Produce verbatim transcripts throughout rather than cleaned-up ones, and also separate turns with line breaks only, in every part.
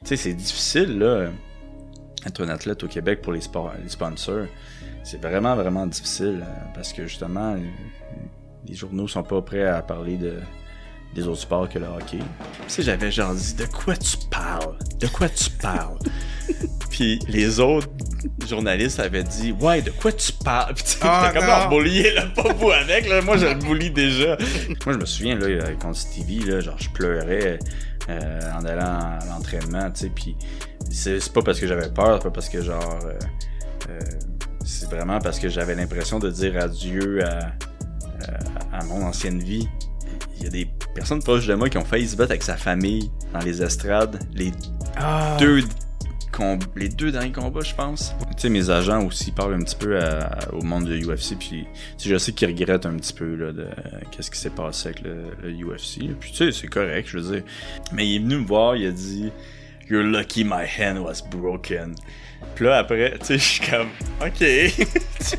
sais, c'est difficile, là, être un athlète au Québec pour les, sports, les sponsors. C'est vraiment, vraiment difficile, parce que, justement, les journaux sont pas prêts à parler de... des autres sports que le hockey. Tu sais, j'avais genre dit, de quoi tu parles? De quoi tu parles? Puis les autres journalistes avaient dit, ouais, de quoi tu parles? Puis tu sais,
oh,
t'as comme leur bullier, là, pas vous avec, là. Moi, je le bully déjà. Moi, je me souviens, là, contre Stevie, là, genre, je pleurais euh, en allant à l'entraînement, tu sais, puis c'est, c'est pas parce que j'avais peur, c'est pas parce que, genre, euh, euh, c'est vraiment parce que j'avais l'impression de dire adieu à, à, à mon ancienne vie. Il y a des personnes proches de moi qui ont failli se battre avec sa famille dans les estrades. Les ah. deux com- les deux derniers combats, je pense. Tu sais, mes agents aussi parlent un petit peu à, au monde de U F C. Puis je sais qu'ils regrettent un petit peu là, de euh, qu'est-ce qui s'est passé avec le, le U F C. Puis tu sais, c'est correct, je veux dire. Mais il est venu me voir, il a dit « You're lucky my hand was broken ». Puis là, après, tu sais, je suis comme « Ok. » Qu'est-ce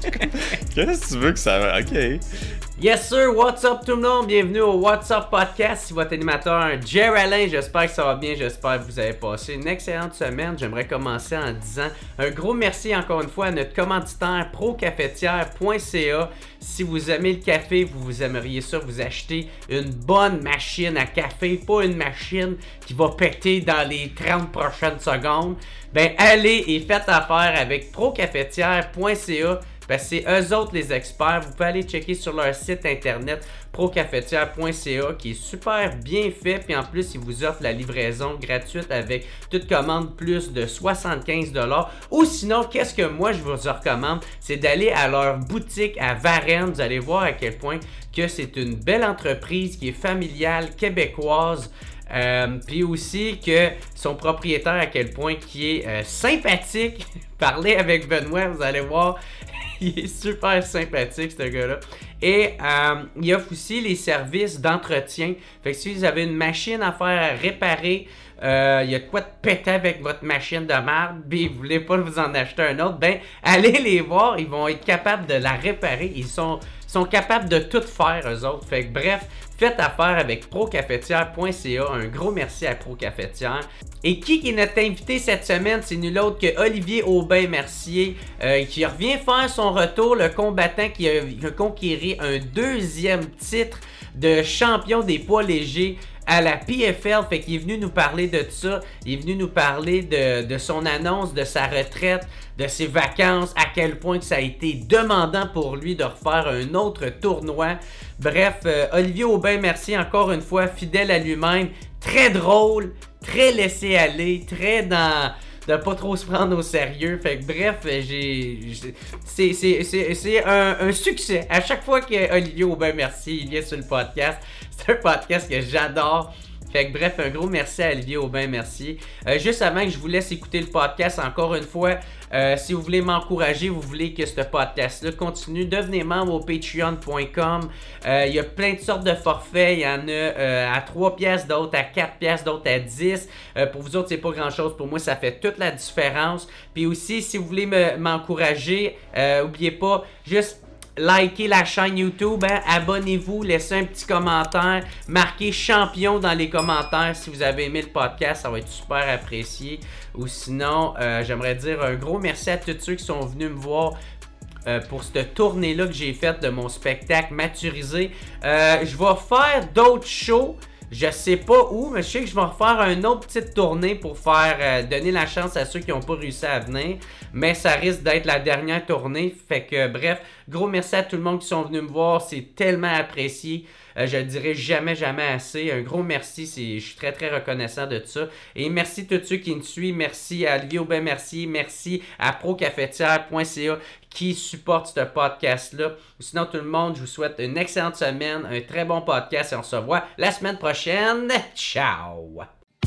que tu veux que ça va? Ok.
Yes sir, what's up tout le monde, bienvenue au What's Up Podcast, c'est votre animateur Jerry Alain, j'espère que ça va bien, j'espère que vous avez passé une excellente semaine. J'aimerais commencer en disant un gros merci encore une fois à notre commanditaire pro cafetière point c a. Si vous aimez le café, vous aimeriez ça vous acheter une bonne machine à café, pas une machine qui va péter dans les trente prochaines secondes, ben allez et faites affaire avec pro cafetière point c a. Ben, c'est eux autres les experts. Vous pouvez aller checker sur leur site internet pro cafetière point c a qui est super bien fait. Puis en plus, ils vous offrent la livraison gratuite avec toute commande plus de soixante-quinze dollars. Ou sinon, qu'est-ce que moi je vous recommande? C'est d'aller à leur boutique à Varennes. Vous allez voir à quel point que c'est une belle entreprise qui est familiale, québécoise. Euh, puis aussi que son propriétaire à quel point qui est euh, sympathique. Parlez avec Benoît, vous allez voir. Il est super sympathique, ce gars-là. Et euh, il offre aussi les services d'entretien. Fait que si vous avez une machine à faire réparer, euh, il y a de quoi de péter avec votre machine de merde, puis vous voulez pas vous en acheter un autre, ben allez les voir, ils vont être capables de la réparer. Ils sont, sont capables de tout faire, eux autres. Fait que bref, faites affaire avec pro cafetière point c a. Un gros merci à Pro Cafetière. Et qui est notre invité cette semaine? C'est nul autre que Olivier Aubin-Mercier euh, qui revient faire son retour, le combattant qui a, qui a conquéri un deuxième titre de champion des poids légers à la P F L. Fait qu'il est venu nous parler de ça. Il est venu nous parler de, de son annonce, de sa retraite, de ses vacances, à quel point que ça a été demandant pour lui de refaire un autre tournoi. Bref, euh, Olivier Aubin-Mercier, encore une fois, fidèle à lui-même, très drôle, très laissé aller, très dans... de pas trop se prendre au sérieux. Fait que bref, j'ai, j'ai c'est, c'est, c'est, c'est un, un succès. À chaque fois que Olivier Aubin-Mercier il vient sur le podcast, c'est un podcast que j'adore. Fait que bref, un gros merci à Olivier Aubin-Mercier. Euh, juste avant que je vous laisse écouter le podcast, encore une fois, euh, si vous voulez m'encourager, vous voulez que ce podcast-là continue, devenez membre au patreon point com. Euh, il y a plein de sortes de forfaits. Il y en a euh, à trois piastres, d'autres à quatre piastres, d'autres à dix. Euh, pour vous autres, c'est pas grand-chose. Pour moi, ça fait toute la différence. Puis aussi, si vous voulez me, m'encourager, euh, oubliez pas, juste... likez la chaîne YouTube, hein? Abonnez-vous, laissez un petit commentaire, marquez champion dans les commentaires si vous avez aimé le podcast, ça va être super apprécié. Ou sinon, euh, j'aimerais dire un gros merci à tous ceux qui sont venus me voir euh, pour cette tournée-là que j'ai faite de mon spectacle Maturisé. Euh, je vais faire d'autres shows. Je sais pas où, mais je sais que je vais refaire une autre petite tournée pour faire euh, donner la chance à ceux qui n'ont pas réussi à venir. Mais ça risque d'être la dernière tournée. Fait que bref, gros merci à tout le monde qui sont venus me voir. C'est tellement apprécié. Euh, je le dirai jamais, jamais assez. Un gros merci. C'est, je suis très, très reconnaissant de ça. Et merci à tous ceux qui me suivent. Merci à Olivier Aubin-Mercier. Merci à pro cafetière point c a qui supporte ce podcast-là. Sinon, tout le monde, je vous souhaite une excellente semaine, un très bon podcast et on se revoit la semaine prochaine. Ciao!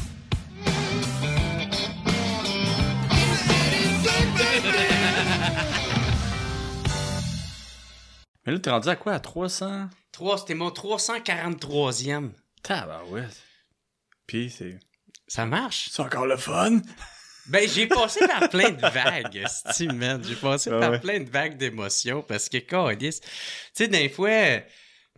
Mais là, t'es rendu à quoi? À trois cents?
trois, c'était mon trois cent quarante-troisième.
Tabarouette. Puis c'est...
Ça marche?
C'est encore le fun?
Ben, j'ai passé par plein de vagues, esti, man. J'ai passé
ah
par
ouais.
plein de vagues d'émotions parce que, câlisse, tu sais, des fois,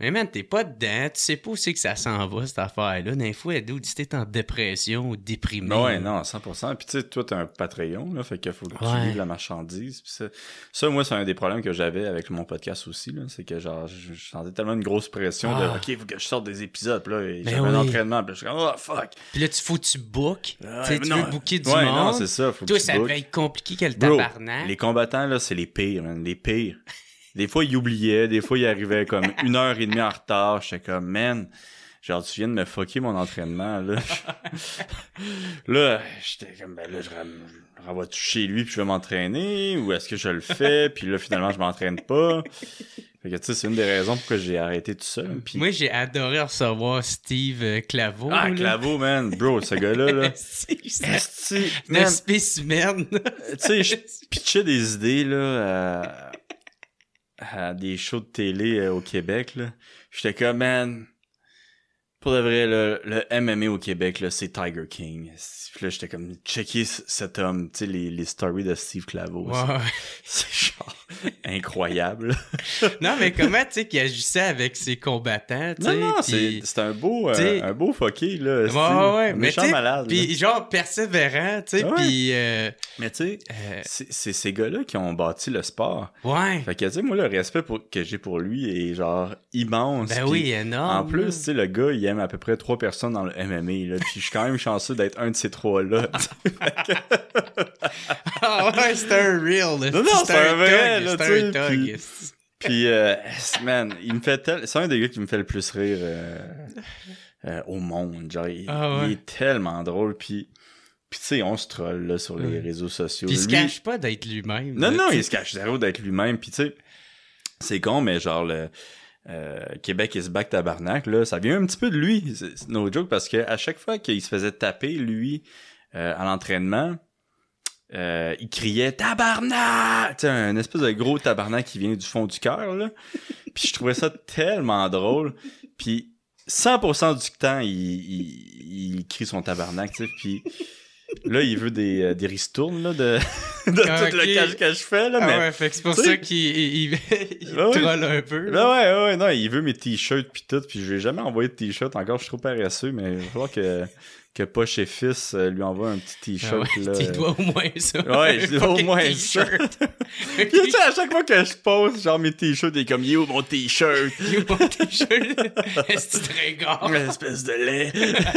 Mais man, t'es pas dedans, tu sais pas où c'est que ça s'en va, cette affaire-là. Des fois, elle dit t'es en dépression ou déprimé.
Ben ouais, non, cent pour cent. Puis tu sais, toi, t'as un Patreon, là, fait qu'il faut que tu
Ouais.
livres la marchandise. Puis ça, ça, moi, c'est un des problèmes que j'avais avec mon podcast aussi, là. C'est que genre, je, je sentais tellement une grosse pression
Ah.
de, OK, il faut que je sorte des épisodes. Puis là,
Ben
j'avais
oui.
un entraînement. Puis là, je suis comme, oh, fuck.
Puis là, tu faut que tu bookes.
Ouais,
tu sais,
mais
tu
non,
veux booker du
ouais,
monde.
non, c'est ça, faut que
Toi,
tu
ça
bookes.
devait être compliqué que le
Bro,
tabarnak.
les combattants, là, c'est les pires, man, les pires. Des fois, ils oubliaient, des fois, ils arrivaient comme une heure et demie en retard. J'étais comme, man, genre, tu viens de me fucker mon entraînement, là. Là, j'étais comme, ben là, je ram- je renvoie-tu chez lui puis je vais m'entraîner, ou est-ce que je le fais, puis là, finalement, je m'entraîne pas. Fait que, tu sais, c'est une des raisons pourquoi j'ai arrêté tout ça. Puis...
Moi, j'ai adoré recevoir Steve euh, Claveau.
Ah,
là.
Claveau, man, bro, ce gars-là, là.
C'est
Esti,
un
man,
spécimen.
tu sais, je pitchais des idées, là, à... à des shows de télé euh, au Québec, là. J'étais comme, man, pour de vrai, là, le M M A au Québec, là, c'est Tiger King. Puis là, j'étais comme, checker c- cet homme, tu sais, les, les stories de Steve Claveau.
Ouais.
C'est, c'est genre incroyable.
Non, mais comment, tu sais, qu'il agissait avec ses combattants, tu
Non,
sais.
non,
pis-
c'est, c'est un beau, euh,
t'sais-
un beau fucké, là. c'est
Ouais, ouais, ouais.
un
Mais
méchant
tu sais,
malade. là.
Puis genre persévérant, tu sais,
Ouais.
puis euh,
Mais tu sais,
euh,
c'est, c'est ces gars-là qui ont bâti le sport.
ouais.
Fait que, tu sais, moi, le respect pour, que j'ai pour lui est genre immense.
Ben
Puis
oui, énorme.
en plus, tu sais, le gars, il aime à peu près trois personnes dans le M M A, là. Puis je suis quand même chanceux d'être un de ces trois-là.
Ah ouais, c'est un real. là.
Non, non, c'est un vrai,
thug,
là,
c'est
tu sais,
un thug.
puis-
est-ce-
Puis, euh, man, il me fait tel... C'est un des gars qui me fait le plus rire euh, euh, au monde. Genre, il,
Ah ouais.
il est tellement drôle. Puis, puis tu sais, on se troll, là, sur les
Ouais.
réseaux sociaux.
Puis il se
Lui-
cache pas d'être lui-même.
Non,
là,
non,
tu
il
sais.
se cache zéro d'être lui-même. Puis, tu sais, c'est con, mais genre, le... Euh, Québec is back tabarnak, là, ça vient un petit peu de lui, c'est c'est no joke, parce que à chaque fois qu'il se faisait taper, lui, euh, à l'entraînement, euh, il criait « Tabarnak! » Tu sais, un espèce de gros tabarnak qui vient du fond du cœur, là. Puis je trouvais ça tellement drôle. Puis cent pour cent du temps, il, il, il crie son tabarnak, tu sais, puis là, il veut des, euh, des ristournes, là, de, de
Ah,
tout
ok.
le cash que je fais, là,
Ah
mais...
ouais, fait que c'est pour
tu sais-
ça qu'il il, il, il
Ah oui.
troll un peu.
Là, ouais, ouais, ouais, non, il veut mes t-shirts pis tout, pis je lui ai jamais envoyé de t-shirt encore, je suis trop paresseux, mais il va falloir que, que Poche et Fils euh, lui envoie un petit
Ah
t-shirt,
ouais,
là.
tu dois au moins ça.
Ouais, je
Un
dois au
fucking
moins
t-shirt.
Pis tu sais, à chaque fois que je pose, genre, mes t-shirts, il est comme, yo, mon t-shirt!
Yo, mon t-shirt. Est-ce que tu te regardes?
Espèce de lait!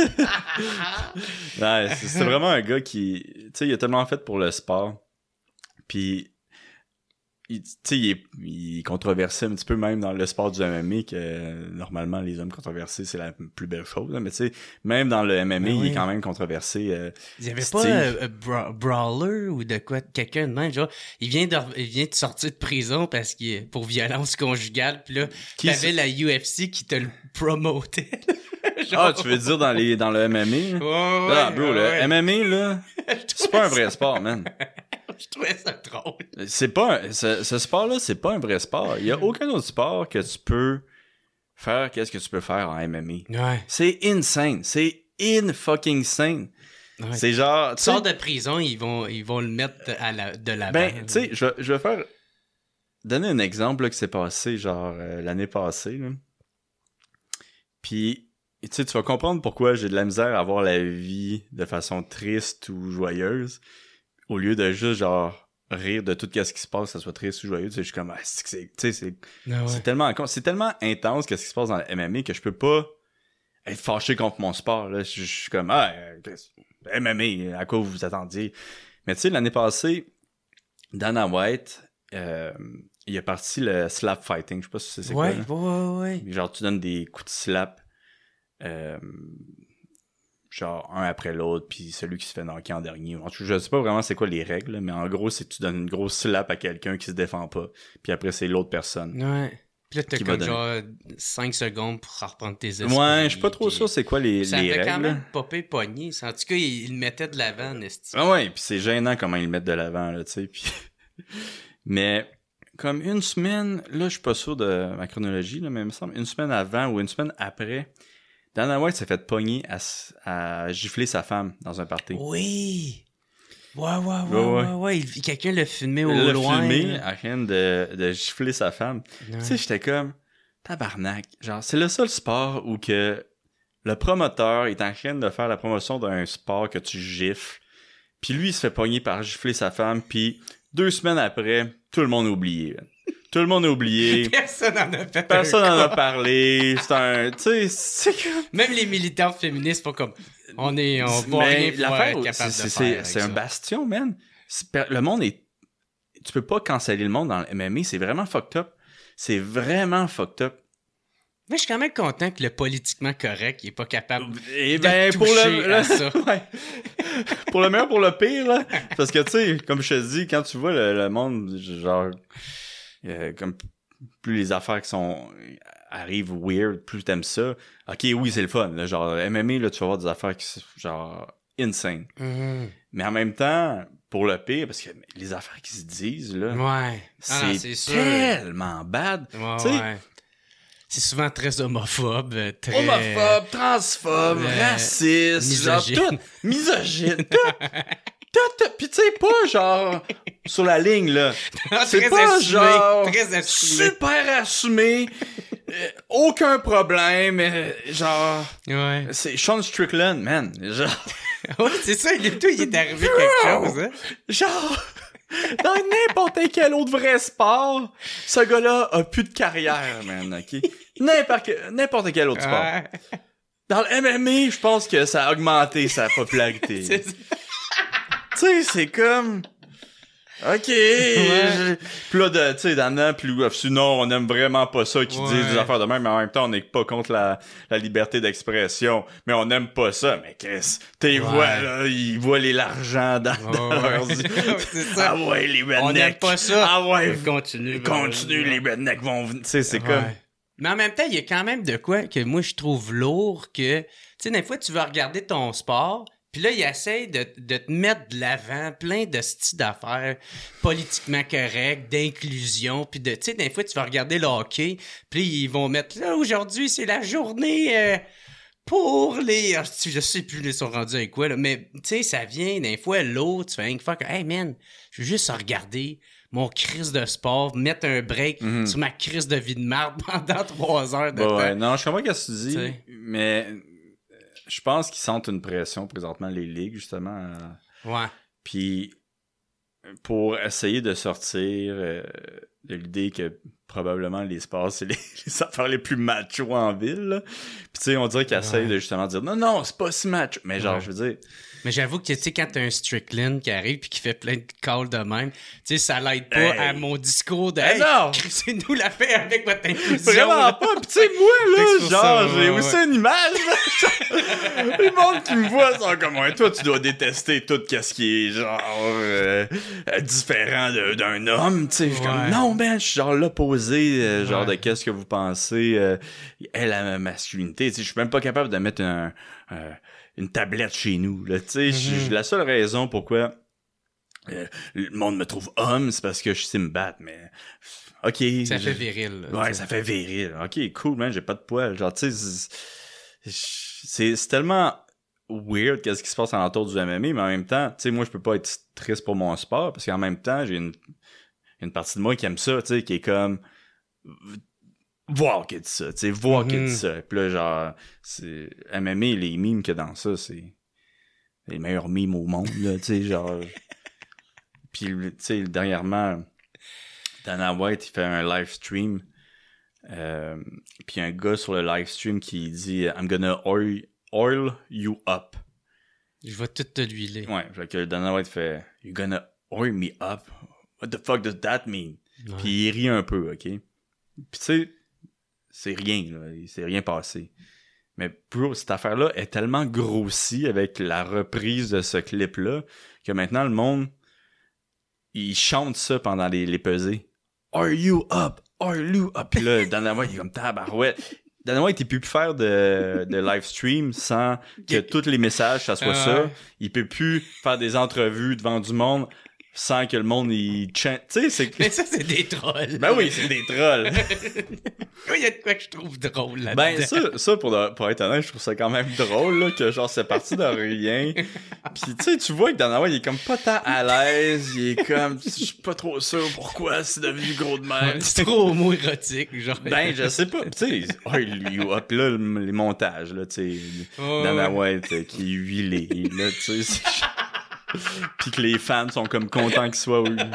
Ouais, c'est, c'est vraiment un gars qui, tu sais, il a tellement fait pour le sport, pis il- tu sais, il est, il est controversé un petit peu même dans le sport du M M A, que euh, normalement les hommes controversés c'est la plus belle chose, là, mais tu sais, même dans le M M A,
Ben
il
oui.
est quand même controversé. euh,
Il y avait
Steve.
pas euh, euh, bra- Brawler ou de quoi, quelqu'un de même, genre, il vient de, il vient de sortir de prison parce qu'il est pour violence conjugale, pis là,
Qui
t'avais
c'est?
la U F C qui te le promotait.
Ah, tu veux dire dans les dans le M M A?
Ouais,
Ah,
ouais,
bro, le
ouais.
M M A, là,
Je
c'est
trouvais
pas un
ça-
vrai sport, man.
Je trouvais ça drôle.
C'est pas un- ce, ce sport-là, c'est pas un vrai sport. Il y a aucun autre sport que tu peux faire qu'est-ce que tu peux faire en M M A.
Ouais.
C'est insane. C'est in fucking sane.
ouais.
C'est genre,
Tu
tu sais,
sors de prison, ils vont, ils vont le mettre à la, de l'avant.
ben, tu sais, je, vais- je vais faire donner un exemple là, qui s'est passé genre euh, l'année passée. Là. Puis, tu sais, tu vas comprendre pourquoi j'ai de la misère à voir la vie de façon triste ou joyeuse, au lieu de juste genre rire de tout ce qui se passe, que ça soit triste ou joyeux. Tu sais, je suis comme, ah, c'est, c'est, tu sais, c'est,
Ah ouais.
c'est tellement con- c'est tellement intense qu'est-ce qui se passe dans le M M A que je peux pas être fâché contre mon sport. Là. Je, je suis comme, ah, euh, qu'est-ce- M M A, à quoi vous vous attendiez? Mais tu sais, l'année passée, Dana White, euh, il a parti le slap fighting. Je sais pas si c'est
Ouais,
quoi.
ouais, ouais, ouais.
Là. Genre, tu donnes des coups de slap, euh, genre un après l'autre, puis celui qui se fait knocker en dernier. En tout cas, je sais pas vraiment c'est quoi les règles, là, mais en gros, c'est que tu donnes une grosse slap à quelqu'un qui se défend pas, puis après, c'est l'autre personne.
Ouais. Puis là, t'as
Qui va
comme
donner.
genre cinq secondes pour reprendre tes esprits.
Ouais, je suis pas trop
puis-
sûr c'est quoi les,
Ça
les
avait
règles.
quand
là.
même popé pogné. En tout cas, il, il le mettait de l'avant, Nesty.
Ah ouais, puis c'est gênant comment ils le mettent de l'avant, là, tu sais, puis... Mais, comme une semaine, là, je suis pas sûr de ma chronologie, là, mais il me semble, une semaine avant ou une semaine après, Dana White s'est fait pogner à, s- à gifler sa femme dans un party.
Oui! Ouais, ouais, ouais,
Ouais, ouais.
ouais, ouais. Il- Quelqu'un l'a filmé au
Il l'a
loin.
filmé
là.
à rien de, de gifler sa femme.
Ouais.
Tu sais, j'étais comme... tabarnak. Genre, c'est le seul sport où que le promoteur est en train de faire la promotion d'un sport que tu gifles, puis lui, il se fait pogner par gifler sa femme, puis deux semaines après, tout le monde a oublié. Tout le monde a oublié.
Personne n'en a fait
Personne
n'en
a parlé. C'est un... Tu sais, c'est comme...
Même les militantes féministes font comme... On est... On va rien pouvoir être capable
c'est,
de
c'est,
faire.
C'est un bastion, man. C'est, le monde est... Tu peux pas canceller le monde dans le M M A. C'est vraiment fucked up. C'est vraiment fucked up.
Mais je suis quand même content que le politiquement correct, il est pas capable
Et
de
ben,
toucher
pour le,
à
le,
ça.
Ouais. Pour le meilleur, pour le pire, là. Parce que, tu sais, comme je te dis, quand tu vois le, le monde, genre... Euh, comme plus les affaires qui sont arrivent weird, plus t'aimes ça. Ok, oui, c'est le fun. Là, genre, M M A, là, tu vas voir des affaires qui sont genre insane.
Mm-hmm.
Mais en même temps, pour le pire, parce que les affaires qui se disent, là,
ouais.
c'est,
ah, non, c'est sûr.
tellement bad.
Ouais,
T'sais,
ouais. C'est souvent très homophobe, très...
homophobe, transphobe,
euh,
raciste,
misogyne.
genre tout, misogyne, tout, tout, pis tu sais, pas genre sur la ligne, là. C'est
très
pas
assumé,
genre
très assumé.
super assumé, euh, aucun problème, euh, genre...
Ouais.
C'est Sean Strickland, man, genre...
Ouais, c'est ça, il est, tout, il est arrivé quelque chose, hein.
Genre... Dans n'importe quel autre vrai sport, ce gars-là a plus de carrière, man, ok? N'importe, n'importe quel autre sport.
Ouais.
Dans le M M A, je pense que ça a augmenté sa popularité.
C'est...
Tu sais, c'est comme... OK. Ouais. Puis là, tu sais, dans le plus U F C, non, on aime vraiment pas ça qu'ils
ouais.
disent des affaires de même, mais en même temps, on n'est pas contre la, la liberté d'expression. Mais on aime pas ça. Mais Chris, tu ouais. vois, là, ils voient les l'argent dans,
ouais,
dans
ouais.
leurs yeux.
C'est ça.
Ah ouais, les rednecks.
On n'aime pas ça.
Ah ouais.
Continue.
Continue, ouais. Les rednecks vont... Tu sais, c'est
ouais.
comme...
Mais en même temps, il y a quand même de quoi que moi, je trouve lourd que... Tu sais, des fois, tu vas regarder ton sport... Puis là, il essaie de, de te mettre de l'avant plein de styles d'affaires politiquement corrects, d'inclusion. Puis de, tu sais, des fois, tu vas regarder le hockey, puis ils vont mettre, là, aujourd'hui, c'est la journée euh, pour les... Je sais plus, ils sont rendus avec quoi, là. Mais, tu sais, ça vient, des fois, l'autre, tu fais un fuck, hey, man, je veux juste regarder mon crise de sport, mettre un break mm-hmm. sur ma crise de vie de marde pendant trois heures de
bah,
temps.
Ouais, non, je comprends ce que tu dis,
t'sais.
mais... Je pense qu'ils sentent une pression présentement, les ligues, justement. Euh,
ouais.
Puis, pour essayer de sortir euh, de l'idée que probablement les sports, c'est les, les affaires les plus machos en ville. Là. Puis, tu sais, on dirait qu'ils ouais. essayent de justement dire non, non, c'est pas si macho. Mais genre, ouais. je veux dire.
Mais j'avoue que, tu sais, quand t'as un Strickland qui arrive puis qui fait plein de calls de même, tu sais, ça l'aide pas hey. à mon discours de hey,
non!
Crissez-nous la paix avec votre inclusion.
Vraiment
là.
pas. Puis, tu sais, moi, là, genre, ça, j'ai
ouais,
aussi
ouais.
une image. Le monde qui me voit sont comme, ouais, toi, tu dois détester tout ce qui est, genre, euh, euh, différent de, d'un homme. Tu sais, je suis comme, non, ben, je suis genre l'opposé, euh, genre, ouais. de qu'est-ce que vous pensez euh, est la masculinité. Tu sais, je suis même pas capable de mettre un... Euh, une tablette chez nous, là, tu sais, mm-hmm. la seule raison pourquoi euh, le monde me trouve homme, c'est parce que je sais me battre, mais ok.
Ça fait viril, là,
ouais, ça fait viril, ok, cool, man, j'ai pas de poils, genre, tu sais, c'est, c'est tellement weird qu'est-ce qui se passe alentour du M M A, mais en même temps, tu sais, moi, je peux pas être triste pour mon sport, parce qu'en même temps, j'ai une, une partie de moi qui aime ça, tu sais, qui est comme... voir qu'il dit ça, tu sais, voir mm-hmm. qu'il dit ça. Puis là, genre, c'est... M M A, les mimes qu'il y a dans ça, c'est les meilleurs mimes au monde, là, tu sais, genre... Puis, tu sais, dernièrement, Dana White, il fait un live stream, euh, puis un gars sur le live stream qui dit « I'm gonna oil, oil you up ».
Je vais tout te l'huiler.
Ouais, fait que Dana White fait « You're gonna oil me up? What the fuck does that mean? Ouais. » Puis il rit un peu, OK? Puis tu sais... C'est rien, là. Il s'est rien passé. Mais bro, cette affaire-là est tellement grossie avec la reprise de ce clip-là que maintenant, le monde, il chante ça pendant les, les pesées. « Are you up? Are you up? » Puis là, Dana White, il est comme tabarouette. Dana White, il peut plus faire de, de live stream sans que tous les messages, ça soit ça. Il peut plus faire des entrevues devant du monde sans que le monde y chante. Tu sais, c'est...
Mais ça, c'est des trolls.
Ben oui, c'est des trolls.
Il y a de quoi que je trouve drôle là-dedans.
Ben ça, ça pour, de, pour être honnête, je trouve ça quand même drôle, là, que genre, c'est parti de rien. Pis tu sais, tu vois que Dana White, il est comme pas tant à l'aise, il est comme, je suis pas trop sûr pourquoi c'est devenu gros de même.
C'est trop homo-érotique, genre.
Ben, je sais pas, tu sais, oh, lui, hop là, les montages, là, tu sais,
oh,
Dana
ouais.
White euh, qui est huilé, là, tu sais, pis que les fans sont comme contents qu'il soit huilé.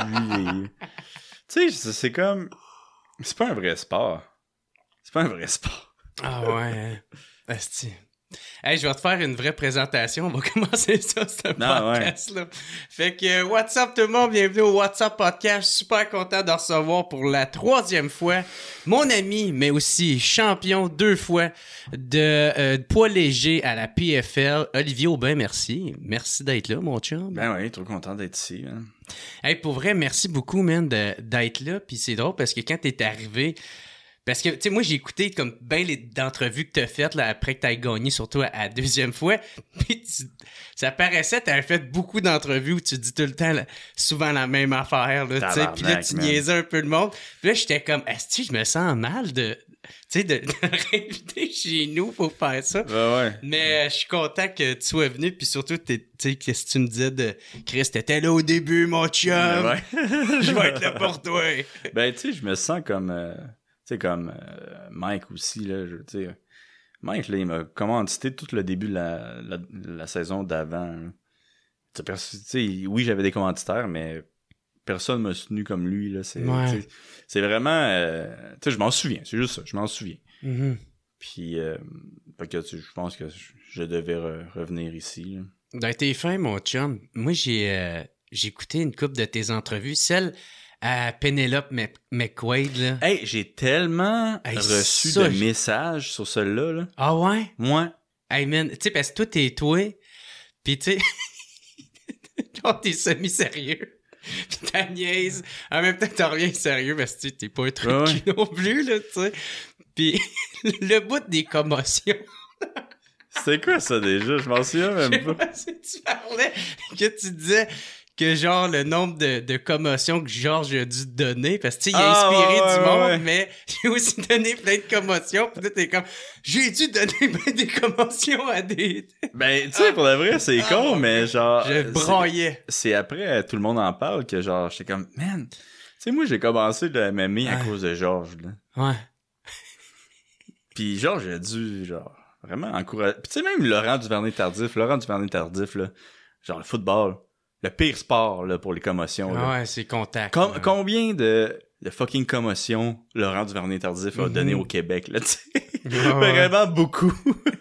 Tu sais, c'est comme, c'est pas un vrai sport. C'est pas un vrai sport.
Ah ouais. Asti. Hey, je vais te faire une vraie présentation. On va commencer ça, ce podcast-là. Ouais. Fait que, what's up tout le monde? Bienvenue au What's Up Podcast. Super content de recevoir pour la troisième fois mon ami, mais aussi champion deux fois de euh, poids léger à la P F L, Olivier Aubin. Merci. Merci d'être là, mon chum.
Ben oui, trop content d'être ici. Man.
Hey, pour vrai, merci beaucoup, man, de, d'être là. Puis c'est drôle parce que quand t'es arrivé... Parce que, tu sais, moi, j'ai écouté comme ben les d'entrevues que t'as faites, là, après que t'as gagné, surtout à la deuxième fois. Puis tu, ça paraissait, t'avais fait beaucoup d'entrevues où tu dis tout le temps, là, souvent la même affaire, là, tu sais. Puis là, tu man. niaisais un peu le monde. Puis là, j'étais comme, est-ce que je me sens mal de, tu sais, de, de réinviter chez nous pour faire ça.
Ouais, ouais.
Mais euh, je suis content que tu sois venu, puis surtout, tu sais, qu'est-ce que tu me disais de Chris, t'étais là au début, mon chum. Ouais. Je vais être là pour toi.
Ben, tu sais, je me sens comme... Euh... Tu sais, comme euh, Mike aussi, là, je veux dire. Mike, là, il m'a commandité tout le début de la, la, la saison d'avant. Tu sais, oui, j'avais des commanditaires, mais personne m'a soutenu comme lui, là. C'est, ouais. c'est vraiment... Euh, tu sais, je m'en souviens, c'est juste ça, je m'en souviens.
Mm-hmm.
Puis, euh, fait que, je pense que je devais re- revenir ici, là.
Ben, t'es fin, mon chum. Moi, j'ai, euh, j'ai écouté une couple de tes entrevues, celle... à Penelope McQuaid, là.
Hey, j'ai tellement hey, reçu ça, de j'ai... messages sur celle-là, là.
Ah ouais?
Moi.
Hey, man, tu sais, parce que toi, t'es toi, pis tu sais, genre, t'es semi-sérieux, pis t'as niaise, en même temps, t'en reviens sérieux, parce que t'es pas un truc ouais. non plus, là, tu sais. Pis le bout des commotions...
C'était quoi, ça, déjà? Je m'en souviens même pas.
pas si tu parlais, que tu disais... que genre le nombre de, de commotions que Georges a dû te donner, parce que tu sais, il a ah, inspiré ouais, du monde, ouais. mais il a aussi donné plein de commotions, pis là t'es comme, j'ai dû donner plein de commotions à des...
Ben, tu sais, pour la vrai, c'est ah, con, mais genre...
Je braillais.
C'est, c'est après, tout le monde en parle, que genre, j'étais comme, man, tu sais, moi, j'ai commencé le M M A ouais. à cause de Georges, là.
Ouais.
Pis Georges a dû, genre, vraiment encourager... Pis tu sais, même Laurent Duvernay-Tardif, Laurent Duvernay-Tardif, là, genre le football... Le pire sport là, pour les commotions.
Ah
là.
ouais, c'est contact.
Com-
ouais.
Combien de, de fucking commotions Laurent Duvernay-Tardif a mm-hmm. donné au Québec, là, tu sais? Ah ouais. Vraiment beaucoup.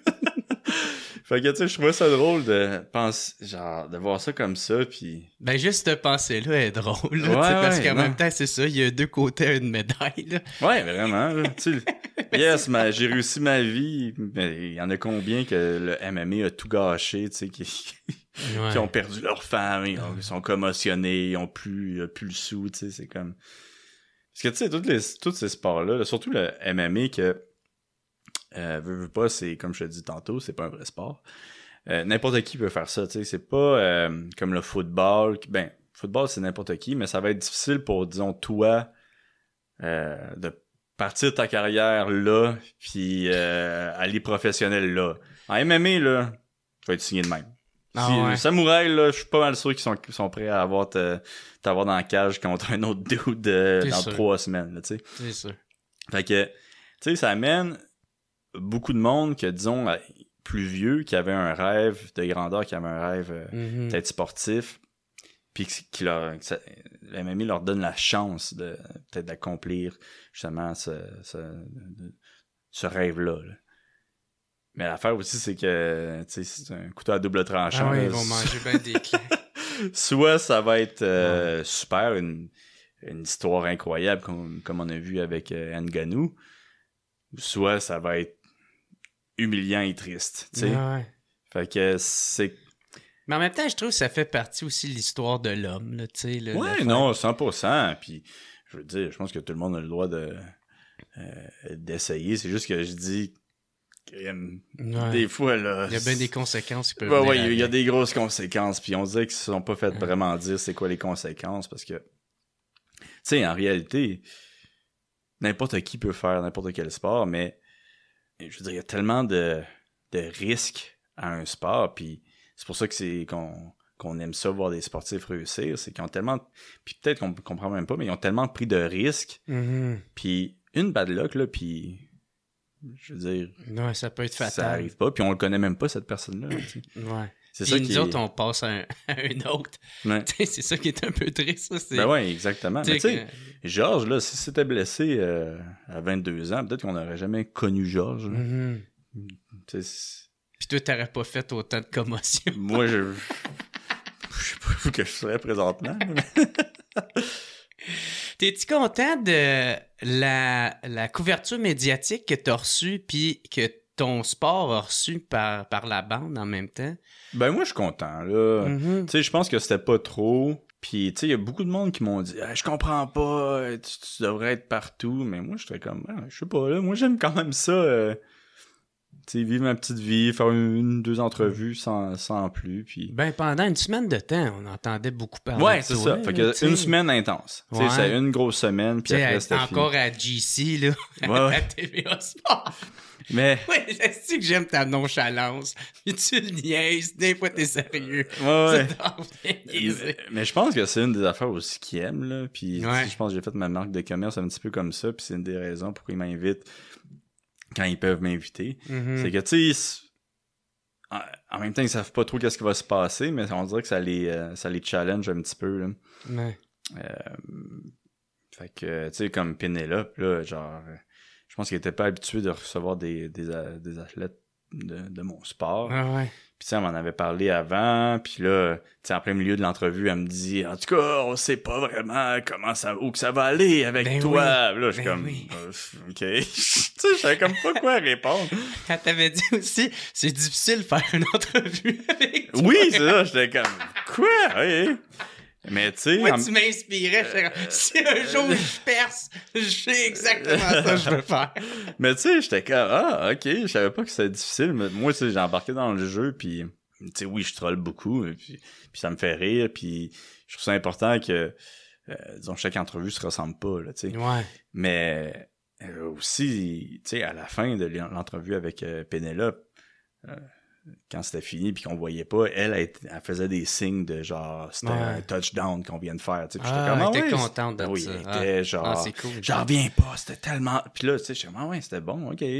Fait que, tu sais, je trouvais ça drôle de penser, genre, de voir ça comme ça, pis...
Ben, juste cette pensée-là est drôle, là,
ouais,
ouais, parce qu'en
non.
même temps, c'est ça, il y a deux côtés à une médaille, là.
Ouais, vraiment, là. Tu sais, yes, ma, j'ai réussi ma vie, mais il y en a combien que le M M A a tout gâché, tu sais, qui... Ouais. qui ont perdu leur femme, ils, ont, ils sont commotionnés, ils ont plus, plus le sou, tu sais, c'est comme... Parce que, tu sais, tous les, tous ces sports-là, là, surtout le M M A, que, euh, veux, veux pas, c'est, comme je te dis tantôt, c'est pas un vrai sport. Euh, n'importe qui peut faire ça, tu sais, c'est pas euh, comme le football. Ben, football, c'est n'importe qui, mais ça va être difficile pour, disons, toi, euh, de partir de ta carrière là, puis euh, aller professionnel là. En M M A, là, tu vas être signé de même.
Ah
si,
ouais.
Les samouraïs, là, je suis pas mal sûr qu'ils sont, qu'ils sont prêts à avoir te, t'avoir dans la cage contre un autre dude de, dans sûr. trois semaines, là, tu sais.
C'est sûr.
Fait que, tu sais, ça amène beaucoup de monde que, disons, plus vieux, qui avait un rêve de grandeur, qui avait un rêve euh, mm-hmm. peut-être sportif, puis qui leur, que ça, le M M A leur donne la chance de, peut-être d'accomplir, justement, ce, ce, ce rêve-là, là. Mais l'affaire aussi, c'est que, tu sais, c'est un couteau à double tranchant.
Ah oui,
là.
ils vont manger bien des clés.
Soit ça va être euh, ouais. super, une, une histoire incroyable, comme, comme on a vu avec euh, Ngannou, soit ça va être humiliant et triste, tu sais.
Ah ouais.
Fait que c'est...
Mais en même temps, je trouve que ça fait partie aussi de l'histoire de l'homme, là, tu sais.
Ouais, non, cent pour cent. Puis, je veux dire, je pense que tout le monde a le droit de euh, d'essayer. C'est juste que je dis...
Ouais.
Des fois, là...
Il y a bien des conséquences qui peuvent
Ouais,
venir
ouais, il y a
avec.
des grosses conséquences, puis on dirait qu'ils se sont pas fait
Ouais.
vraiment dire c'est quoi les conséquences, parce que, tu sais, en réalité, n'importe qui peut faire n'importe quel sport, mais, je veux dire, il y a tellement de, de risques à un sport, puis c'est pour ça que c'est qu'on, qu'on aime ça, voir des sportifs réussir, c'est qu'ils ont tellement, puis peut-être qu'on comprend même pas, mais ils ont tellement pris de risques,
Mm-hmm.
puis une bad luck, là, puis... Je veux dire,
Ouais, ça peut être fatal.
ça arrive pas, puis on le connaît même pas, cette personne-là. Tu sais.
Ouais.
C'est
Puis
ça
nous
qui
autres,
est...
on passe à un, à un autre.
Ouais.
C'est ça qui est un peu triste. Ça, c'est...
Ben ouais, exactement. Mais tu sais,
que...
Georges, là, si c'était blessé euh, à vingt-deux ans, peut-être qu'on n'aurait jamais connu Georges.
Mm-hmm.
Tu sais,
Puis toi, t'aurais pas fait autant de commotion.
moi, je... je sais pas où que je serais présentement. Mais...
T'es-tu content de la, la couverture médiatique que t'as reçue puis que ton sport a reçu par, par la bande en même temps?
Ben moi, je suis content, là.
Mm-hmm.
Tu sais, je pense que c'était pas trop. Puis, tu sais, il y a beaucoup de monde qui m'ont dit ah, « Je comprends pas, tu, tu devrais être partout. » Mais moi, j'étais comme ah, « Je sais pas, là. Moi, j'aime quand même ça. Euh, tu sais, vivre ma petite vie, faire une, une deux entrevues sans, sans plus. » Puis...
Ben, pendant une semaine de temps, on entendait beaucoup parler
Ouais,
de
c'est
toi,
ça. Fait
là,
que une semaine intense. Tu sais,
Ouais.
c'est une grosse semaine, puis
T'sais,
après,
elle-
c'était
encore
fini.
à G C, là,
Ouais.
à T V A Sport.
Mais,
Ouais, c'est que j'aime ta nonchalance. Puis tu le niaises, des fois t'es sérieux.
ouais, ouais.
Ça t'en vient niaiser.
Mais je pense que c'est une des affaires aussi qu'ils aiment, là. Puis,
Ouais.
tu sais, je pense que j'ai fait ma marque de commerce un petit peu comme ça, puis c'est une des raisons pourquoi ils m'invitent quand ils peuvent m'inviter.
Mhm.
C'est que, tu sais, en, en même temps, ils savent pas trop qu'est-ce qui va se passer, mais on dirait que ça les, euh, ça les challenge un petit peu, là.
Ouais.
Euh, fait que, tu sais, comme Pénélope, là, genre, euh, je pense qu'elle était pas habituée de recevoir des, des, a- des athlètes de, de mon sport.
Ah ouais.
Puis, tu sais, elle m'en avait parlé avant, puis là, tu sais, en plein milieu de l'entrevue, elle me dit « En tout cas, on sait pas vraiment comment ça, où que ça va aller avec
Ben
toi.
oui.
Puis là, je suis
Ben
comme
oui.
euh, « OK. » Tu sais, je savais comme pas quoi répondre.
Elle t'avait dit aussi, c'est difficile de faire une entrevue avec toi.
Oui, c'est ça. J'étais comme « Quoi? Oui. » Mais tu sais...
Moi,
en-
tu m'inspirais. J'étais comme, si un jour je perce, je sais exactement ça que je veux faire.
Mais tu sais, j'étais comme, ah, ok, je savais pas que c'était difficile. Mais moi, tu sais, j'ai embarqué dans le jeu, puis, tu sais, oui, je troll beaucoup, puis, puis ça me fait rire, puis je trouve ça important que, euh, disons, chaque entrevue se ressemble pas, là, tu sais.
Ouais.
Mais euh, aussi, tu sais, à la fin de l'entrevue avec euh, Pénélope, euh, quand c'était fini puis qu'on voyait pas, elle, elle, elle faisait des signes de genre, c'était
Ouais.
un touchdown qu'on vient de faire, tu sais. Puis
Ah,
j'étais comme,
elle était
ouais,
contente de
oui,
ça.
elle
Ah.
était genre,
Ah, c'est cool.
j'en reviens pas, c'était tellement... Puis là, tu sais, j'étais comme, ah ouais, c'était bon, ok.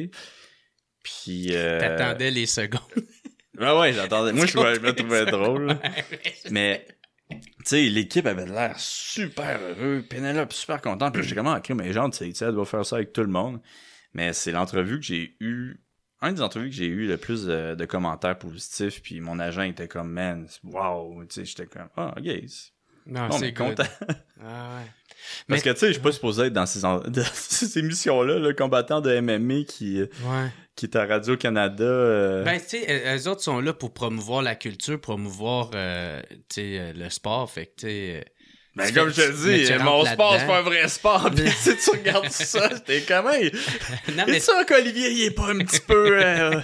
Puis... Euh...
T'attendais les secondes.
Ouais, ouais, j'attendais. Moi, je, trouvais- je me trouvais drôle. là. Mais, tu sais, l'équipe avait l'air super heureux. Pénélope super contente. Puis j'étais comme, ah, ok, mais genre, tu sais, elle doit faire ça avec tout le monde. Mais c'est l'entrevue que j'ai eu... Un des entrevues que j'ai eu le plus de, de commentaires positifs. Puis mon agent était comme, man, wow. Tu sais, j'étais comme, ah, ok. c'est-
Non,
bon,
c'est
mais
good.
content.
Ah ouais.
Parce
Mais-
que, tu sais, je suis pas supposé être dans ces, en- dans ces émissions-là, le combattant de M M A qui,
Ouais.
qui est à Radio-Canada. euh,
Ben, tu sais, euh, eux autres sont là pour promouvoir la culture, promouvoir, euh, tu sais, euh, le sport. Fait que, tu sais... euh,
Ben,
tu
comme
fais-
je te
mais
dis,
tu
mon
rentres
sport, c'est
là-dedans.
pas un vrai sport. Pis si tu regardes ça, t'es comment?
Non, mais
C'est ça qu'Olivier, il est pas un petit peu... euh,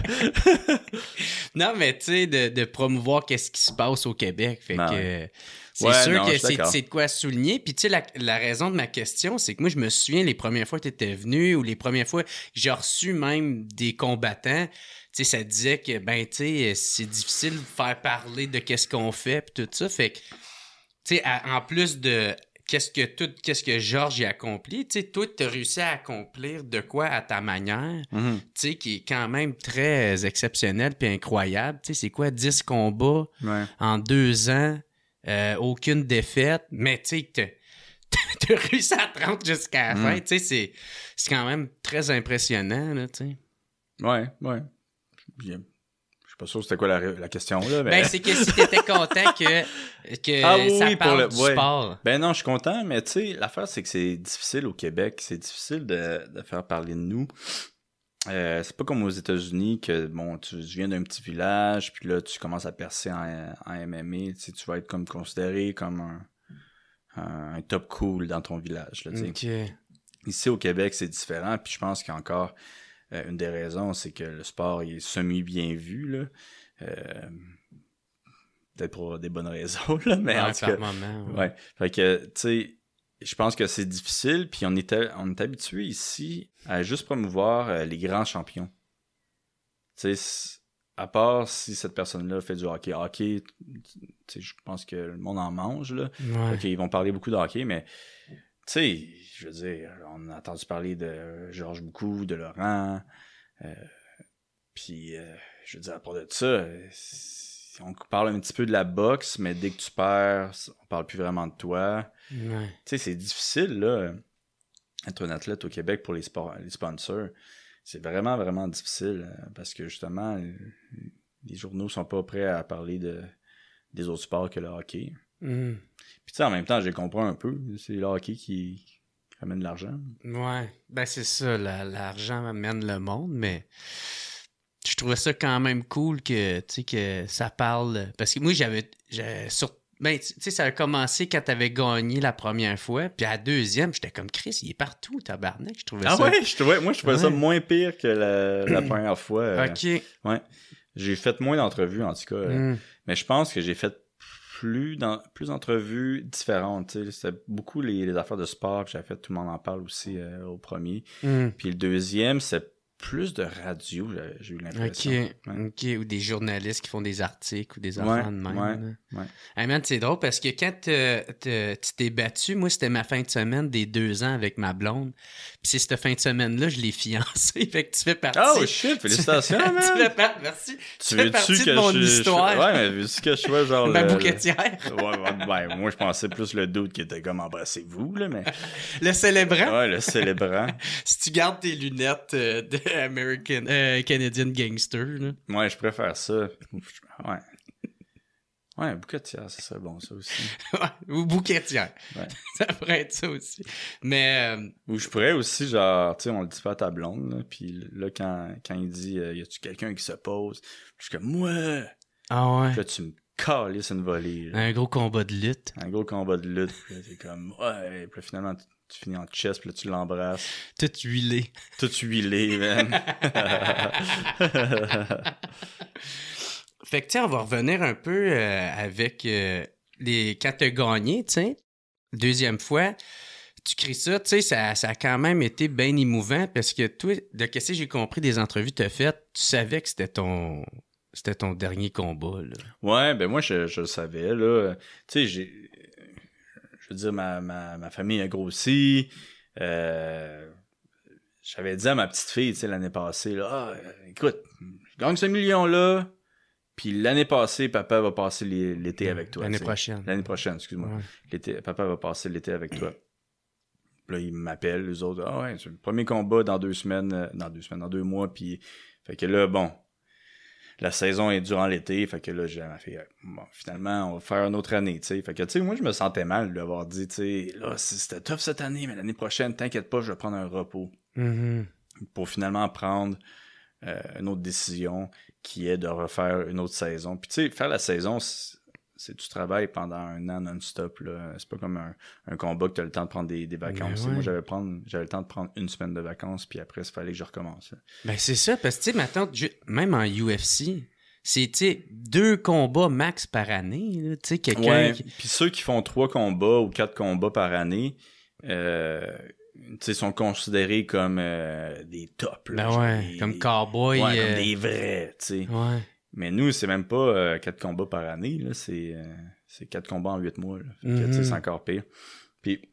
Non, mais tu sais, de, de promouvoir qu'est-ce qui se passe au Québec. Fait
Ben
que
ouais.
euh, c'est
Ouais,
sûr
non, je
que
suis
c'est,
d'accord.
c'est de quoi souligner. Puis tu sais, la, la raison de ma question, c'est que moi, je me souviens les premières fois que tu étais venu ou les premières fois que j'ai reçu même des combattants, tu sais, ça disait que, ben, tu sais, c'est difficile de faire parler de qu'est-ce qu'on fait puis tout ça. Fait que, tu sais, à- en plus de qu'est-ce que tout, qu'est-ce que Georges a accompli, tu sais, toi, tu as réussi à accomplir de quoi à ta manière,
mhm.
tu sais, qui est quand même très exceptionnel puis incroyable. Tu sais, c'est quoi, dix combats
Ouais.
en deux ans, euh, aucune défaite, mais tu sais, t'as, t'as réussi à te rendre jusqu'à la
Mm.
fin. Tu sais, c'est, c'est quand même très impressionnant, là, tu sais.
Ouais, ouais. Je je suis pas sûr c'était quoi la, la question, là. Mais...
Ben, c'est que si t'étais content que, que
Ah oui,
ça
oui, pour
parle
le-
du
ouais.
sport.
Ben non, je suis content, mais tu sais, l'affaire, c'est que c'est difficile au Québec. C'est difficile de, de faire parler de nous. Euh, c'est pas comme aux États-Unis que, bon, tu viens d'un petit village, puis là, tu commences à percer en, en M M A, tu sais, tu vas être comme considéré comme un, un, un top cool dans ton village, là, tu sais.
Ok.
Ici, au Québec, c'est différent, puis je pense qu'il y a encore euh, une des raisons, c'est que le sport il est semi-bien vu, là. Euh, peut-être pour des bonnes raisons, là, mais
Ouais,
en tout cas...
moment, ouais.
Ouais. Fait que, tu sais, je pense que c'est difficile, puis on est, on est habitué ici à juste promouvoir euh, les grands champions. Tu sais, à part si cette personne-là fait du hockey. Hockey, tu sais, je pense que le monde en mange, là.
Ouais.
Fait qu'ils vont parler beaucoup de hockey, mais, tu sais, je veux dire, on a entendu parler de Georges Boucou, de Laurent, euh, puis, euh, je veux dire, à part de ça, on parle un petit peu de la boxe, mais dès que tu perds, on parle plus vraiment de toi.
Ouais.
Tu sais, c'est difficile, là, être un athlète au Québec pour les, sports, les sponsors. C'est vraiment, vraiment difficile parce que, justement, les journaux sont pas prêts à parler de, des autres sports que le hockey.
Mm.
Puis, tu sais, en même temps, j'ai compris un peu. C'est le hockey qui, qui amène de l'argent.
Ouais. Ben, c'est ça. La, l'argent amène le monde, mais je trouvais ça quand même cool que, tu sais, que ça parle. Parce que moi, j'avais. j'avais sur... Ben, tu sais, ça a commencé quand t'avais gagné la première fois, puis à la deuxième, j'étais comme Chris, il est partout, tabarnak. Je trouvais
ah
ça.
Ah ouais? Je trouvais, moi, je trouvais
ouais.
ça moins pire que la, la première fois. Euh,
ok.
Ouais. J'ai fait moins d'entrevues, en tout cas. Euh,
Mm.
mais je pense que j'ai fait plus, dans, plus d'entrevues différentes. Tu sais. C'était beaucoup les, les affaires de sport, puis j'avais fait Tout le monde en parle aussi euh, au premier.
Mm.
Puis le deuxième, c'est plus de radio, j'ai, j'ai eu l'impression.
Ok,
Ouais.
ok, ou des journalistes qui font des articles ou des
Ouais,
affaires de même.
ouais,
là.
ouais.
Hey man, c'est drôle parce que quand te- te- tu t'es battu, moi c'était ma fin de semaine des deux ans avec ma blonde. Puis c'est cette fin de semaine-là, je l'ai fiancée. Fait que tu fais partie.
Oh shit, félicitations,
tu,
man!
tu fais par- merci. Tu,
Tu
fais
veux-tu
partie
que
de mon
je,
histoire.
je- Ouais, mais veux-tu que je sois genre
Ma
le...
bouquetière.
le- Ouais, ouais, ben, moi, je pensais plus le doute qui était comme embrassez-vous, là, mais...
Le célébrant.
Ouais, le célébrant.
Si tu gardes tes lunettes euh, de American, euh, Canadian Gangster, là.
Ouais, je préfère ça. Ouais. Ouais, bouquetière, ça serait bon, ça aussi.
Ouais, ou bouquetière.
Ouais.
Ça pourrait être ça aussi. Mais... euh,
Ou je pourrais aussi, genre, tu sais, on le dit pas à ta blonde, là, puis là, quand, quand il dit euh, « Y a-tu quelqu'un qui se pose? » Je suis comme « Moi! »
Ah ouais.
Puis là, tu me calisses une volée. Là.
Un gros combat de lutte.
Un gros combat de lutte. Puis là, t'es comme « Ouais! » Puis là, finalement, tu, tu finis en chest, puis là, tu l'embrasses.
Tout huilé.
Tout huilé, man.
Fait que, tu sais, on va revenir un peu euh, avec euh, les... Quand t'as gagné, tu sais, deuxième fois, tu cries ça, tu sais, ça, ça a quand même été bien émouvant parce que toi, de qu'est-ce que j'ai compris des entrevues que t'as faites, tu savais que c'était ton... C'était ton dernier combat, là.
Ouais, ben moi, je, je le savais, là. Tu sais, j'ai... Je veux dire, ma, ma, ma famille a grossi. Euh... J'avais dit à ma petite fille, tu sais, l'année passée, là, ah, écoute, je gagne ce million-là, puis l'année passée, papa va passer l'été avec toi.
L'année
t'sais.
prochaine.
L'année prochaine, excuse-moi.
Ouais.
L'été, papa va passer l'été avec toi. Puis là, ils m'appellent, les autres, ah ouais, c'est le premier combat dans deux semaines, euh, dans deux semaines, dans deux mois, puis fait que là, bon, la saison est durant l'été, fait que là, j'ai ma fille, bon, finalement, on va faire une autre année, tu sais. Fait que, tu sais, moi, je me sentais mal d'avoir dit, tu sais, là, c'était tough cette année, mais l'année prochaine, t'inquiète pas, je vais prendre un repos.
Mm-hmm.
Pour finalement prendre euh, une autre décision qui est de refaire une autre saison. Puis tu sais, faire la saison, c'est, c'est tu travailles pendant un an non-stop. Là. C'est pas comme un, un combat que tu as le temps de prendre des, des vacances.
Ouais.
Moi, j'avais, prendre, j'avais le temps de prendre une semaine de vacances, puis après, il fallait que je recommence. Là.
Ben c'est ça, parce que tu sais, maintenant, même en U F C, c'est, tu sais, deux combats max par année, là, tu sais, quelqu'un...
Ouais,
qui...
puis ceux qui font trois combats ou quatre combats par année... Euh, tu sais, sont considérés comme euh, des tops. Là,
Ben ouais,
des,
comme
des,
cowboy.
Ouais,
euh...
comme des vrais, tu sais.
Ouais.
Mais nous, c'est même pas euh, quatre combats par année, là. C'est, euh, c'est quatre combats en huit mois, là. Fait que,
Mm-hmm.
tu sais, c'est encore pire. Puis,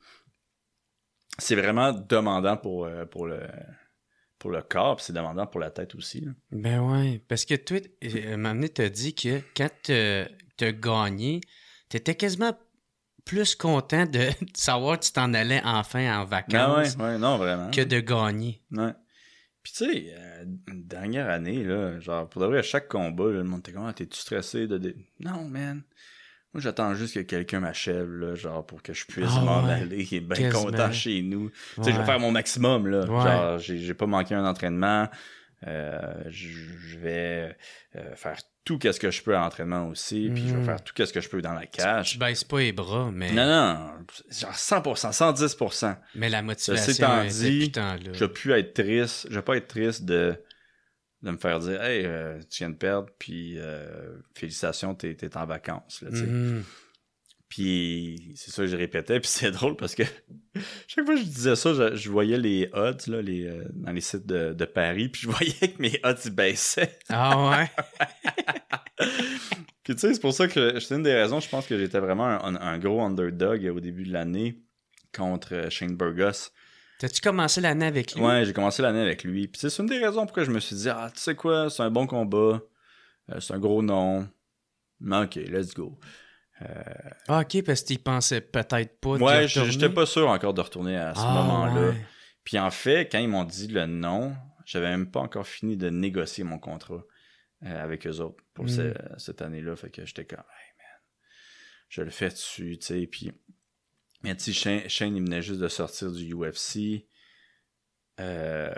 c'est vraiment demandant pour, euh, pour le pour le corps, puis c'est demandant pour la tête aussi, là.
Ben ouais, parce que toi, euh, un moment donné, t'as dit que quand t'as, t'as gagné, t'étais quasiment plus content de savoir que tu t'en allais enfin en vacances
Ah ouais, ouais, non, vraiment.
que de gagner.
Ouais. Puis tu sais, euh, une dernière année, là, genre, pour de vrai, à chaque combat, là, le monde était comme, ah, t'es-tu stressé de... Dé... Non, man. Moi, j'attends juste que quelqu'un m'achève, là, genre, pour que je puisse
Ah
m'en
ouais.
aller et bien
Quasiment.
content chez nous. Tu sais,
Ouais.
je vais faire mon maximum, là.
Ouais.
Genre, j'ai, j'ai pas manqué un entraînement. Euh, je, je vais euh, faire tout ce que je peux à l'entraînement aussi, puis mm. je vais faire tout ce que je peux dans la cage.
Tu baisses pas les bras, mais...
Non, non, genre cent pour cent, cent dix pour cent.
Mais la motivation est depuis temps là.
Je vais plus être triste, je vais pas être triste de, de me faire dire « Hey, euh, tu viens de perdre, puis euh, félicitations, t'es, t'es en vacances. » là, tu sais. Mm. Puis c'est ça que je répétais, puis c'est drôle parce que chaque fois que je disais ça, je, je voyais les odds là, les, euh, dans les sites de, de Paris, puis je voyais que mes odds ils baissaient.
Ah ouais?
Puis tu sais, c'est pour ça que c'est une des raisons, je pense que j'étais vraiment un, un gros underdog au début de l'année contre Shane Burgos.
T'as-tu commencé l'année avec lui?
Ouais, j'ai commencé l'année avec lui. Puis c'est une des raisons pourquoi je me suis dit, ah, tu sais quoi, c'est un bon combat, euh, c'est un gros nom, ok, let's go. Euh...
Ah, ok, parce qu'il pensait peut-être pas de
ouais,
retourner.
J'étais pas sûr encore de retourner à ce
ah,
moment-là.
Ouais.
Puis en fait, quand ils m'ont dit le non, j'avais même pas encore fini de négocier mon contrat euh, avec eux autres pour mm. ce, cette année-là. Fait que j'étais comme, hey man, je le fais dessus, tu sais. Puis, mais tu sais, Shane, Shane, il venait juste de sortir du U F C. Euh...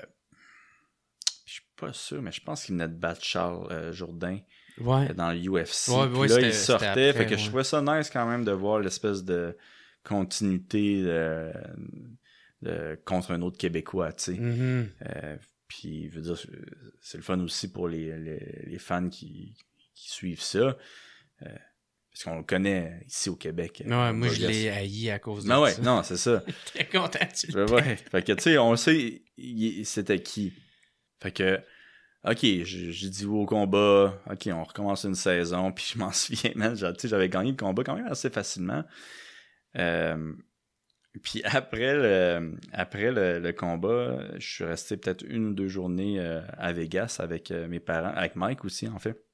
Je suis pas sûr, mais je pense qu'il venait de battre Charles euh, Jourdain.
Ouais.
Dans le U F C.
Ouais,
puis
ouais,
là, il sortait.
après,
fait que
ouais.
je trouvais ça nice quand même de voir l'espèce de continuité de, de, contre un autre Québécois, tu sais.
Mm-hmm.
Euh, puis, je veux dire, c'est le fun aussi pour les, les, les fans qui, qui suivent ça. Euh, parce qu'on le connaît ici au Québec.
Ouais, moi, je l'ai haï à cause de
non,
ça.
Ouais, non, c'est ça.
T'es content, tu le
ouais, ouais. Fait que, tu sais, on sait il, c'était qui. Fait que OK, j'ai dit au combat, OK, on recommence une saison, puis je m'en souviens, man, j'avais gagné le combat quand même assez facilement. Euh, puis après le après le, le combat, je suis resté peut-être une ou deux journées euh, à Vegas avec euh, mes parents, avec Mike aussi, en fait.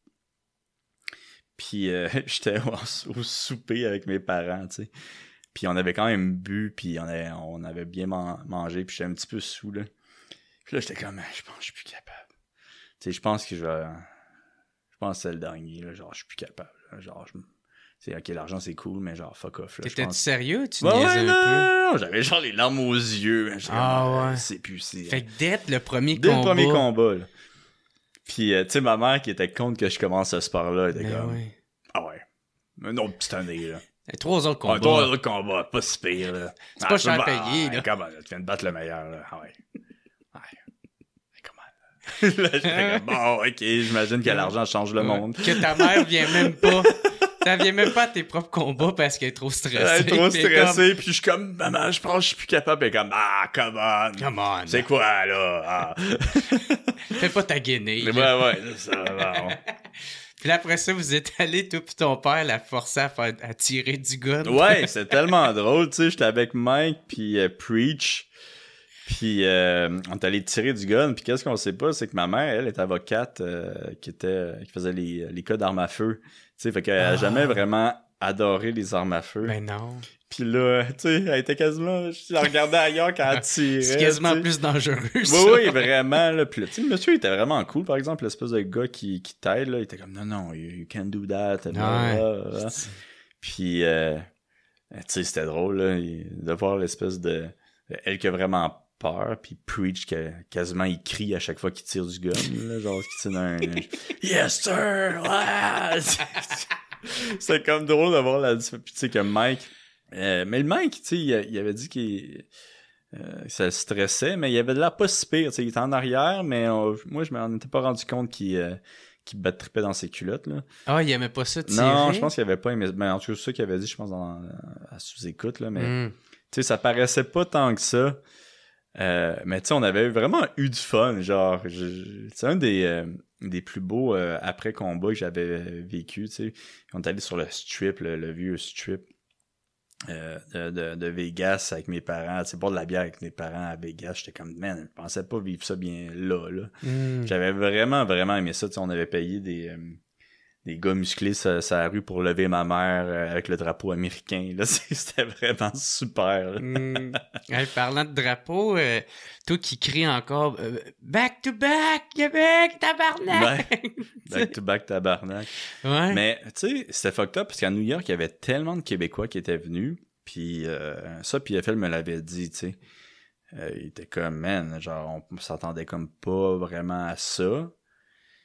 Puis euh, j'étais au, au souper avec mes parents, tu sais. Puis on avait quand même bu, puis on avait, on avait bien man- mangé, puis j'étais un petit peu sous, là. Puis là, j'étais comme, je pense que je suis plus capable. Tu sais, je pense que je vais... Je pense que c'est le dernier, là. Genre, je suis plus capable. Là. Genre, je... Tu sais, OK, l'argent, c'est cool, mais genre, fuck off.
T'étais-tu
pense...
sérieux? Tu
ouais,
niaisais
ouais,
un
non,
peu?
Non, non, j'avais genre les larmes aux yeux.
Ah
comme,
ouais.
C'est plus... C'est...
Fait que dès le premier
dès
combat...
Dès le premier combat, là. Puis, euh, tu sais, ma mère qui était contre que je commence ce sport-là, elle était
mais
comme...
Ouais.
Ah ouais. Une autre petite année, là.
Et trois autres combats.
Ah, trois autres combats, pas si pire, là.
C'est
ah,
pas cher payé,
ah,
là.
Comment, là, tu viens de battre le meilleur, là. Ah ouais. Là, j'étais comme, bon, ok, j'imagine que l'argent change le monde.
Que ta mère vient même pas. Ça vient même pas à tes propres combats parce qu'elle est trop stressée.
Elle est trop stressée, comme... puis je suis comme, maman, je pense que je suis plus capable. Elle est comme, ah, come on.
Come on.
C'est quoi, là? Ah.
Fais pas ta guenille.
Ouais, ouais, c'est ça, bon.
Puis là, après ça, vous êtes allé, toi pis ton père, la forcer à, faire, à tirer du gun.
Ouais, c'est tellement drôle, tu sais. J'étais avec Mike, puis euh, Preach. Puis euh, on est allé tirer du gun, puis qu'est-ce qu'on sait pas, c'est que ma mère, elle, est avocate euh, qui était qui faisait les, les cas d'armes à feu. Tu sais, fait qu'elle a ah. jamais vraiment adoré les armes à feu.
Ben non.
Puis là, tu sais, elle était quasiment... Je la regardais ailleurs quand elle tirait.
C'est quasiment
t'sais.
Plus dangereux, ça.
Oui, oui, vraiment. Là. Puis là, tu sais, le monsieur était vraiment cool, par exemple, l'espèce de gars qui, qui t'aide, là, il était comme, non, non, you, you can't do that.
Ouais.
Blah, blah. Puis, euh, tu sais, c'était drôle, là, de voir l'espèce de... Elle qui a vraiment peur, puis Preach qui a, quasiment il crie à chaque fois qu'il tire du gun, là, genre qu'il tire un... Yes, sir! C'est comme drôle de voir la... Puis tu sais que Mike... Euh, mais le Mike, tu sais, il, il avait dit qu'il euh, ça le stressait, mais il avait de l'air pas si pire. Il était en arrière, mais on, moi, je m'en étais pas rendu compte qu'il, euh, qu'il battrippait dans ses culottes. Là.
Ah, il aimait pas ça tirer?
Non, je pense qu'il avait pas aimé. Mais en tout cas, c'est ça qu'il avait dit, je pense, dans, à sous-écoute. Là, mais
mm.
tu sais, ça paraissait pas tant que ça. Euh, mais tu sais, on avait vraiment eu du fun. Genre, je, je, c'est un des, euh, des plus beaux euh, après-combats que j'avais vécu. Tu sais, on est allé sur le strip, le, le vieux strip. Euh, de, de, de Vegas avec mes parents, tu sais, boire de la bière avec mes parents à Vegas, j'étais comme, man, je pensais pas vivre ça bien là, là.
Mm.
J'avais vraiment, vraiment aimé ça, tu sais, on avait payé des, euh, des gars musclés sur, sur la rue pour lever ma mère euh, avec le drapeau américain, là, c'était vraiment super,
mm. Hey, parlant de drapeau, euh, toi qui cries encore euh, back to back, Québec, tabarnak!
Ouais. Back to back, tabarnak.
Ouais.
Mais, tu sais, c'était fucked up parce qu'à New York, il y avait tellement de Québécois qui étaient venus, puis euh, ça, puis P F L me l'avait dit, tu sais. Euh, il était comme, man, genre, on s'attendait comme pas vraiment à ça.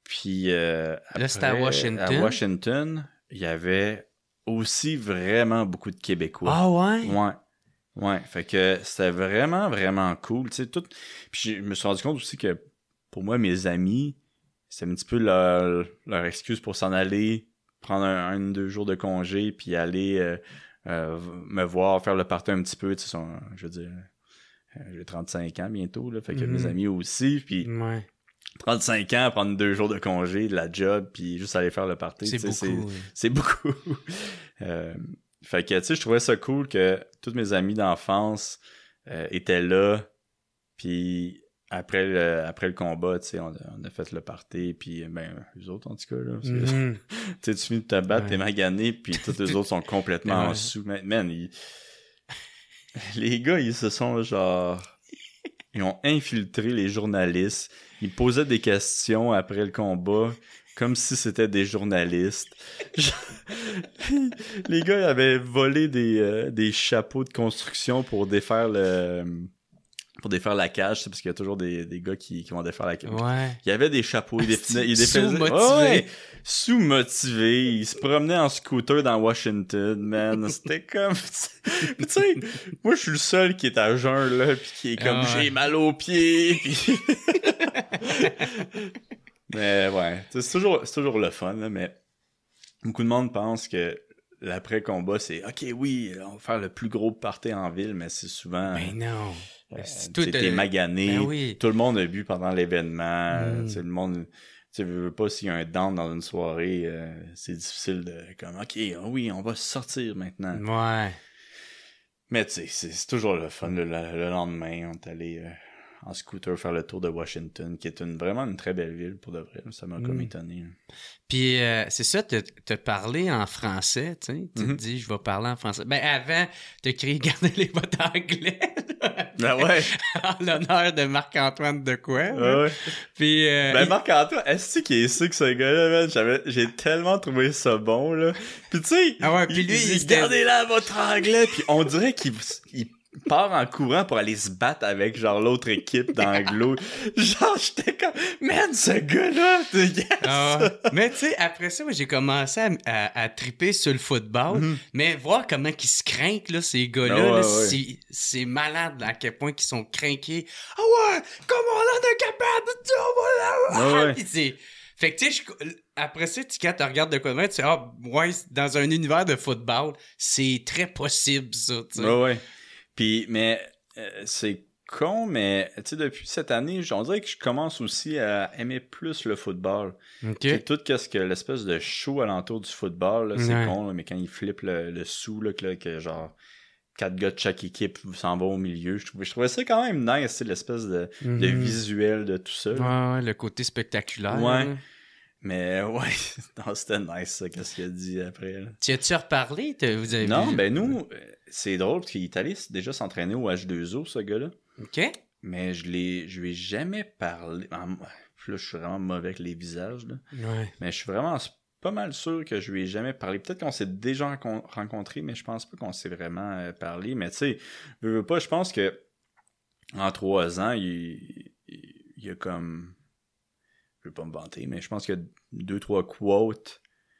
Puis euh, après,
là, c'était à Washington.
À Washington, il y avait aussi vraiment beaucoup de Québécois.
Ah ouais?
Ouais. Ouais. Fait que c'était vraiment, vraiment cool. Tu sais, tout... Puis je me suis rendu compte aussi que pour moi, mes amis, c'était un petit peu leur, leur excuse pour s'en aller, prendre un, un deux jours de congé, puis aller euh, euh, me voir, faire le party un petit peu. Tu sais, son, je veux dire, euh, j'ai trente-cinq ans bientôt, là. Fait que mm-hmm. mes amis aussi. Puis
ouais.
trente-cinq ans, prendre deux jours de congé, de la job, puis juste aller faire le party.
C'est beaucoup.
C'est,
oui.
c'est beaucoup. euh, fait que, tu sais, je trouvais ça cool que tous mes amis d'enfance euh, étaient là, puis après le, après le combat, tu sais, on, on a fait le party, puis ben, eux autres, en tout cas, là, parce que, mm-hmm. tu sais, tu finis de te battre, ouais. t'es magané, puis tous les autres sont complètement ouais. en dessous. Man, man ils... les gars, ils se sont, genre... Ils ont infiltré les journalistes. Ils posaient des questions après le combat, comme si c'était des journalistes. Les gars ils avaient volé des, euh, des chapeaux de construction pour défaire le... pour défaire la cage, c'est parce qu'il y a toujours des, des gars qui, qui vont défaire la cage.
Ouais.
Il y avait des chapeaux, ils défaisaient... Ils
défaisaient... Sous-motivés.
Oh, ouais, sous-motivés. Ils se promenaient en scooter dans Washington, man. C'était comme... tu sais, moi, je suis le seul qui est à jeun, là, pis qui est comme, ah ouais. j'ai mal aux pieds, pis... Mais ouais, c'est toujours, c'est toujours le fun, là, mais beaucoup de monde pense que l'après-combat, c'est « OK, oui, on va faire le plus gros party en ville », mais c'est souvent...
Mais non!
Euh, tout t'es magané,
ben oui.
tout le monde a bu pendant l'événement,
mm.
le monde... Tu veux pas s'il y a un down dans une soirée, euh, c'est difficile de... comme « OK, oh oui, on va sortir maintenant. »
Ouais.
Mais tu sais, c'est, c'est toujours le fun. Le, le lendemain, on est allé euh, en scooter faire le tour de Washington, qui est une, vraiment une très belle ville, pour de vrai. Ça m'a mm. comme étonné.
Puis, euh, c'est ça, te, te parler en français, tu sais. Tu mm-hmm. te dis, je vais parler en français. Ben, avant, t'as crié « Gardez les votes anglais ».
Ben ouais.
En l'honneur de Marc-Antoine Decoy.
Ouais, ouais.
Puis, euh,
ben,
il...
Marc-Antoine, est-ce qu'il est sick, ce gars-là, man? J'avais, j'ai tellement trouvé ça bon, là. Puis, tu sais,
ah ouais, puis lui,
il,
il
dit « Gardez là votre anglais », puis on dirait qu'il il part en courant pour aller se battre avec, genre, l'autre équipe d'anglo. Genre, j'étais comme, man, ce gars-là, yes!
Ah, mais tu sais, après ça, moi, j'ai commencé à, à, à triper sur le football, mm-hmm. mais voir comment ils se craquent, là, ces gars-là,
oh,
là,
ouais,
c'est,
ouais.
c'est malade, là, à quel point ils sont craqués. Ah ouais, comment on est capable de dire, voilà!
Oh, ouais.
Puis c'est... Fait que, tu sais, après ça, tu, quand tu regardes de quoi de même, tu sais, ah, ouais, dans un univers de football, c'est très possible, ça, tu sais.
Ouais, ouais. Puis, mais, euh, c'est con, mais, tu sais, depuis cette année, on dirait que je commence aussi à aimer plus le football.
OK.
C'est tout qu'est-ce que l'espèce de show alentour du football, là, c'est
ouais.
con, là, mais quand ils flippent le, le sou, là, que, là, que genre, quatre gars de chaque équipe s'en vont au milieu, je trouvais, je trouvais ça quand même nice, c'est l'espèce de, mm-hmm. de visuel de tout ça.
Ouais, ouais, le côté spectaculaire.
Ouais.
Là.
Mais ouais, non, c'était nice ça, qu'est-ce qu'il a dit après. Là.
Tu as-tu reparlé? Vous avez
non,
vu...
ben nous, c'est drôle parce qu'il est allé déjà s'entraîner au H deux O, ce gars-là.
OK.
Mais je l'ai, je lui ai jamais parlé. Là, je suis vraiment mauvais avec les visages, là.
Ouais.
Mais je suis vraiment pas mal sûr que je lui ai jamais parlé. Peut-être qu'on s'est déjà rencontrés, mais je pense pas qu'on s'est vraiment parlé. Mais tu sais, je veux pas, je pense que en trois ans, il, il, il y a comme... Je veux pas me vanter, mais je pense que deux, trois quotes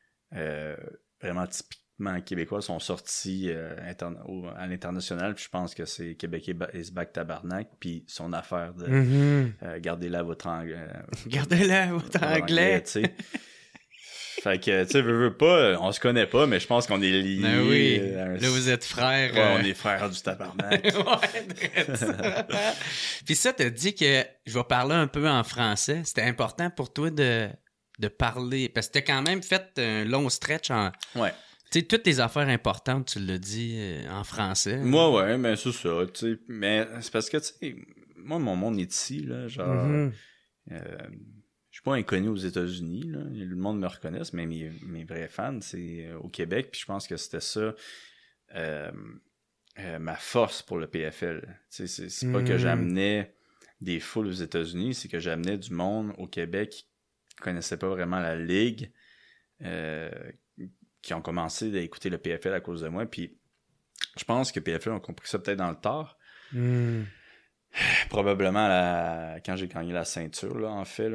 euh, vraiment typiquement québécois sont sortis euh, interne- au, à l'international. Puis je pense que c'est Québec is back tabarnak. Puis son affaire de
mm-hmm.
euh, gardez-la votre anglais. Euh,
gardez-la votre anglais. anglais
tu sais. Fait que, tu sais, veux, veux pas, on se connaît pas, mais je pense qu'on est liés.
Ben oui,
euh,
là, vous êtes frères.
Ouais,
euh...
on est frères du tabarnak.
Ouais, ça. Puis ça, t'as dit que je vais parler un peu en français. C'était important pour toi de, de parler, parce que t'as quand même fait un long stretch en...
Ouais.
Tu sais, toutes les affaires importantes, tu l'as dit euh, en français.
Moi, ouais, mais c'est ça, tu sais. Mais c'est parce que, tu sais, moi, mon monde est ici, là, genre... Mm-hmm. Euh, je suis pas inconnu aux États-Unis, là. Le monde me reconnaît, mais mes, mes vrais fans, c'est au Québec. Puis je pense que c'était ça euh, euh, ma force pour le P F L. Tu sais, c'est, c'est pas mmh. que j'amenais des foules aux États-Unis, c'est que j'amenais du monde au Québec qui connaissait pas vraiment la ligue, euh, qui ont commencé à écouter le P F L à cause de moi. Puis je pense que P F L ont compris ça peut-être dans le tard.
Mmh.
Probablement la... quand j'ai gagné la ceinture, là, en fait, là.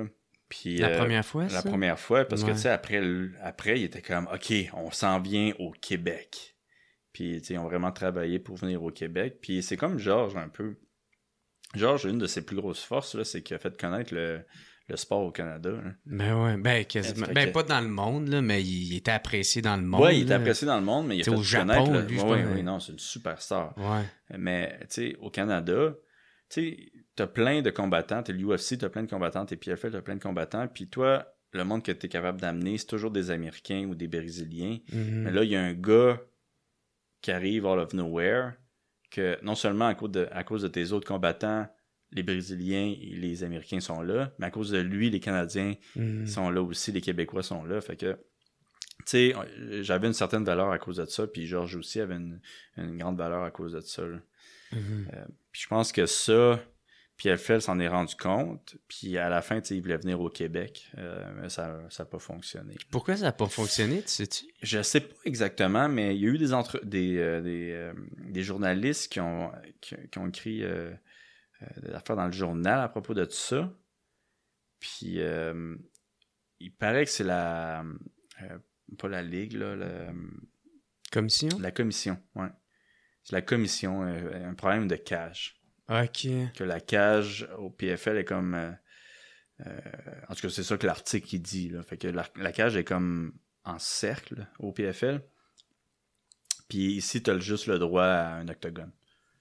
Puis,
la
euh,
première fois,
La
ça?
première fois, parce
Ouais.
que, tu sais, après, après, il était comme, OK, on s'en vient au Québec. Puis, tu sais, ils ont vraiment travaillé pour venir au Québec. Puis, c'est comme Georges, un peu. Georges, une de ses plus grosses forces, là, c'est qu'il a fait connaître le, le sport au Canada. Hein.
Ben ouais, ben quasiment.
Fait
Ben
que-
pas dans le monde, là, mais il était apprécié dans le monde.
Ouais, il était
là.
apprécié dans le monde, mais il a
T'sais,
fait
au Japon,
connaître... là.
lui, je
ouais,
pense,
oui,
ouais.
non, c'est une superstar.
Ouais.
Mais, tu sais, au Canada, tu sais, t'as plein de combattants, t'es l'U F C, t'as plein de combattants, t'es P F L, t'as plein de combattants, puis toi, le monde que t'es capable d'amener, c'est toujours des Américains ou des Brésiliens.
Mhm.
Mais là, il y a un gars qui arrive out of nowhere, que non seulement à cause de, à cause de tes autres combattants, les Brésiliens et les Américains sont là, mais à cause de lui, les Canadiens
Mhm.
sont là aussi, les Québécois sont là, fait que, tu sais, j'avais une certaine valeur à cause de ça, puis Georges aussi avait une, une grande valeur à cause de ça, là.
Mhm.
Euh, puis je pense que ça, P F L s'en est rendu compte, puis à la fin, tu sais, il voulait venir au Québec, euh, mais ça n'a pas fonctionné.
Pourquoi ça n'a pas fonctionné, tu sais-tu?
Je sais pas exactement, mais il y a eu des entre... des, euh, des, euh, des journalistes qui ont, qui, qui ont écrit euh, euh, des affaires dans le journal à propos de tout ça. Puis euh, il paraît que c'est la... euh, pas la Ligue, là, la,
Commission?
la commission, ouais. C'est la commission, euh, un problème de cage.
Ok.
Que la cage au P F L est comme... Euh, euh, en tout cas, c'est ça que l'article il dit, là. Fait que la, la cage est comme en cercle au P F L. Puis ici, t'as juste le droit à un octogone.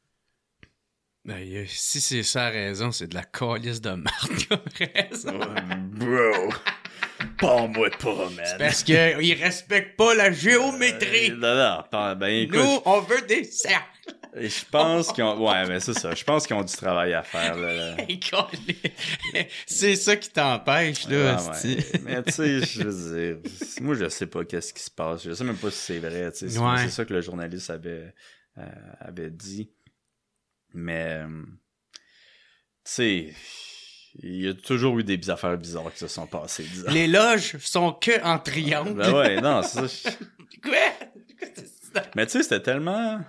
Ben, euh, si c'est ça la raison, c'est de la calice de marque comme raison.
Bro! Pas moi de pas, man.
C'est parce qu'ils respectent pas la géométrie.
Euh, non, non, pas- ben écoute,
Nous, on veut des cercles.
je, je pense qu'ils ont... Ouais, mais c'est ça. Je pense qu'ils ont du travail à faire, là. là.
Hey, calice. C'est ça qui t'empêche, là,
Ah,
hostie.
ouais. Mais tu sais, je veux dire, moi, je sais pas qu'est-ce qui se passe. Je sais même pas si c'est vrai, tu sais. C'est
Ouais.
c'est ça que le journaliste avait, euh, avait dit. Mais, euh, tu sais, il y a toujours eu des affaires bizarres qui se sont passées, disons.
Les loges sont que en triangle.
Ben ouais, non, c'est ça.
Quoi? Quoi, c'est ça?
Mais tu sais, c'était tellement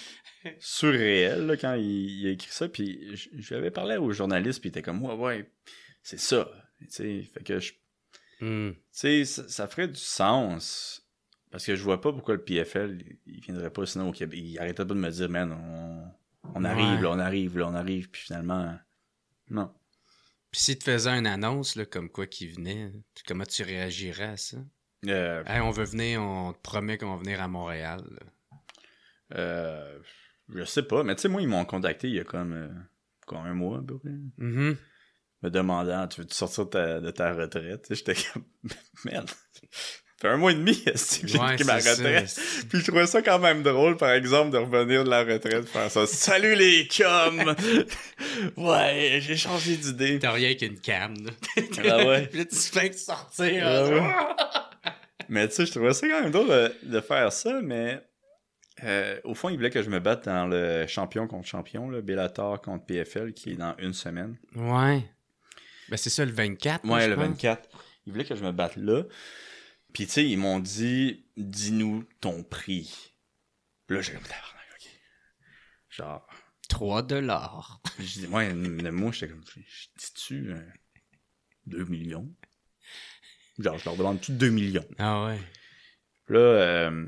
surréel là, quand il, il a écrit ça. Puis je, je lui avais parlé au journaliste, puis il était comme, ouais, ouais, c'est ça. Tu sais, fait que je.
Hmm.
Tu sais, ça, ça ferait du sens. Parce que je vois pas pourquoi le P F L, il, il viendrait pas sinon au Québec. Il arrêtait pas de me dire, man, on, on arrive,
Ouais.
là, on arrive, là, on arrive. Puis finalement, non.
Puis si tu faisais une annonce, là, comme quoi qui venait, comment tu réagirais à ça?
Euh,
Hey, on veut venir, on te promet qu'on va venir à Montréal. là.
euh, je sais pas, mais tu sais, moi, ils m'ont contacté il y a comme, euh, quoi, un mois, à peu près.
Mhm.
Me demandant, tu veux-tu sortir de ta, de ta retraite? Tu sais, j'étais comme, merde, ça fait un mois et demi, est-ce que j'ai
Ouais,
pris ma
c'est
retraite?
ça.
Puis je trouvais ça quand même drôle, par exemple, de revenir de la retraite, faire ça. Salut les chums! Ouais, j'ai changé d'idée.
T'as rien qu'une canne. là.
Ah ouais.
Puis là, tu fais que sortir.
Ah
hein.
ouais. Mais tu sais, je trouvais ça quand même drôle de, de faire ça, mais euh, au fond, il voulait que je me batte dans le champion contre champion, là, Bellator contre P F L, qui est dans une semaine.
Ouais. Ben, c'est ça, le vingt-quatre.
Ouais,
je
le
pense.
vingt-quatre. Ils voulaient que je me batte là. Puis, tu sais, ils m'ont dit, dis-nous ton prix. Puis là, j'ai comme, tabarnak, ok. Genre,
trois dollars.
je dis, ouais, mais moi, j'étais comme, je dis-tu euh, deux millions? Genre, je leur demande-tu deux millions?
Ah ouais.
Puis là, euh,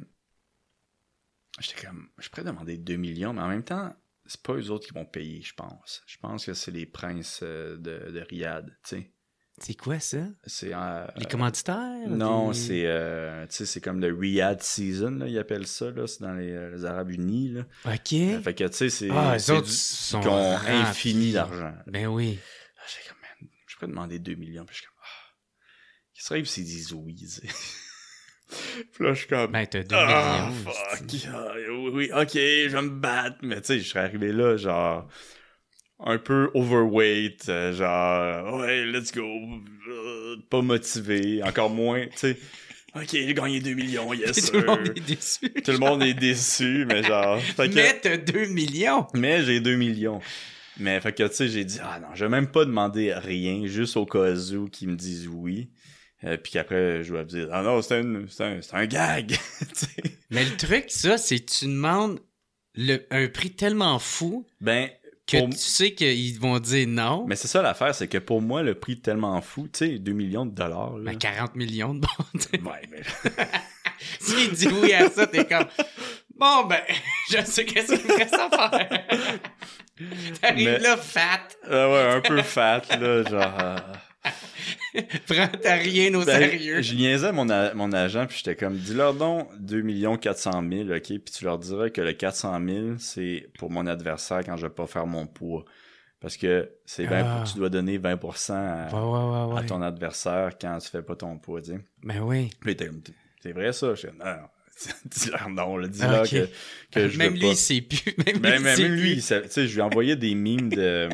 j'étais comme, je pourrais demander deux millions, mais en même temps, c'est pas eux autres qui vont payer, je pense. Je pense que c'est les princes euh, de, de Riyad, tu sais.
C'est quoi ça?
C'est euh,
Les commanditaires?
non,
des-
c'est euh, tu sais, c'est comme le Riyadh Season, là, ils appellent ça, là, c'est dans les, euh, les Arabes Unis, là.
OK.
Euh, fait que, tu sais, c'est
Ah, les
c'est
autres
du-
sont
qui ont
remplis.
infini d'argent.
Ben oui.
Là, j'étais comme, man, je pourrais demander deux millions, puis je suis comme, ah, qu'est-ce qui arrive s'ils disent oui, tu sais? Puis là, je suis comme,
Ben, t'as deux
ah,
millions.
fuck,
c'est-
ah, oui, oui, ok, je vais me battre, mais tu sais, je serais arrivé là, genre, un peu overweight, euh, genre, ouais, let's go, euh, pas motivé, encore moins, tu sais, ok, j'ai gagné deux millions, yes,
Puis
sir.
tout le monde est déçu.
Tout le monde est déçu, mais genre, fait que-
Mais t'as deux millions.
mais j'ai deux millions. Mais fait que, tu sais, j'ai dit, ah non, je vais même pas demander rien, juste au cas où qu'ils me disent oui. Euh, puis qu'après, je vais dire, ah non, c'est un, c'est un, c'est un gag, tu sais.
Mais le truc, ça, c'est que tu demandes le, un prix tellement fou.
Ben,
que
pour...
tu sais qu'ils vont dire non.
Mais c'est ça l'affaire, c'est que pour moi, le prix est tellement fou. Tu sais, deux millions de dollars. Là.
Ben, quarante millions de bons.
Ouais, mais...
S'il dit oui à ça, t'es comme... Bon, ben, je sais qu'est-ce qu'il me reste à faire. T'arrives mais... là, fat.
Ah ouais, un peu fat, là, genre... Euh...
Prends, t'as rien au
ben,
sérieux.
Je niaisais mon, a- mon agent, puis j'étais comme, dis-leur donc deux millions quatre cent mille, OK? Puis tu leur dirais que le quatre cent mille, c'est pour mon adversaire quand je vais pas faire mon poids. Parce que c'est vingt ah. tu dois donner vingt pour cent à,
ouais, ouais, ouais, ouais.
à ton adversaire quand tu fais pas ton poids, tu sais.
Ben oui.
Puis t'es, c'est vrai ça? Je dis, non, dis-leur non, là, dis-leur okay. que, que je
même
veux
lui,
pas.
il sait plus. Même
ben,
lui,
même
il
lui,
sait
tu sais, je lui ai envoyé des mimes de...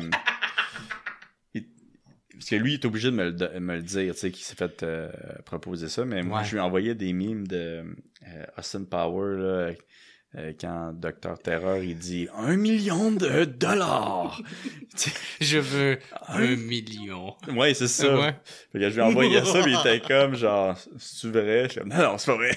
Parce que lui, il est obligé de me le, me le dire, tu sais, qu'il s'est fait euh, proposer ça. Mais ouais. moi, je lui ai envoyé des mimes de euh, Austin Power, là, euh, quand Docteur Terreur, il dit « Un million de dollars! »
Je veux un, un million.
Ouais, c'est ça. Ouais. Fait que je lui ai envoyé ça, mais il était comme, genre, « C'est-tu vrai? » Je suis comme « Non, non, c'est pas vrai. »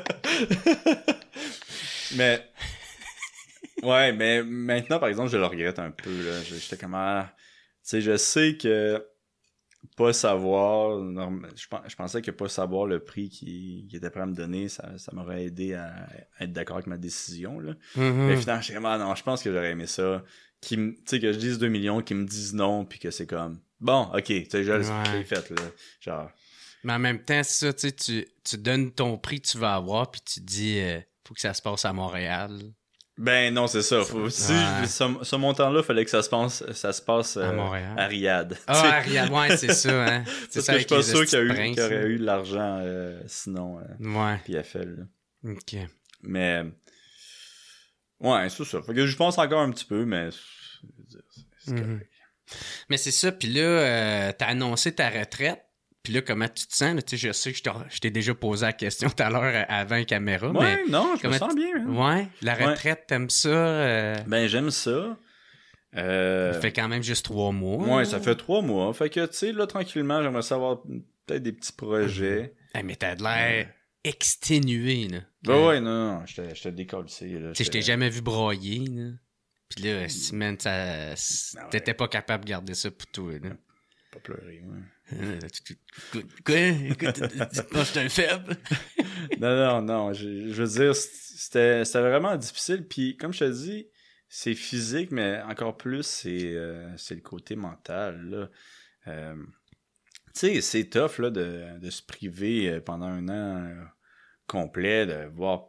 Mais... Ouais, mais maintenant, par exemple, je le regrette un peu, là. J'étais comme, ah... Tu sais, je sais que... pas savoir, je pensais que pas savoir le prix qu'il, qu'il était prêt à me donner, ça, ça m'aurait aidé à, à être d'accord avec ma décision, là. Mm-hmm. Mais finalement, j'étais comme, ah non, je pense que j'aurais aimé ça. Tu sais, que je dise deux millions, qu'ils me disent non, puis que c'est comme, bon, ok, tu sais, je l'ai ouais. fait, là. Genre. Mais
en même temps, c'est ça, tu sais, tu, tu donnes ton prix que tu vas avoir, puis tu dis, euh, faut que ça se passe à Montréal.
Ben non, c'est ça. Faut, si ouais. ce, ce montant-là, fallait que ça se passe, ça se passe euh, à Montréal. À Riyad.
Ah, oh, à Riyad, ouais, c'est ça. Hein. C'est
Parce
ça
que je suis pas sûr qu'il y, a eu,
prince,
qu'il y aurait eu de l'argent euh, sinon. Euh,
ouais.
P F L. Là.
OK.
Mais, ouais, c'est ça. Fait que je pense encore un petit peu, mais c'est
mm-hmm. Mais c'est ça. Puis là, euh, t'as annoncé ta retraite. Puis là, comment tu te sens? Là, je sais que je, je t'ai déjà posé la question tout à l'heure avant la caméra.
Ouais,
mais
non, je me sens bien. Hein.
Ouais, la retraite, ouais. T'aimes ça? Euh...
Ben, j'aime ça. Euh...
Ça fait quand même juste trois mois.
Ouais, ça fait trois mois. Fait que, tu sais, là, tranquillement, j'aimerais savoir peut-être des petits projets.
Mmh. Hey, mais t'as de l'air euh... exténué, là.
Ben euh... ouais, non, non, je te décolle, tu sais.
Tu sais, je t'ai jamais vu broyer, là. Puis là, si, man, ça... Ben t'étais ouais. pas capable de garder ça pour toi, là.
Pas pleurer, ouais.
Quoi? Écoute, tu penses que je suis un faible?
non, non, non. Je, je veux dire, c'était, c'était vraiment difficile. Puis, comme je te dis, c'est physique, mais encore plus, c'est, euh, c'est le côté mental, là. Euh, tu sais, c'est tough, là, de, de se priver pendant un an euh, complet, de voir...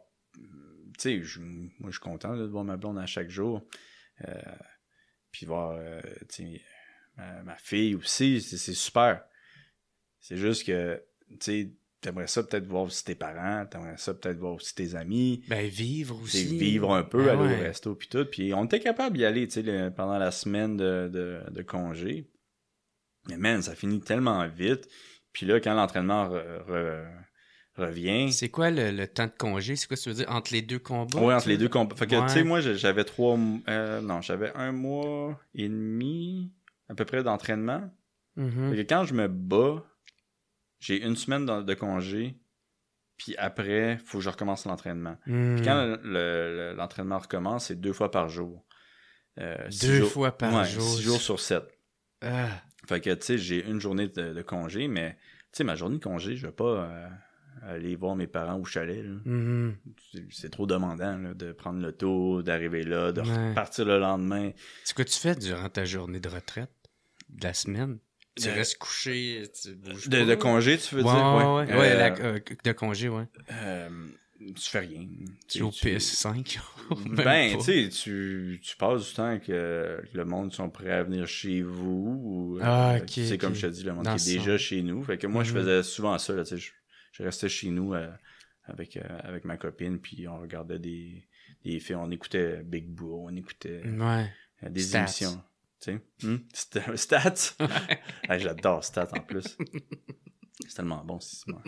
Tu sais, moi, je suis content de voir ma blonde à chaque jour. Euh, puis voir, euh, tu sais... Ma, ma fille aussi, c'est, c'est super. C'est juste que, tu sais, t'aimerais ça peut-être voir aussi tes parents, t'aimerais ça peut-être voir aussi tes amis.
Ben, vivre aussi.
Vivre un peu,
ah,
aller
ouais.
au resto pis tout. Puis on était capable d'y aller, tu sais, le, pendant la semaine de, de, de congé. Mais man, ça finit tellement vite. Puis là, quand l'entraînement re, re, revient...
C'est quoi le, le temps de congé? C'est quoi ça veut dire? Entre les deux combats?
Oui, entre les deux combats. Fait que, ouais. tu sais, moi, j'avais trois... Euh, non, j'avais un mois et demi... à peu près d'entraînement.
Mm-hmm.
Fait que quand je me bats, j'ai une semaine de, de congé, puis après, il faut que je recommence l'entraînement.
Mm.
Puis quand le, le, l'entraînement recommence, c'est deux fois par jour.
Euh, deux jours, fois par
ouais,
jour?
Six jours sur sept.
Ah.
Fait que, tu sais, j'ai une journée de, de congé, mais, tu sais, ma journée de congé, je vais pas euh, aller voir mes parents au chalet. Là.
Mm-hmm.
C'est, c'est trop demandant, là, de prendre l'auto, d'arriver là, de
ouais.
repartir le lendemain.
C'est quoi tu fais durant ta journée de retraite? De la semaine? Tu
de...
restes couché, tu bouges
de,
pas?
De congé, tu veux
ouais,
dire?
Ouais, ouais, ouais
euh,
la, euh, de congé, ouais.
Euh, tu fais rien.
Tu es au P S cinq?
Ben, tu sais, tu, tu passes du temps que le monde sont prêts à venir chez vous. Ou,
ah,
euh,
ok.
C'est okay. Comme je te dis, le monde
Dans
qui est déjà chez nous. Fait que moi, mm-hmm. je faisais souvent ça, là, tu sais, je, je restais chez nous euh, avec, euh, avec ma copine, puis on regardait des, des films, on écoutait Big Boo, on écoutait
ouais.
euh, des
Stats.
émissions. Tu sais, hmm? Stats? hey, j'adore Stats en plus. C'est tellement bon, c'est moi.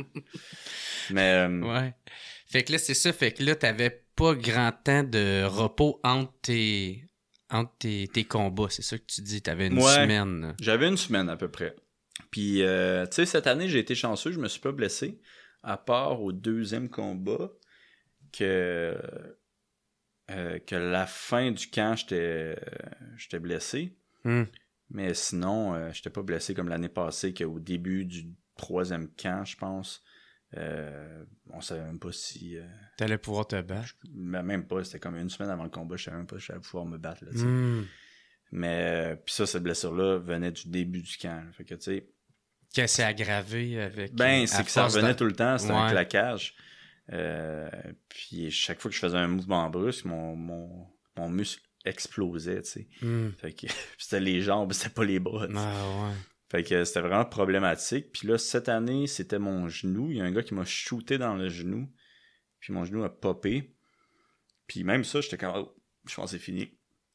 Mais. Euh...
Ouais. Fait que là, c'est ça. Fait que là, t'avais pas grand temps de repos entre tes, entre tes, tes combats. C'est ça que tu dis. T'avais une
ouais,
semaine. Là.
J'avais une semaine à peu près. Puis, euh, tu sais, cette année, j'ai été chanceux. Je me suis pas blessé. À part au deuxième combat que. euh, que la fin du camp, j'étais, euh, j'étais blessé.
Mm.
Mais sinon, euh, j'étais pas blessé comme l'année passée, qu'au début du troisième camp, je pense, euh, on savait même pas si... Euh,
T'allais pouvoir te battre.
je, même pas, c'était comme une semaine avant le combat, je savais même pas si j'allais pouvoir me battre. Là, tu sais.
Mm.
Mais, euh, puis ça, cette blessure-là venait du début du camp. Là. Fait que, tu sais...
Que c'est aggravé avec...
Ben,
euh,
c'est
à
que ça
force
revenait
de-
tout le temps, c'était
Ouais.
un claquage. Euh, puis chaque fois que je faisais un mouvement brusque, mon, mon, mon muscle explosait, tu sais.
Mm.
Fait que c'était les jambes, c'était pas les bras, tu sais.
Ah ouais.
Fait que c'était vraiment problématique. Puis là, cette année, c'était mon genou. Il y a un gars qui m'a shooté dans le genou. Puis mon genou a popé. Puis même ça, j'étais comme, oh, je pense que c'est fini.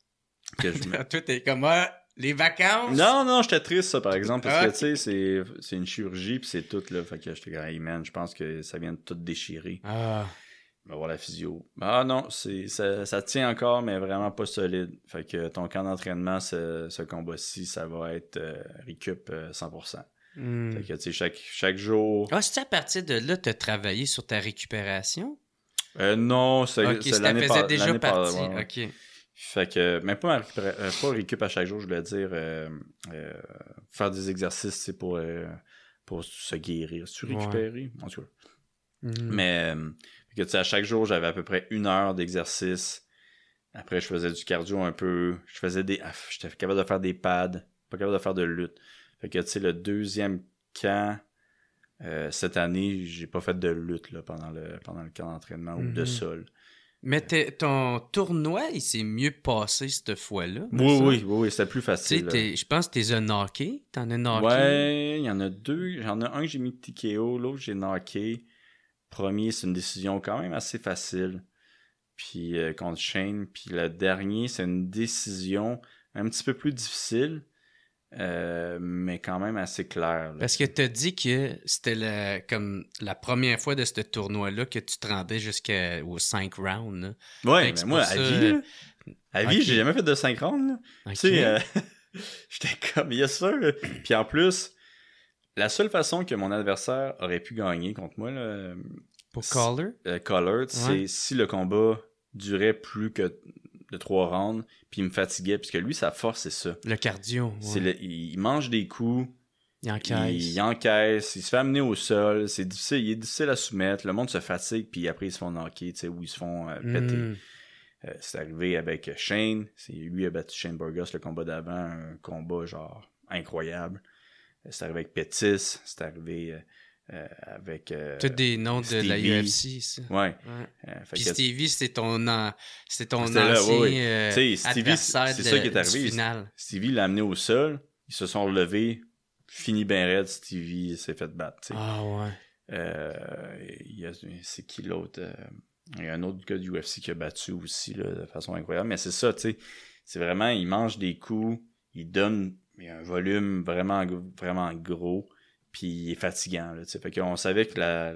Que je me-
Toi, t'es comme, ah, les vacances?
Non, non, j'étais triste, ça, par exemple. Parce
Ah,
que, tu sais, c'est, c'est une chirurgie, puis c'est tout, là. Fait que j'étais comme, hey, man, je pense que ça vient de tout déchirer.
Ah.
On va voir la physio. Ah non, c'est, ça, ça tient encore, mais vraiment pas solide. Fait que ton camp d'entraînement, ce, ce combat-ci, ça va être euh, récup euh, cent pour cent.
Mm.
Fait que, tu sais, chaque, chaque jour...
Ah, c'est à partir de là, t'as travaillé sur ta récupération?
Euh, non, c'est,
Ok,
c'est
ça
l'année
faisait
par-
déjà
l'année par-
partie.
ouais, ouais.
Ok.
Fait que, même pas, ma récupéra- euh, pas récup à chaque jour, je voulais dire, euh, euh, faire des exercices, c'est pour, euh, pour se guérir. Se
Ouais.
récupérer, en tout cas.
Mm.
Mais, euh, fait que, tu sais, à chaque jour, j'avais à peu près une heure d'exercice. Après, je faisais du cardio un peu. Je faisais des, ah, j'étais capable de faire des pads, pas capable de faire de lutte. Fait que, tu sais, le deuxième camp, euh, cette année, j'ai pas fait de lutte, là, pendant le, pendant le camp d'entraînement ou de
Mhm.
sol.
Mais t'es- ton tournoi, il s'est mieux passé cette fois-là.
Oui,
ça?
oui, oui, oui, c'était plus
Tu sais,
facile. là.
t'es- je pense que t'es un knocké. T'en as knocké.
Ouais, il y en a deux. J'en ai un que j'ai mis T K O, l'autre j'ai knocké. Premier, c'est une décision quand même assez facile. Puis euh, contre Shane. Puis le dernier, c'est une décision un petit peu plus difficile, euh, mais quand même assez claire. là.
Parce que t'as dit que c'était la, comme la première fois de ce tournoi-là que tu te rendais jusqu'aux cinq rounds. Là.
Ouais,
Fait que
mais
c'est
moi,
pour
à
ça,
vie, là, à vie,
ok.
j'ai jamais fait de cinq rounds. Là.
Ok.
Tu sais, euh, j'étais comme, yes sir. Puis en plus, la seule façon que mon adversaire aurait pu gagner contre moi, là,
Pour Caller?
euh, Collard, c'est si le combat durait plus que de trois rounds, puis il me fatiguait, puisque lui, sa force, c'est ça.
Le cardio. Ouais.
C'est le- il, il mange des coups,
Il encaisse.
il, il encaisse, il se fait amener au sol, c'est difficile, il est difficile à soumettre, le monde se fatigue, puis après ils se font knocker, tu sais, ou ils se font euh, péter.
Mm.
Euh, c'est arrivé avec Shane, c'est lui a battu Shane Burgos le combat d'avant, un combat genre incroyable. Euh, c'est arrivé avec Pettis, c'est arrivé euh, euh, avec euh,
Tous des noms de la
Stevie.
U F C, ça.
ouais.
Ouais.
Euh, fait
Puis
que-
Stevie, c'était ton, an- c'était ton
C'était là,
ancien
oui, oui.
euh,
Tu sais, Stevie,
adversaire
c'est
de,
ça qui est
du
arrivé.
final.
Stevie l'a amené au sol, ils se sont relevés, fini ben raide, Stevie s'est fait battre. tu sais.
Ah ouais.
Euh, il y a, c'est qui l'autre? euh, il y a un autre gars du U F C qui a battu aussi là, de façon incroyable. Mais c'est ça, tu sais. C'est vraiment, il mange des coups, il donne il y a un volume vraiment, vraiment gros, puis il est fatigant. Là, tu sais. Fait qu'on savait que la,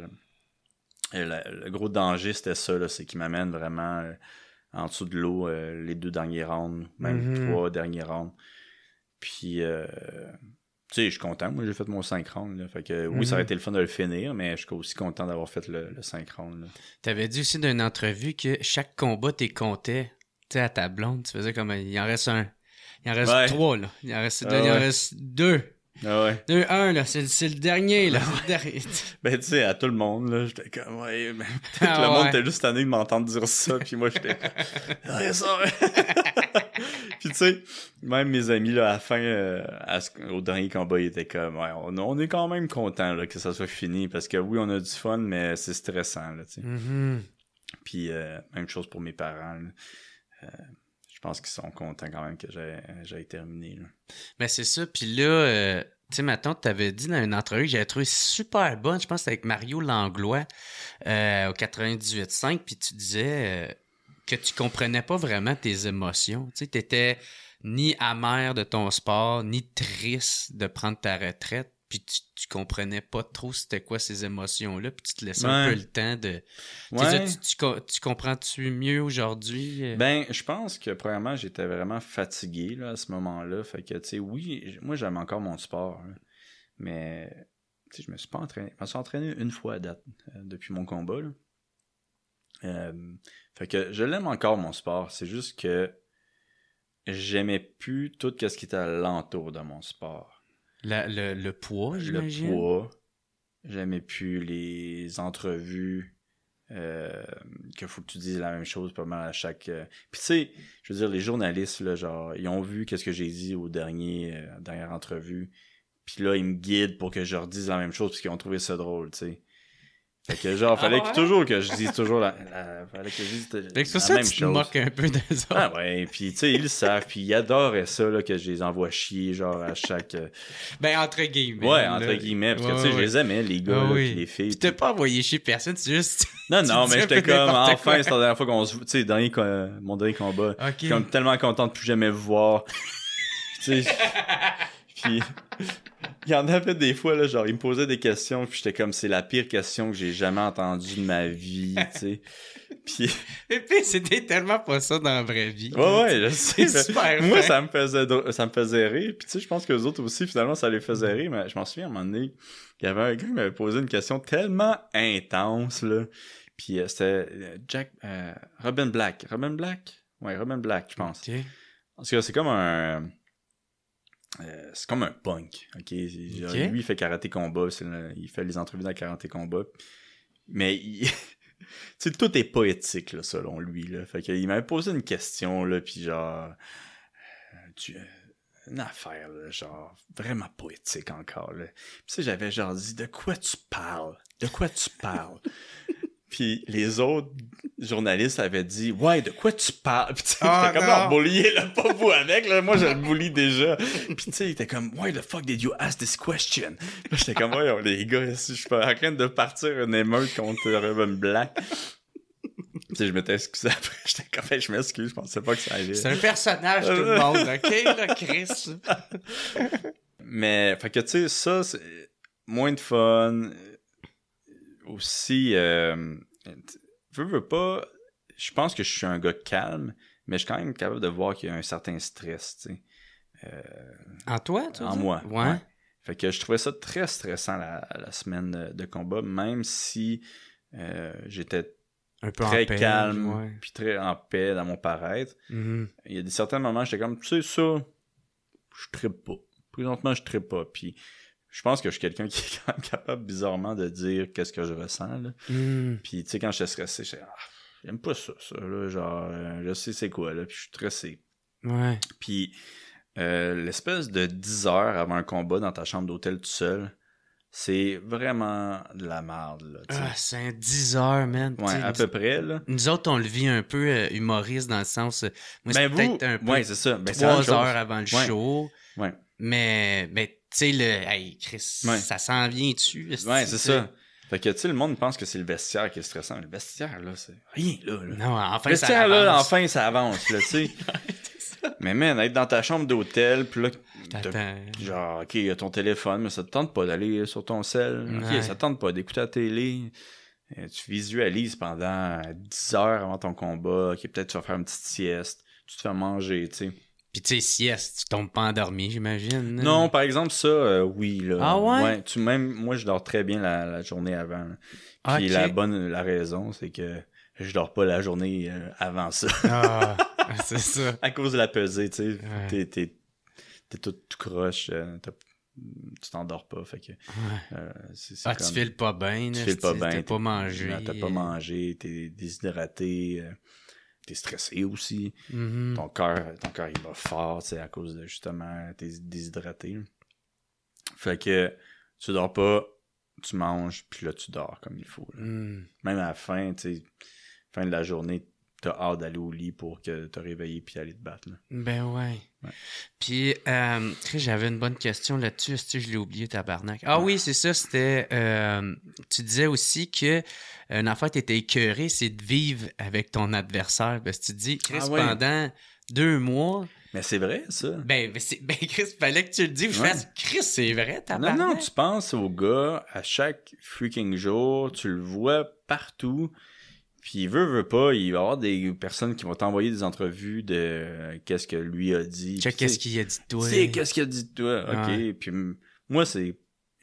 la- le gros danger, c'était ça, là, c'est qu'il m'amène vraiment euh, en dessous de l'eau euh, les deux derniers rounds, même
Mhm.
trois derniers rounds. Puis, euh, tu sais, je suis content. Moi, j'ai fait mon cinq rounds. Là. Fait que, oui,
Mhm.
ça aurait été le fun de le finir, mais je suis aussi content d'avoir fait le, le cinq rounds. Là.
T'avais dit aussi dans une entrevue que chaque combat t'es comptais. Tu sais, à ta blonde, tu faisais comme, il en reste un. Il en reste
Ouais.
trois, là. Il en reste,
Ah
il en
ouais.
reste deux.
Ah ouais.
Deux, un, là. C'est, c'est le dernier, là. C'est le dernier.
Ben, tu sais, à tout le monde, là, j'étais comme, ouais, mais peut-être
Ah
que le monde
ouais.
était juste tanné de m'entendre dire ça, puis moi, j'étais comme, ah, ça, ouais. Puis, tu sais, même mes amis, là, à la fin, euh, à ce- au dernier combat, ils étaient comme, ouais, on, on est quand même content, là, que ça soit fini, parce que oui, on a du fun, mais c'est stressant, là, tu sais.
Mhm.
Puis, euh, même chose pour mes parents, là. Euh, je pense qu'ils sont contents quand même que j'ai, j'ai terminé, là.
Ben, c'est ça. Puis là, euh, tu sais, maintenant, tu avais dit dans une entrevue que j'avais trouvé super bonne, je pense que c'était avec Mario Langlois euh, au quatre-vingt-dix-huit virgule cinq, puis tu disais euh, que tu comprenais pas vraiment tes émotions. Tu sais, t'étais ni amer de ton sport, ni triste de prendre ta retraite, puis tu, tu comprenais pas trop c'était quoi ces émotions-là, puis tu te laissais un
Ouais.
peu le temps de... Tu sais,
Ouais.
Tu, tu, co- tu comprends-tu mieux aujourd'hui? euh?
Ben, je pense que, premièrement, j'étais vraiment fatigué, là, à ce moment-là. Fait que, tu sais, oui, j- moi, j'aime encore mon sport, là. Mais, tu sais, je me suis pas entraîné. Je me suis entraîné une fois à date, euh, depuis mon combat, là. Euh, fait que je l'aime encore, mon sport. C'est juste que j'aimais plus tout ce qui était alentour de mon sport.
La, le, le poids, j'imagine?
Le poids. J'aimais plus les entrevues. Euh, qu'il faut que tu dises la même chose pas mal à chaque... Euh... Puis tu sais, je veux dire, les journalistes, là, genre, ils ont vu qu'est-ce que j'ai dit au dernier, euh, dernière entrevue. Puis là, ils me guident pour que je leur dise la même chose parce qu'ils ont trouvé ça drôle, tu sais. Fait que genre, fallait ah ouais? que toujours que je dise toujours la, la fallait que je dise la,
fait que c'est ça, même tu chose. Te moques un peu des autres.
Ah ouais, puis tu sais, ils le savent, puis ils adoraient ça, là, que je les envoie chier, genre, à chaque... Euh...
Ben, entre guillemets.
Ouais, entre là. guillemets, parce que, ouais, tu sais, ouais. je les aimais, les gars, ah, là, oui. puis les filles.
Tu t'es pas envoyé chier personne, c'est juste...
Non, non, mais j'étais comme, enfin, c'est la dernière fois qu'on se... Tu sais, dernier, mon dernier combat, okay. comme tellement content de plus jamais vous voir. Tu sais, puis... Il y en avait des fois, là, genre, il me posait des questions, puis j'étais comme, c'est la pire question que j'ai jamais entendue de ma vie, tu sais. Puis...
Et puis, c'était tellement pas ça dans la vraie vie.
Ouais, ouais, je sais.
C'est super
Moi, ça me faisait ça me faisait rire. Puis tu sais, je pense que les autres aussi, finalement, ça les faisait rire. Mais je m'en souviens, à un moment donné, il y avait un gars qui m'avait posé une question tellement intense, là. Puis euh, c'était Jack... Euh, Robin Black. Robin Black? Ouais, Robin Black, je pense.
Okay.
Parce que c'est comme un... Euh, c'est comme un punk, ok? Genre, okay. Lui, il fait karaté combat, le, il fait les entrevues dans karaté combat. Mais il... tu sais, tout est poétique, là, selon lui, là. Fait qu'il m'avait posé une question, là, pis genre... Euh, tu, euh, une affaire, là, genre, vraiment poétique encore, là. Pis tu sais, j'avais genre dit, de quoi tu parles? De quoi tu parles? Puis les autres journalistes avaient dit, ouais, de quoi tu parles? Puis tu sais, oh, j'étais comme, non, bullier, là, pas vous avec, là, moi je le bully déjà. Puis tu sais, il était comme, why the fuck did you ask this question? Là, j'étais comme, ouais, les gars, je suis pas en train de partir une émeute contre Robin Black. Tu sais, je m'étais excusé après, j'étais comme, hey, je m'excuse, je pensais pas que ça allait.
C'est un personnage, tout le monde, ok, là, Chris?
Mais, fait que tu sais, ça, c'est moins de fun. Aussi, euh, veux, veux pas, je pense que je suis un gars calme, mais je suis quand même capable de voir qu'il y a un certain stress, tu sais. Euh,
en toi, tu
En
dis?
moi,
ouais. ouais.
Fait que je trouvais ça très stressant la, la semaine de, de combat, même si euh, j'étais
un peu
très
en paix,
calme,
ouais.
puis très en paix dans mon paraître.
Mm-hmm.
Il y a des certains moments, j'étais comme, tu sais, ça, je trippe pas. Présentement, je trippe pas, puis... Je pense que je suis quelqu'un qui est quand même capable, bizarrement, de dire qu'est-ce que je ressens, là.
Mm.
Puis, tu sais, quand je suis stressé, je suis ah, j'aime pas ça, ça, là. Genre, euh, je sais c'est quoi, là. Puis, je suis stressé.
Ouais.
Puis, euh, l'espèce de dix heures avant un combat dans ta chambre d'hôtel tout seul, c'est vraiment de la merde, là. T'sais.
Ah, c'est un dix heures, man.
Ouais, à peu près, là.
Nous autres, on le vit un peu euh, humoriste dans le sens. Euh, moi, c'est
ben
peut-être
vous,
un peu.
Ouais, c'est ça. Ben,
trois heures avant le
ouais.
show.
Ouais.
Mais, mais tu sais, le. Hey, Chris,
ouais.
ça s'en vient dessus.
Ouais, c'est ça. Fait que, tu sais, le monde pense que c'est le vestiaire qui est stressant. Le vestiaire, là, c'est rien, là. là.
Non, enfin,
le vestiaire,
ça
là,
avance.
enfin, ça avance, là, tu sais. Mais, man, être dans ta chambre d'hôtel, pis là, genre, OK, il y a ton téléphone, mais ça te tente pas d'aller sur ton sel. OK,
ouais.
ça te tente pas d'écouter la télé. Tu visualises pendant dix heures avant ton combat. OK, peut-être tu vas faire une petite sieste. Tu te fais manger, tu sais.
Pis tu sais, sieste, tu tombes pas endormi, j'imagine.
Non, par exemple, ça, euh, oui. Là.
Ah ouais?
ouais tu, même, moi, je dors très bien la, la journée avant. Puis okay. la bonne la raison, c'est que je dors pas la journée euh, avant ça.
Ah, c'est ça.
À cause de la pesée, tu sais.
Ouais.
T'es, t'es, t'es tout, tout croche, euh, tu t'endors pas, fait que...
Ouais.
Euh, c'est, c'est
ah,
comme,
tu files pas bien,
Tu files pas bien.
T'as pas mangé.
Non, t'as pas mangé, t'es déshydraté... Euh, t'es stressé aussi.
Mm-hmm.
Ton cœur, ton cœur, il va fort, tu sais, à cause de, justement, t'es déshydraté. Fait que tu dors pas, tu manges, puis là, tu dors comme il faut.
Mm.
Même à la fin, tu sais, fin de la journée, t'as hâte d'aller au lit pour que te réveiller puis aller te battre. Là.
Ben ouais.
ouais.
Puis, euh, j'avais une bonne question là-dessus. Est-ce que je l'ai oublié, tabarnak? Ah oui, c'est ça, c'était... Euh, tu disais aussi que une affaire que t'étais écœuré, c'est de vivre avec ton adversaire. Parce que tu te dis, Chris, ah, ouais. pendant deux mois...
Mais c'est vrai, ça.
Ben, ben, c'est, ben Chris, fallait que tu le dises. Je ouais. fasse, Chris, c'est vrai, tabarnak.
Non, non, tu penses au gars, à chaque freaking jour, tu le vois partout... Puis, veut, veut pas, il va y avoir des personnes qui vont t'envoyer des entrevues de euh, qu'est-ce que lui a dit.
Check qu'est-ce qu'il a dit de toi.
Tu sais, qu'est-ce qu'il a dit de toi. OK. Ouais. Puis, moi, c'est...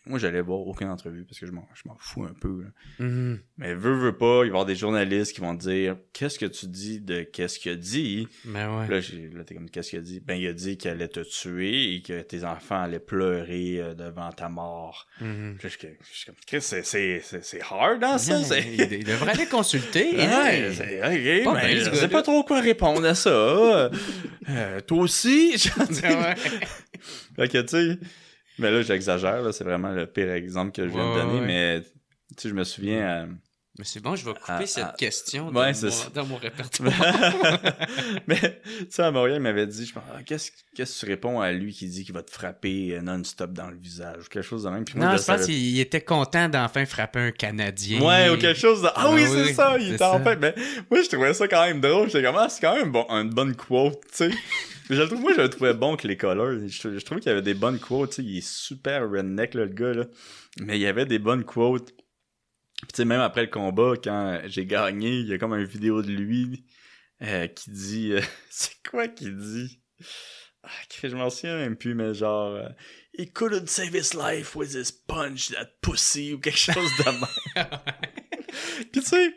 moi, j'allais voir aucune entrevue parce que je m'en, je m'en fous un peu. Là.
Mm-hmm.
Mais veux, veux pas, il va y avoir des journalistes qui vont te dire « Qu'est-ce que tu dis de qu'est-ce qu'il a dit? »
Ben ouais.
Là, j'ai, là, t'es comme « Qu'est-ce qu'il a dit? » Ben, il a dit qu'il allait te tuer et que tes enfants allaient pleurer euh, devant ta mort.
Mm-hmm.
Puis là, je, je suis comme « Chris, c'est, c'est, c'est, c'est hard, hein, ça?
Ouais,
C'est...
il, il devrait aller consulter.
Ouais,
hein.
c'est, ok,
Pas
mais
bien, ce
je sais
gars-là.
pas trop quoi répondre à ça. euh, toi aussi? »
Ouais.
Fait que, tu sais, mais là, j'exagère, là, c'est vraiment le pire exemple que je viens
Ouais,
de donner,
ouais.
mais, tu sais, je me souviens... euh,
Mais c'est bon, je vais couper
Ah,
cette
ah,
question
ouais,
dans,
c'est
mon,
ça.
dans mon répertoire.
mais, tu sais, à Montréal, il m'avait dit, je pense, ah, qu'est-ce, qu'est-ce que tu réponds à lui qui dit qu'il va te frapper euh, non-stop dans le visage, ou quelque chose de même. Puis moi,
Non,
je
je pense
savais-
qu'il était content d'enfin frapper un Canadien.
Ouais, ou quelque chose de... Ah
Ah
oui,
oui,
c'est ça, il
c'est
était en
ça.
fait... Mais moi, je trouvais ça quand même drôle. J'étais comme, ah, c'est quand même bon, une bonne quote, tu sais. Mais je le trouve, moi, je le trouvais bon que les colors. Je, je trouvais qu'il y avait des bonnes quotes, tu sais. Il est super redneck, là, le gars, là. Mais il y avait des bonnes quotes. Puis, tu sais, même après le combat, quand j'ai gagné, il y a comme une vidéo de lui euh, qui dit... euh, c'est quoi qu'il dit? Ah, je m'en souviens même plus, mais genre... euh, He couldn't save his life with his punch, that pussy, ou quelque chose de même. Puis tu sais,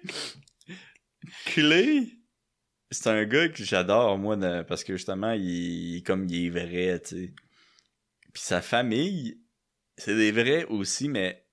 Clay, c'est un gars que j'adore, moi, de- parce que justement, il, comme il est vrai, tu sais. Puis sa famille, c'est des vrais aussi, mais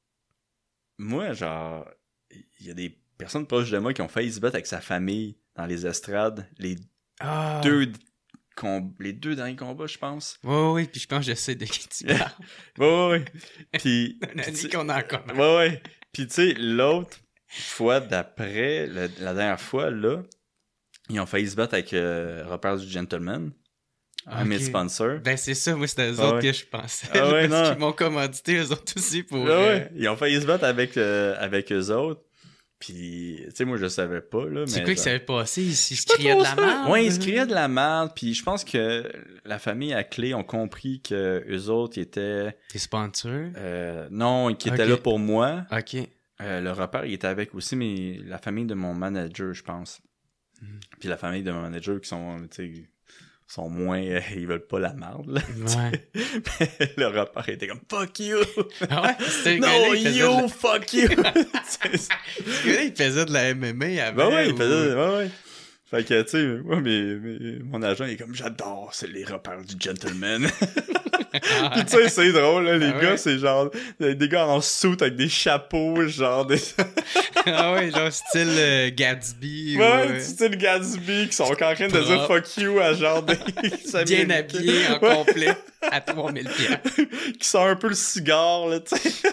moi, genre, il y a des personnes proches de moi qui ont failli se battre avec sa famille dans les estrades, les
Ah.
deux com- les deux derniers combats, je pense.
Ouais, ouais, puis je pense que je sais de qui tu parles.
Ouais, ouais, ouais. Puis...
Un
puis
ami
tu-
qu'on a en commun.
Ouais, ouais. Puis tu sais, l'autre fois d'après, le- la dernière fois, là, ils ont failli se battre avec euh, Repères du Gentleman, Amit
Ok.
Sponsor.
Ben c'est ça, moi c'était eux
Ah
autres
ouais.
que je pensais.
Ah ouais,
parce
non.
qu'ils m'ont commandité eux autres aussi pour...
Ouais,
euh,
ouais. Ils ont failli se battre avec, euh, avec eux autres. Puis, tu sais, moi, je savais pas, là.
C'est
mais
quoi qui
genre-
s'avait passé ici? Ils se
Pas
criaient
trop
de la
ça.
merde?
Ouais, ils se criaient de la merde. Puis je pense que la famille à Clé ont compris que eux autres ils étaient...
Tes sponsors?
Euh, non, qui étaient
Ok.
là pour moi.
Ok.
Euh, le repère, il était avec aussi, mais la famille de mon manager, je pense.
Mm.
Puis la famille de mon manager qui sont, tu sais, sont moins... euh, ils veulent pas la merde, là.
Ouais.
Mais le repère était comme « Fuck you!
Ah ouais? C'était le
No,
gars-là, il faisait de
you,
la-
fuck you! » C'est-
Ce gars-là, il faisait de la M M A avant.
Ben ouais, il
ou-
faisait... Ouais, ouais. Fait que, tu sais, moi, mais, mais mon agent, il est comme « J'adore, c'est les repères du gentleman. » Puis tu sais, c'est drôle, là, les
Ah
gars,
ouais?
c'est genre... Des gars en soute avec des chapeaux, genre des...
Ah ouais, genre style euh, Gatsby.
Ouais,
ou, euh,
tu sais, le Gatsby qui sont en train de dire
Propre.
fuck you à genre des...
bien habillé en
Ouais.
complet à trois mille piastres.
Qui sent un peu le cigare, là, tu sais.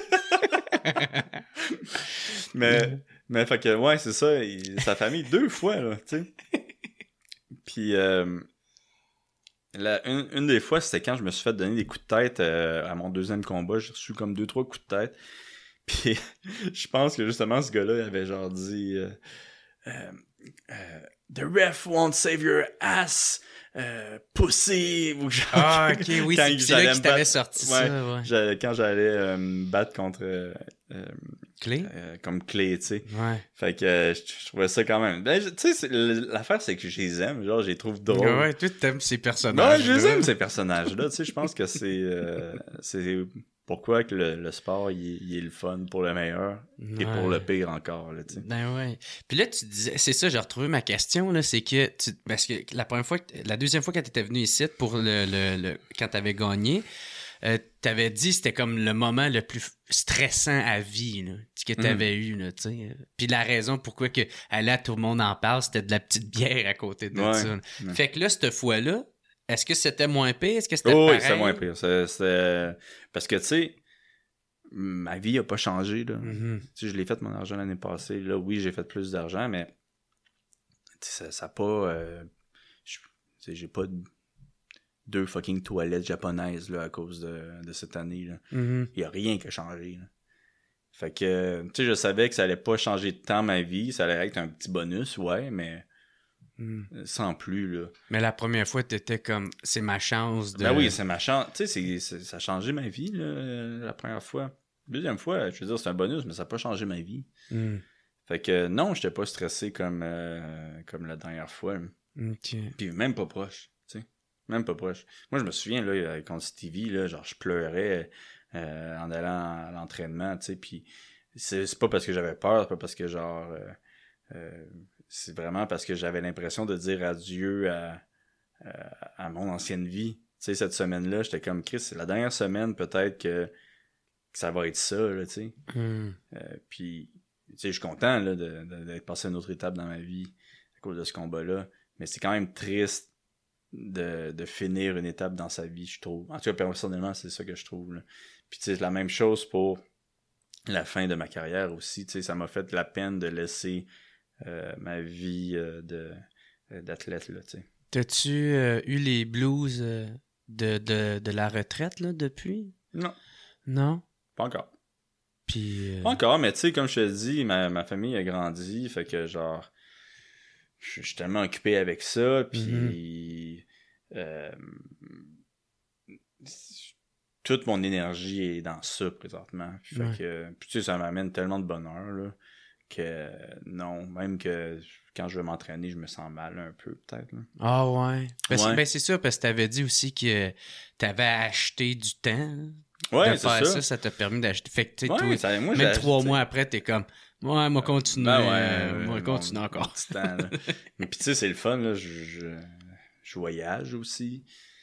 mais, mais, fait que, ouais, c'est ça, il- sa famille, deux fois, là, tu sais. Puis, euh, la, une, une des fois, c'était quand je me suis fait donner des coups de tête euh, à mon deuxième combat. J'ai reçu comme deux, trois coups de tête. Puis, je pense que justement, ce gars-là, il avait genre dit... euh, euh, euh, The ref won't save your ass, euh, pussy, ou genre...
Ah, ok, oui,
Quand
c'est
il-
c'est là
j'allais
qu'il
me
t'avait
battre-
sorti
Ouais.
ça, ouais.
J'allais- quand j'allais euh, me battre contre... euh, euh,
Clé?
euh, comme Clé, tu sais.
Ouais.
Fait que euh, je, je trouvais ça quand même... Ben, je- tu sais, c'est- l'affaire, c'est que je les aime, genre, je les trouve drôles.
Ouais, ouais, toi, t'aimes ces personnages.
Ouais, je les aime, ces personnages-là. Tu sais, je pense que c'est euh, c'est pourquoi que le, le sport, il, est- il est le fun pour le meilleur et pour le pire encore, là, tu sais.
Ben ouais. Puis là, tu disais, c'est ça, j'ai retrouvé ma question, là, c'est que, tu, parce que la première fois, que- la deuxième fois quand t'étais venu ici pour le, le, le quand t'avais gagné, euh, t'avais dit que c'était comme le moment le plus stressant à vie, là, que t'avais eu, là, tu sais. Puis la raison pourquoi que, à là, tout le monde en parle, c'était de la petite bière à côté de
Ouais,
ça.
ouais.
Fait que là, cette fois-là, est-ce que c'était moins pire? Est-ce que c'était
Oh, oui,
pareil?
c'est moins pire. C'est- c'est- Parce que, tu sais, ma vie a pas changé, là.
Mhm.
Tu sais, je l'ai fait mon argent l'année passée. Là, oui, j'ai fait plus d'argent, mais tu sais, ça, ça a pas... euh, je- tu sais, j'ai pas de- deux fucking toilettes japonaises, là, à cause de, de cette année, là.
Mhm.
Il y a rien qui a changé, là. Fait que, tu sais, je savais que ça allait pas changer de temps ma vie. Ça allait être un petit bonus, ouais, mais
Mhm.
sans plus, là.
Mais la première fois, t'étais comme, c'est ma chance de...
Ben oui, c'est ma chance. Tu sais, c'est- c'est- ça a changé ma vie, là, la première fois. Deuxième fois, je veux dire, c'est un bonus, mais ça n'a pas changé ma vie.
Mhm.
Fait que non, j'étais pas stressé comme, euh, comme la dernière fois.
Ok.
Puis même pas proche, tu sais. Même pas proche. Moi, je me souviens, là, contre Stevie, là, genre, je pleurais euh, en allant à l'entraînement, tu sais, puis c'est, c'est pas parce que j'avais peur, c'est pas parce que genre... Euh, euh, c'est vraiment parce que j'avais l'impression de dire adieu à, à, à mon ancienne vie. Tu sais, cette semaine-là, j'étais comme, Chris, c'est la dernière semaine peut-être que, que ça va être ça, là, tu sais.
Mm.
Euh, puis, tu sais, je suis content, là, de, de, d'être passé à une autre étape dans ma vie à cause de ce combat-là. Mais c'est quand même triste de, de finir une étape dans sa vie, je trouve. En tout cas, personnellement, c'est ça que je trouve, là. Puis, tu sais, c'est la même chose pour la fin de ma carrière aussi. Tu sais, ça m'a fait la peine de laisser euh, ma vie euh, de, euh, d'athlète, là, tu sais.
T'as-tu euh, eu les blues euh, de, de, de la retraite, là, depuis?
Non.
Non?
Pas encore.
Puis... Euh...
Pas encore, mais tu sais, comme je te dis, ma, ma famille a grandi, fait que genre, je suis tellement occupé avec ça, puis mm-hmm. euh, toute mon énergie est dans ça présentement. Fait ouais. que, puis tu sais, ça m'amène tellement de bonheur, là, que non, même que quand je veux m'entraîner, je me sens mal un peu, peut-être. Là.
Ah ouais. Ben,
ouais.
C'est, ben c'est ça, parce que t'avais dit aussi que t'avais acheté du temps.
Ouais,
de
c'est
faire
ça.
ça, ça t'a permis d'acheter. Fait que, tu sais,
ouais,
toi,
ça, moi,
même trois mois après, t'es comme, ouais, moi, continue.
Ben ouais,
euh, moi,
euh,
continue
mon,
encore.
Mon petit temps, là. Mais puis, tu sais, c'est le fun, là. Je, je, je voyage aussi.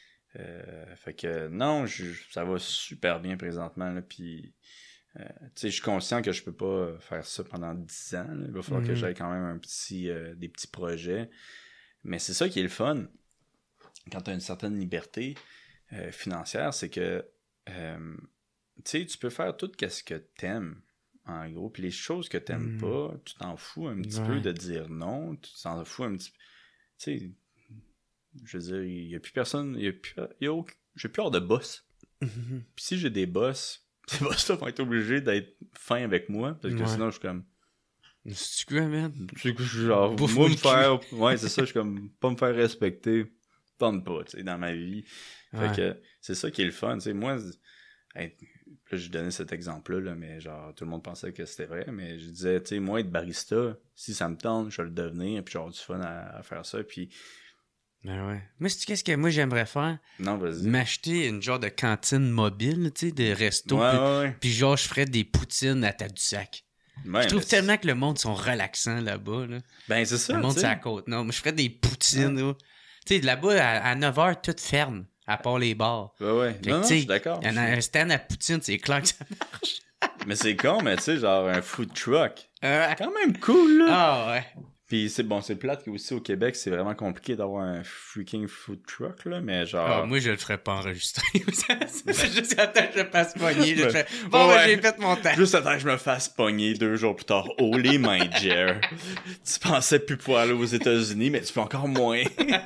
Euh, fait que, non, je, ça va super bien présentement, là. Puis, euh, tu sais, je suis conscient que je peux pas faire ça pendant dix ans, là. Il va falloir mm-hmm. que j'aille quand même un petit, euh, des petits projets. Mais c'est ça qui est le fun. Quand tu as une certaine liberté euh, financière, c'est que, euh, tu sais, tu peux faire tout ce que t'aimes, en gros. Puis les choses que t'aimes mm. pas, tu t'en fous un petit ouais. peu de dire non. Tu t'en fous un petit peu. Tu sais, je veux dire, il y a plus personne. Il y a plus, il y a aucun, j'ai plus hors de boss. Mm-hmm. Puis si j'ai des boss, ces boss-là vont être obligés d'être fins avec moi. Parce que ouais. sinon, je suis comme.
C'est quoi, man?
C'est que genre, Bouffe moi me faire. Ouais, c'est ça, je suis comme, pas me faire respecter. Tente pas, tu sais, dans ma vie. Fait ouais. que c'est ça qui est le fun. Tu sais, moi. Hey, là, je donnais cet exemple-là, là, mais genre, tout le monde pensait que c'était vrai, mais je disais, tu sais, moi, être barista, si ça me tente, je vais le devenir, puis j'aurai du fun à, à faire ça, puis...
Ben ouais. Moi, c'est qu'est-ce que moi, j'aimerais faire?
Non, vas-y.
M'acheter une genre de cantine mobile, tu sais, de resto,
ouais,
puis,
ouais, ouais.
puis genre, je ferais des poutines à Tadoussac. Ouais, je trouve tellement que le monde sont relaxants là-bas, là.
Ben, c'est ça,
le monde,
t'sais.
C'est à la côte. Non, moi, je ferais des poutines, ouais. Tu sais, là-bas, à, à neuf heures, tout ferme. À part les bars.
Ouais, ouais.
Fait
non,
que,
non, je suis d'accord.
Il y en a un stand à poutine, c'est clair que ça marche.
Mais c'est con, mais tu sais, genre un food truck. Euh... C'est quand même cool, là.
Ah, ouais.
Puis c'est bon, c'est plate qu'aussi au Québec, c'est vraiment compliqué d'avoir un freaking food truck, là, mais genre...
Ah, moi, je le ferais pas enregistrer. C'est juste attends que je me fasse pogner. Je fais... Bon, ouais, ben, j'ai fait mon temps.
Juste attends que je me fasse pogner deux jours plus tard. Oh, les mains, Jer. Tu pensais plus pouvoir aller aux États-Unis, mais tu peux encore moins.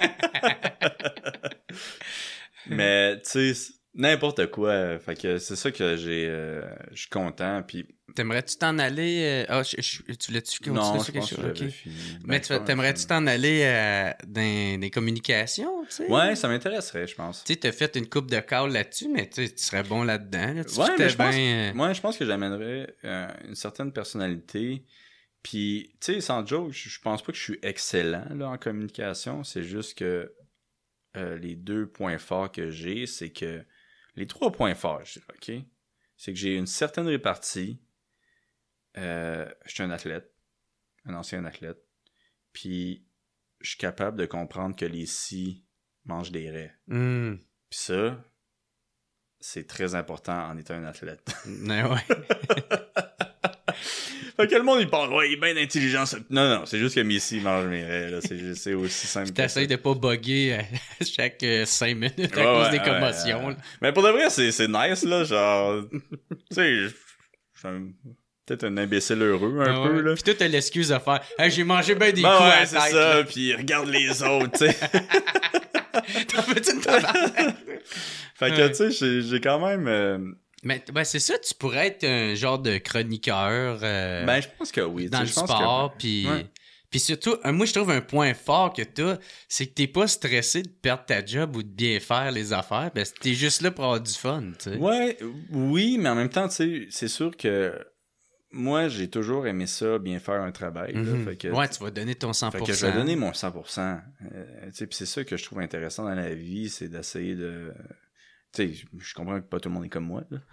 Mais, tu sais, n'importe quoi. Fait que c'est ça que j'ai... Euh, je suis content, puis...
T'aimerais-tu t'en aller... Ah, euh, oh, tu voulais-tu continuer
non,
sur quelque chose?
Okay. Fini.
Mais ben, tu, t'aimerais-tu t'en aller euh, dans des communications, tu sais?
Ouais, ça m'intéresserait, je pense.
Tu sais, t'as fait une coupe de call là-dessus, mais tu serais bon là-dedans. Là. Tu
ouais, mais je pense,
bien...
moi, je pense que j'amènerais euh, une certaine personnalité. Puis, tu sais, sans joke, je pense pas que je suis excellent là, en communication. C'est juste que euh, les deux points forts que j'ai, c'est que... Les trois points forts, je dirais, OK? C'est que j'ai une certaine répartie. Euh, je suis un athlète. Un ancien athlète. Puis, je suis capable de comprendre que les scies mangent des raies.
Mm.
Puis ça, c'est très important en étant un athlète.
Mais ouais.
Fait que le monde, il parle, ouais, il est bien intelligent. Non, non, c'est juste que Messi mange mes raies, là. C'est, c'est aussi simple que ça.
T'essayes de pas bugger à chaque cinq minutes à
ouais,
cause
ouais,
des commotions.
Ouais, ouais. Mais pour de vrai, c'est, c'est nice, là. Genre, tu sais, je suis peut-être un imbécile heureux, un ah, peu, ouais. là.
Pis toi, t'as l'excuse de faire, hey, j'ai mangé ben des
ben
coups
ouais,
à la
c'est
tête.
ça,
là.
pis regarde les autres, tu sais.
T'en fais une tabarnak.
Fait que, tu sais, j'ai, j'ai quand même... Euh...
Mais ben c'est ça, tu pourrais être un genre de chroniqueur euh,
ben je pense que oui,
dans le
je pense
sport,
que...
puis
ouais.
puis surtout, moi je trouve un point fort que t'as, c'est que t'es pas stressé de perdre ta job ou de bien faire les affaires, parce que t'es juste là pour avoir du fun, tu sais.
Ouais, oui, mais en même temps, tu sais, c'est sûr que moi j'ai toujours aimé ça, bien faire un travail.
Mm-hmm.
Là, fait que,
ouais, tu vas donner ton cent pour cent.
Fait que je vais donner mon cent pour cent. Euh, tu sais, puis c'est ça que je trouve intéressant dans la vie, c'est d'essayer de... Tu sais, je comprends que pas tout le monde est comme moi, là.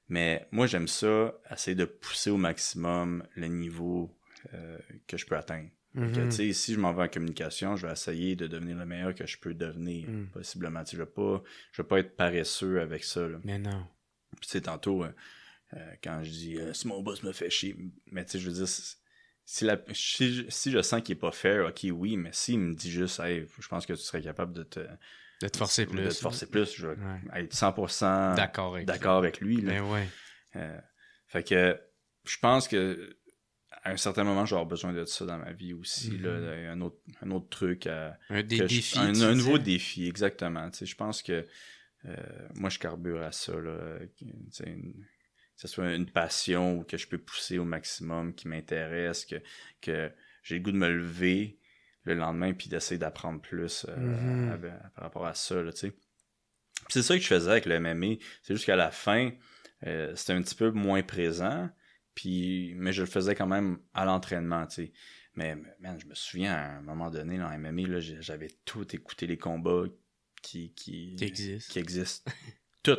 Mais moi, j'aime ça, essayer de pousser au maximum le niveau euh, que je peux atteindre.
Mm-hmm.
Donc, tu sais, si je m'en vais en communication, je vais essayer de devenir le meilleur que je peux devenir, mm. possiblement. Tu sais, je vais pas, je vais pas être paresseux avec ça, là.
Mais non.
Puis, tu sais, tantôt, euh, euh, quand je dis euh, « si mon boss me fait chier », mais tu sais, je veux dire, si, la, si, si je sens qu'il est pas fair, ok, oui, mais s'il me dit juste « hey, je pense que tu serais capable de te... »
De te forcer plus.
De te forcer plus, je vais ouais. être cent pour cent
d'accord avec,
d'accord avec lui. Là.
Mais ouais.
Euh, fait que je pense que à un certain moment, je vais avoir besoin de ça dans ma vie aussi. Mm-hmm. Là, un, autre, un autre truc. À,
un des défis.
Je, un, un nouveau défi, exactement. Tu sais, je pense que euh, moi, je carbure à ça. Là, tu sais, une, que ce soit une passion ou que je peux pousser au maximum, qui m'intéresse, que, que j'ai le goût de me lever le lendemain puis d'essayer d'apprendre plus euh, mm-hmm. à, à, par rapport à ça. Là, tu sais. C'est ça que je faisais avec le M M A. C'est juste qu'à la fin, euh, c'était un petit peu moins présent. Puis, mais je le faisais quand même à l'entraînement, tu sais. Mais, man, je me souviens, à un moment donné, là, en M M A, là, j'avais tout écouté les combats qui, qui,
qui existent.
Qui existent. Tout.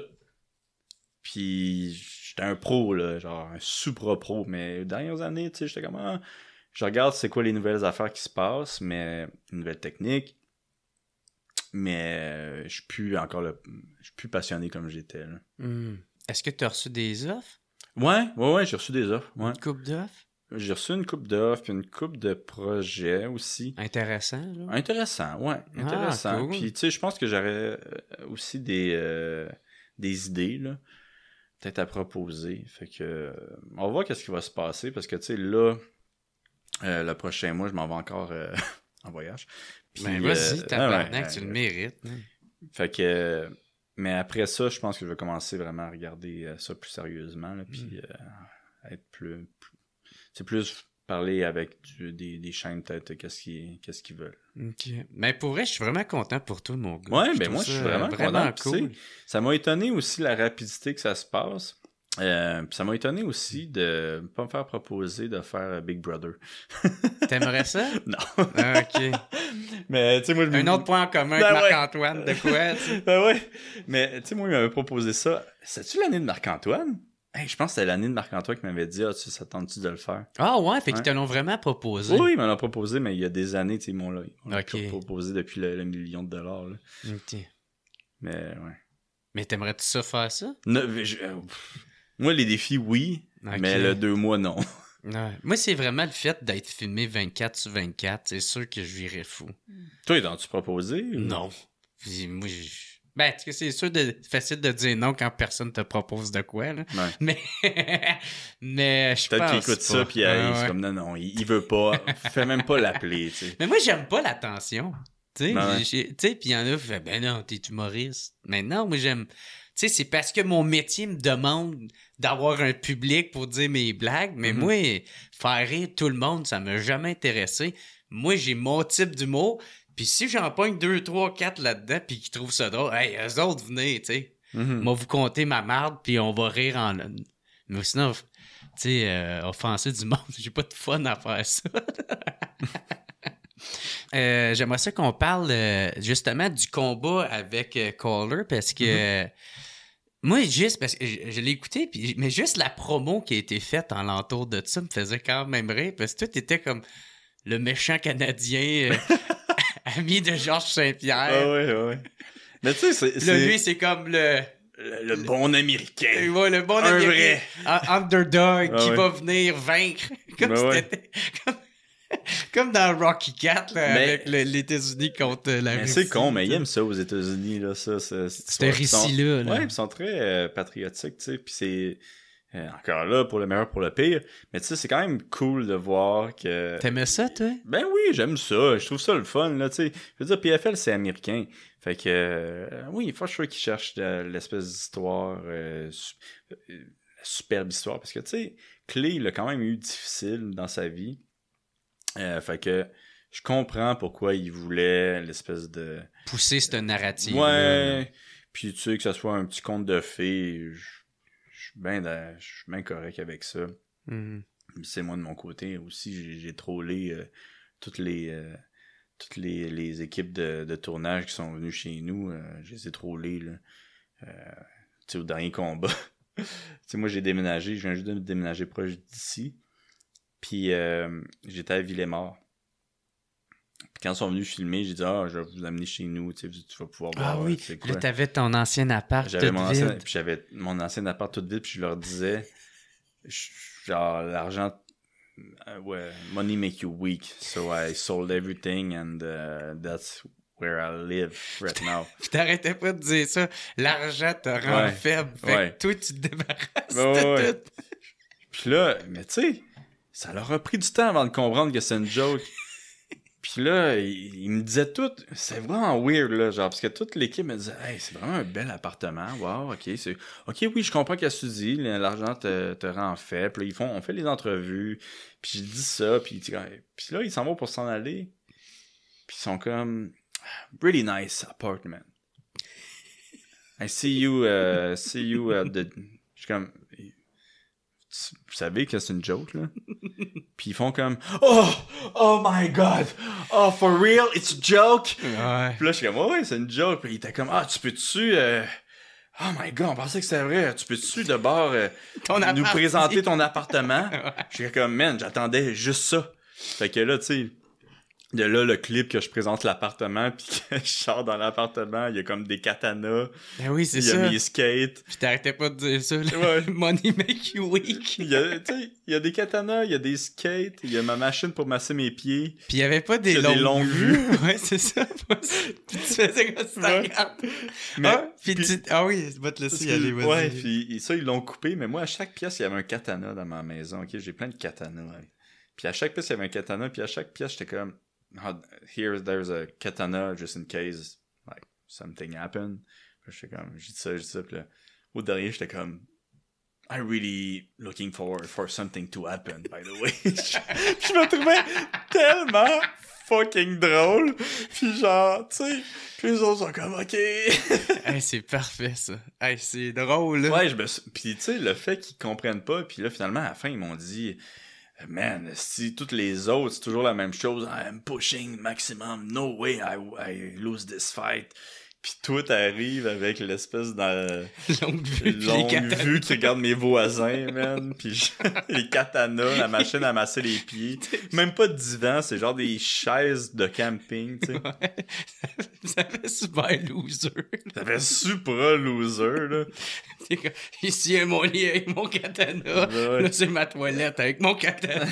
Puis, j'étais un pro, là, genre un supra-pro. Mais les dernières années, tu sais, j'étais comme, ah, je regarde c'est quoi les nouvelles affaires qui se passent, mais une nouvelle technique. Mais euh, je suis plus encore le, je suis plus passionné comme j'étais, là.
Mm. Est-ce que tu as reçu des offres?
Ouais, ouais, ouais, j'ai reçu des offres. Ouais.
Une coupe d'offres?
J'ai reçu une coupe d'offres, puis une coupe de projets aussi.
Intéressant, là.
Intéressant, ouais. Intéressant.
Ah, cool.
Puis, tu sais, je pense que j'aurais aussi des, euh, des idées, là, peut-être à proposer. Fait que, euh, on va voir qu'est-ce qui va se passer, parce que, tu sais, là, euh, le prochain mois, je m'en vais encore euh, en voyage.
Puis, ben, vas-y,
euh,
tabarnak,
ouais, ouais,
tu
ouais.
le mérites. Hein.
Fait que... Euh, mais après ça, je pense que je vais commencer vraiment à regarder euh, ça plus sérieusement, là, puis mm. euh, être plus, plus... C'est plus parler avec du, des, des chaînes, peut-être, qu'est-ce qu'ils, qu'est-ce qu'ils veulent.
OK. Mais pour vrai, je suis vraiment content pour toi, mon gars.
Ouais,
je
ben moi, je suis vraiment,
vraiment
content.
Cool.
Ça m'a étonné aussi la rapidité que ça se passe. Euh, puis ça m'a étonné aussi de ne pas me faire proposer de faire Big Brother.
T'aimerais ça?
Non.
Ah, OK.
Mais, tu sais, moi, je
Un autre point en commun
ben
avec
ouais.
Marc-Antoine, de quoi, tu sais?
Ben ouais. Mais, tu sais, moi, il m'avait proposé ça. C'est-tu l'année de Marc-Antoine? Hey, je pense que c'était l'année de Marc-Antoine qui m'avait dit, ah, tu ça tente-tu de le faire?
Ah ouais, fait
ouais.
qu'ils te l'ont vraiment proposé.
Oui, ils m'en ont proposé, mais il y a des années, tu sais, ils m'ont
okay.
proposé depuis le, le million de dollars. Là.
OK.
Mais, ouais.
Mais t'aimerais-tu ça faire ça?
Non, je, euh, moi, les défis, oui, okay. mais le deux mois, non.
Ouais. Moi, c'est vraiment le fait d'être filmé vingt-quatre sur vingt-quatre. C'est sûr que je virais fou.
Toi, t'as-tu proposé? Ou...
Non. Moi, je... Ben, parce que c'est sûr de... facile de dire non quand personne te propose de quoi, là.
Ouais.
Mais, mais je pense
peut-être qu'il écoute
pas.
ça, puis
ouais,
il
ouais.
est comme, non, non, il, il veut pas. Fais même pas l'appeler, tu sais.
Mais moi, j'aime pas l'attention. Tu sais,
ben ouais.
tu sais, puis il y en a qui font, ben non, t'es humoriste. Mais non, moi, j'aime... Tu sais, c'est parce que mon métier me demande d'avoir un public pour dire mes blagues, mais mm-hmm. moi, faire rire tout le monde, ça m'a jamais intéressé. Moi, j'ai mon type d'humour, puis si j'en pogne deux, trois, quatre là-dedans, puis qu'ils trouvent ça drôle, hey, eux autres, venez, tu sais.
Mm-hmm.
Moi, vous comptez ma marde, puis on va rire en... Mais sinon, tu sais, euh, offenser du monde, j'ai pas de fun à faire ça. euh, j'aimerais ça qu'on parle euh, justement du combat avec euh, Collar, parce que... Mm-hmm. Moi, juste parce que je, je l'ai écouté, pis, mais juste la promo qui a été faite en l'entour de ça me faisait quand même rire, parce que toi, t'étais comme le méchant Canadien euh, ami de Georges Saint-Pierre.
Ah ouais, ouais. Mais tu sais, c'est...
c'est... Lui, c'est comme le...
Le, le bon Américain.
Ouais, le bon
Un
Américain.
vrai.
Underdog
ah
qui
ouais.
va venir vaincre. Comme
ben
si t'étais... Comme... Comme dans Rocky quatre, là,
mais,
avec le, les États-unis contre la
mais
Russie.
C'est con, mais ils aiment ça aux États-Unis, là, ça. ça
c'est un récit-là.
Là. Ouais, ils sont très euh, patriotiques, tu sais, puis c'est... Euh, encore là, pour le meilleur, pour le pire. Mais tu sais, c'est quand même cool de voir que...
T'aimais ça, toi?
Ben oui, j'aime ça. Je trouve ça le fun, là, tu sais. Je veux dire, P F L, c'est américain. Fait que, euh, oui, il faut que qu'ils cherchent de, l'espèce d'histoire, euh, su- euh, superbe histoire. Parce que, tu sais, Clay, il a quand même eu difficile dans sa vie. Euh, fait que je comprends pourquoi il voulait l'espèce de...
Pousser cette narrative.
Ouais. Puis tu sais, que ça soit un petit conte de fées, je suis bien bien correct avec ça.
Mm-hmm.
C'est moi de mon côté aussi, j'ai, j'ai trollé euh, toutes les euh, toutes les, les équipes de, de tournage qui sont venues chez nous. Euh, je les ai trollées, là. Euh, tu sais, au dernier combat. tu sais, moi, j'ai déménagé, je viens juste de déménager proche d'ici. Puis, euh, j'étais à Villemort. Puis quand ils sont venus filmer, j'ai dit, ah, je vais vous amener chez nous, tu sais, tu vas pouvoir voir.
Ah oui,
c'est quoi.
là, t'avais ton ancien appart
J'avais
tout
mon
vide.
ancien, puis j'avais mon ancien appart tout vide, puis je leur disais, je- genre, l'argent, uh, ouais, money make you weak. So I sold everything and uh, that's where I live right now.
Puis t'arrêtais pas de dire ça. L'argent te rend
Ouais.
faible. Fait
Ouais.
que toi, tu te débarrasses
Ouais,
de
ouais.
tout.
Puis là, mais tu sais, ça leur a pris du temps avant de comprendre que c'est une joke. Puis là, ils il me disaient tout, c'est vraiment weird, là, genre, parce que toute l'équipe me disait, hey, c'est vraiment un bel appartement, wow, ok, c'est, ok, oui, je comprends qu'est-ce que tu dis, l'argent te, te rend faible, puis là, ils font, on fait les entrevues, puis je dis ça, puis, puis là, ils s'en vont pour s'en aller, puis ils sont comme, really nice apartment. I see you, uh, see you at the, je suis comme, vous savez que c'est une joke, là? Puis ils font comme, oh, oh my god, oh, for real, it's a joke?
Ouais.
Puis là, je suis comme, oh, ouais, c'est une joke. Puis il était comme, ah, tu peux-tu, euh... oh my god, on pensait que c'était vrai. Tu peux-tu d'abord euh,
Ton
nous
appart.
présenter ton appartement?
Ouais.
Je suis comme, man, j'attendais juste ça. Fait que là, tu sais, de là, le clip que je présente l'appartement, puis que je sors dans l'appartement, il y a comme des katanas,
Ben oui, c'est
il y a
ça.
mes skates.
Puis t'arrêtais pas de dire ça. là.
Ouais.
Money make you weak.
Il y a, tu sais, il y a des katanas, il y a des skates, il y a ma machine pour masser mes pieds.
Puis il y avait pas des
Il y a
longues,
des longues
vues. Ouais, c'est ça. Puis tu faisais comme ça,
Ouais.
regarde.
Mais-
ah, puis
puis-
tu... ah oui, je vais te laisser y aller, vas-y.
Ouais, puis ça, ils l'ont coupé, mais moi, à chaque pièce, il y avait un katana dans ma maison, ok? J'ai plein de katanas. Ouais. Puis à chaque pièce, il y avait un katana, puis à chaque pièce, j'étais comme, oh, here, there's a katana, just in case, like, something happened. Puis j'étais comme, j'ai dit ça, j'ai dit ça, puis là, au dernier, j'étais comme, I'm really looking forward for something to happen, by the way. je, je me trouvais tellement fucking drôle, puis genre, tu sais, puis les autres sont comme, ok.
Hey, c'est parfait, ça. Hey, c'est drôle, là.
Ouais, je me suis... Puis tu sais, le fait qu'ils comprennent pas, puis là, finalement, à la fin, ils m'ont dit, man, si toutes les autres, c'est toujours la même chose, I'm pushing maximum, no way I, I lose this fight. Puis toi, t'arrives avec l'espèce de
Longue vue. puis les
longue
katanas.
vue qui regarde mes voisins, man. Puis je- les katanas, la machine à masser les pieds. Même pas de divan, c'est genre des chaises de camping, tu sais.
Ouais. Ça fait super loser.
Ça fait super loser, là.
C'est comme, ici, il y a mon lit avec mon katana.
Ouais.
Là, c'est ma toilette avec mon katana.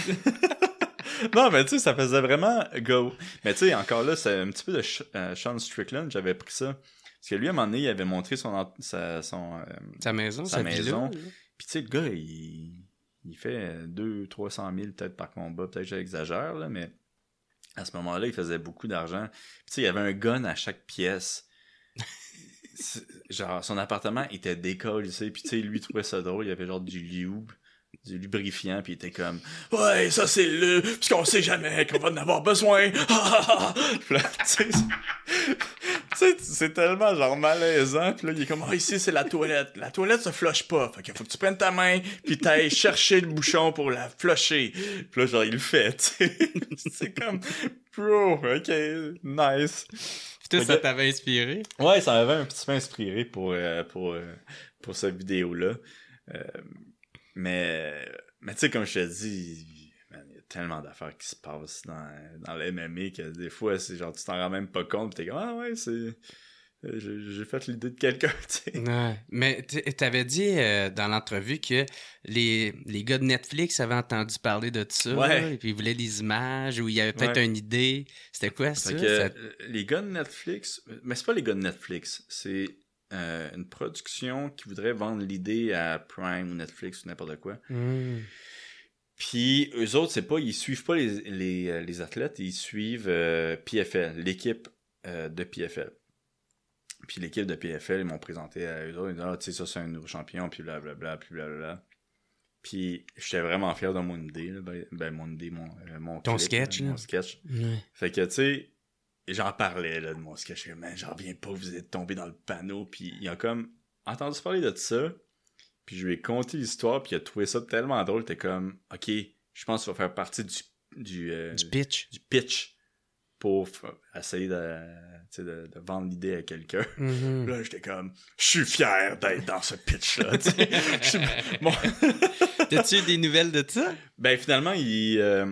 Non, mais tu sais, ça faisait vraiment go. Mais tu sais, encore là, c'est un petit peu de Sh- euh, Sean Strickland, j'avais pris ça. Parce que lui, à un moment donné, il avait montré son... ent- sa, son euh,
Sa maison,
Sa
sa
maison.
villa, là.
Puis tu sais, le gars, il, il fait deux trois cent mille peut-être par combat. Peut-être que j'exagère, là, mais à ce moment-là, il faisait beaucoup d'argent. Puis tu sais, il y avait un gun à chaque pièce. C'est- genre, son appartement était décollissé. Puis tu sais, lui, il trouvait ça drôle. Il y avait genre du lube, du lubrifiant. Puis il était comme, ouais, ça c'est le... Parce qu'on sait jamais qu'on va en avoir besoin. Puis là, tu sais... Tu sais, c'est tellement genre malaisant, pis là, il est comme, ah, ici, c'est la toilette. La toilette se flush pas. Fait qu'il faut que tu prennes ta main, pis t'ailles chercher le bouchon pour la flusher. Pis là, genre, il le fait, tu sais. C'est comme, bro, ok, nice.
Puis toi,
Fait
ça
que-
t'avait inspiré?
Ouais, ça m'avait un petit peu inspiré pour, euh, pour, euh, pour cette vidéo-là. Euh, mais, mais tu sais, comme je te dis, man, il y a tellement d'affaires qui se passent dans, dans le M M A que des fois, c'est genre, tu t'en rends même pas compte, pis t'es comme, ah ouais, c'est... euh, J'ai j'ai fait l'idée de quelqu'un, tu sais.
Ouais. Mais t- t'avais dit euh, dans l'entrevue que les, les gars de Netflix avaient entendu parler de ça.
Ouais.
là, et puis ils voulaient des images ou il y avait peut-être
Ouais.
une idée. C'était quoi ça?
Fait que,
Ça-
euh, les gars de Netflix, mais c'est pas les gars de Netflix, c'est euh, une production qui voudrait vendre l'idée à Prime ou Netflix ou n'importe quoi.
Hmm.
Puis eux autres, c'est pas, ils suivent pas les, les, euh, les athlètes, ils suivent euh, P F L, l'équipe euh, de P F L. Puis l'équipe de P F L, ils m'ont présenté à eux autres, ils disaient, ah, tu sais, ça c'est un nouveau champion, puis blablabla, puis blablabla. Puis j'étais vraiment fier de mon idée, là, ben, ben mon idée, mon, euh, mon
Ton
clip,
sketch,
là,
là.
mon sketch.
Ouais.
Fait que, tu sais, j'en parlais, là, de mon sketch. Je disais, man, j'en reviens pas, vous êtes tombé dans le panneau. Puis il a comme entendu parler de ça. Puis je lui ai conté l'histoire, puis il a trouvé ça tellement drôle. T'es comme, OK, je pense que ça va faire partie du, du, euh,
Du pitch.
du pitch pour f- essayer de, tu sais, de, de vendre l'idée à quelqu'un.
Mhm.
Là, j'étais comme, je suis fier d'être dans ce pitch-là. tu sais. Je suis- bon.
T'as-tu eu des nouvelles de ça?
Ben, finalement, il, euh,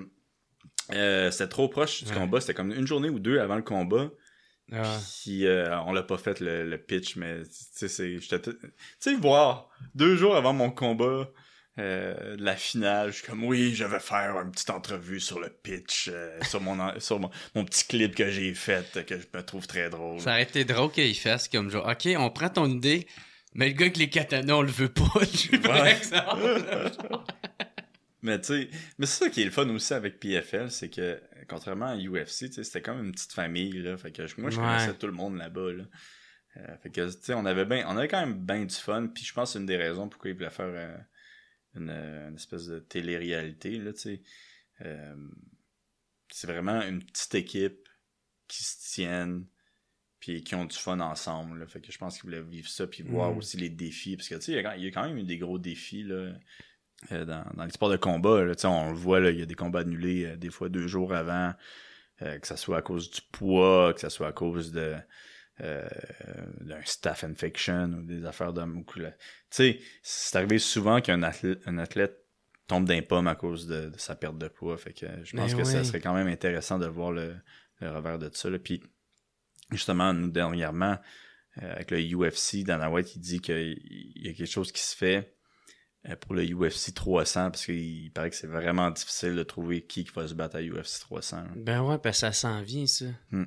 euh, c'était trop proche du
Ouais.
combat. C'était comme une journée ou deux avant le combat.
Ah.
Puis euh, on l'a pas fait le, le pitch, mais tu sais, c'est, j'étais tout- tu sais, voir deux jours avant mon combat, euh, de la finale, je suis comme oui, je vais faire une petite entrevue sur le pitch, euh, sur mon en- sur mon, mon petit clip que j'ai fait, que je me trouve très drôle.
Ça aurait été drôle qu'il fasse comme genre, OK, on prend ton idée, mais le gars avec les katanas, on le veut pas, par
Ouais.
exemple.
Mais tu sais, mais c'est ça qui est le fun aussi avec P F L, c'est que contrairement à U F C, tu sais, c'était comme une petite famille là, fait que je- moi je
Ouais.
connaissais tout le monde là-bas là. Euh, fait que tu sais, on avait ben, on avait quand même bien du fun, puis je pense que c'est une des raisons pourquoi ils voulaient faire euh, une, euh, une espèce de télé-réalité là, tu sais. Euh, c'est vraiment une petite équipe qui se tiennent puis qui ont du fun ensemble là. Fait que je pense qu'ils voulaient vivre ça puis voir
Mm.
aussi les défis parce que tu sais, il y a quand- il y a quand même eu des gros défis là. Euh, dans, dans les sports de combat, là, on le voit, là, il y a des combats annulés euh, des fois deux jours avant, euh, que ça soit à cause du poids, que ça soit à cause de euh, d'un staph infection ou des affaires de... Tu sais, c'est arrivé souvent qu'un athlète, un athlète tombe d'un pomme à cause de, de sa perte de poids. Fait que je pense
Mais
que
oui.
ça serait quand même intéressant de voir le, le revers de ça. Là. Puis justement, nous, dernièrement, euh, avec le U F C, Dana White, il dit qu'il y a quelque chose qui se fait euh, pour le U F C trois cents, parce qu'il paraît que c'est vraiment difficile de trouver qui, qui va se battre à U F C trois cents. là.
Ben ouais, parce que ça s'en vient, ça.
Hmm.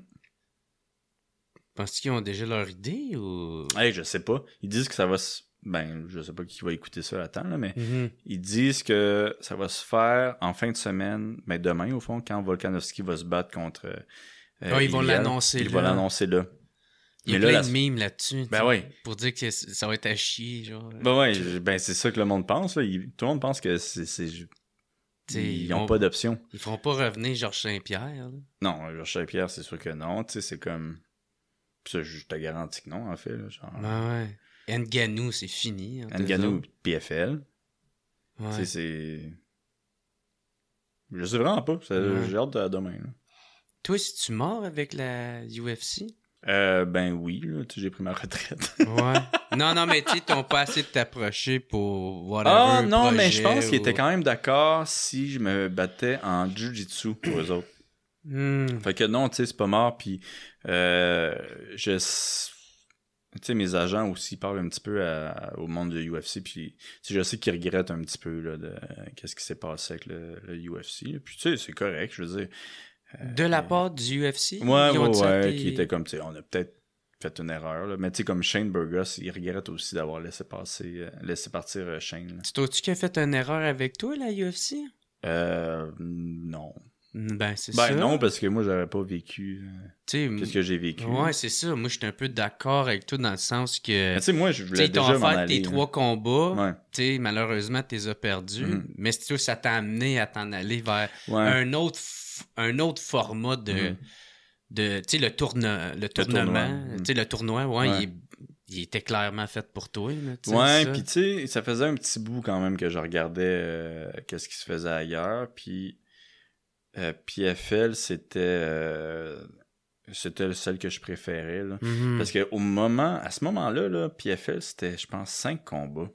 Penses-tu qu'ils ont déjà leur idée ou...
Hey, je sais pas. Ils disent que ça va se... Ben, je sais pas qui va écouter ça à temps, là, mais
Mhm.
ils disent que ça va se faire en fin de semaine, mais demain, au fond, quand Volkanovski va se battre contre... euh,
Ah, ils vont
Ilya,
l'annoncer
Ils
là.
vont l'annoncer là.
Il y a
Mais là,
plein
la-
de mimes là-dessus.
Ben
tu sais,
ouais.
Pour dire que c- ça va être à chier, genre.
Ben ouais, je- ben c'est ça que le monde pense. Là. Il- tout le monde pense que c'est... c'est-
T'sais,
Ils n'ont
on-
pas d'option.
Ils feront pas revenir Georges Saint-Pierre. là.
Non, Georges Saint-Pierre, c'est sûr que non. Tu sais, c'est comme... Ça, je te garantis que non, en fait. Là, genre...
Ben ouais. Ngannou, c'est fini. entre eux
Ngannou,
autres.
P F L.
Ouais.
Tu sais, c'est... Je sais vraiment pas. Ça-
Ouais.
J'ai hâte de demain. Là.
Toi, si tu mords avec la U F C?
Euh, ben oui, là, tu sais, j'ai pris ma retraite.
Ouais. non, non, mais tu sais, t'ont pas assez de t'approcher pour voir
Ah non, mais je pense qu'ils étaient quand même d'accord si je me battais en jiu-jitsu pour eux autres.
même...
Fait que non, tu sais, c'est pas mort. Puis, euh, je... Tu sais, mes agents aussi parlent un petit peu à- au monde de U F C. Puis, tu sais, je sais qu'ils regrettent un petit peu là, de qu'est-ce qui s'est passé avec le, le U F C. Là. Puis, tu sais, c'est correct, je veux dire.
De la part du U F C?
Ouais,
ils ont
ouais,
dit
ouais,
été-
qui était comme, tu sais, on a peut-être fait une erreur, là. Mais tu sais, comme Shane Burgos, il regrette aussi d'avoir laissé passer, euh, laissé partir euh, Shane, là.
Tu trouves-tu qu'il a fait une erreur avec toi, la U F C?
Euh, non.
Ben, c'est
Ben
ça.
non, parce que moi, j'avais pas vécu euh,
Tu sais,
qu'est-ce que j'ai vécu.
ouais, c'est ça. Moi, je suis un peu d'accord avec toi dans le sens que...
Mais tu sais, moi, je
Tu sais,
voulais
ils t'ont
déjà m'en
offert
aller.
tes
là.
trois combats.
Ouais.
Tu sais, malheureusement, tu les as perdus.
Mhm.
Mais c'est sûr, ça t'a amené à t'en aller vers
Ouais.
un autre f- un autre format de...
Mhm.
de tu sais, le, tourne, le tournement.
tournoi. Mhm.
Tu sais, le tournoi, ouais,
Ouais.
Il, est- il était clairement fait pour toi. Là, tu sais,
Ouais,
ça.
puis tu sais, ça faisait un petit bout quand même que je regardais euh, qu'est-ce qui se faisait ailleurs, puis euh, P F L, c'était euh, c'était celle que je préférais, là.
Mhm.
Parce que au moment, à ce moment-là, là, P F L, c'était, je pense, cinq combats.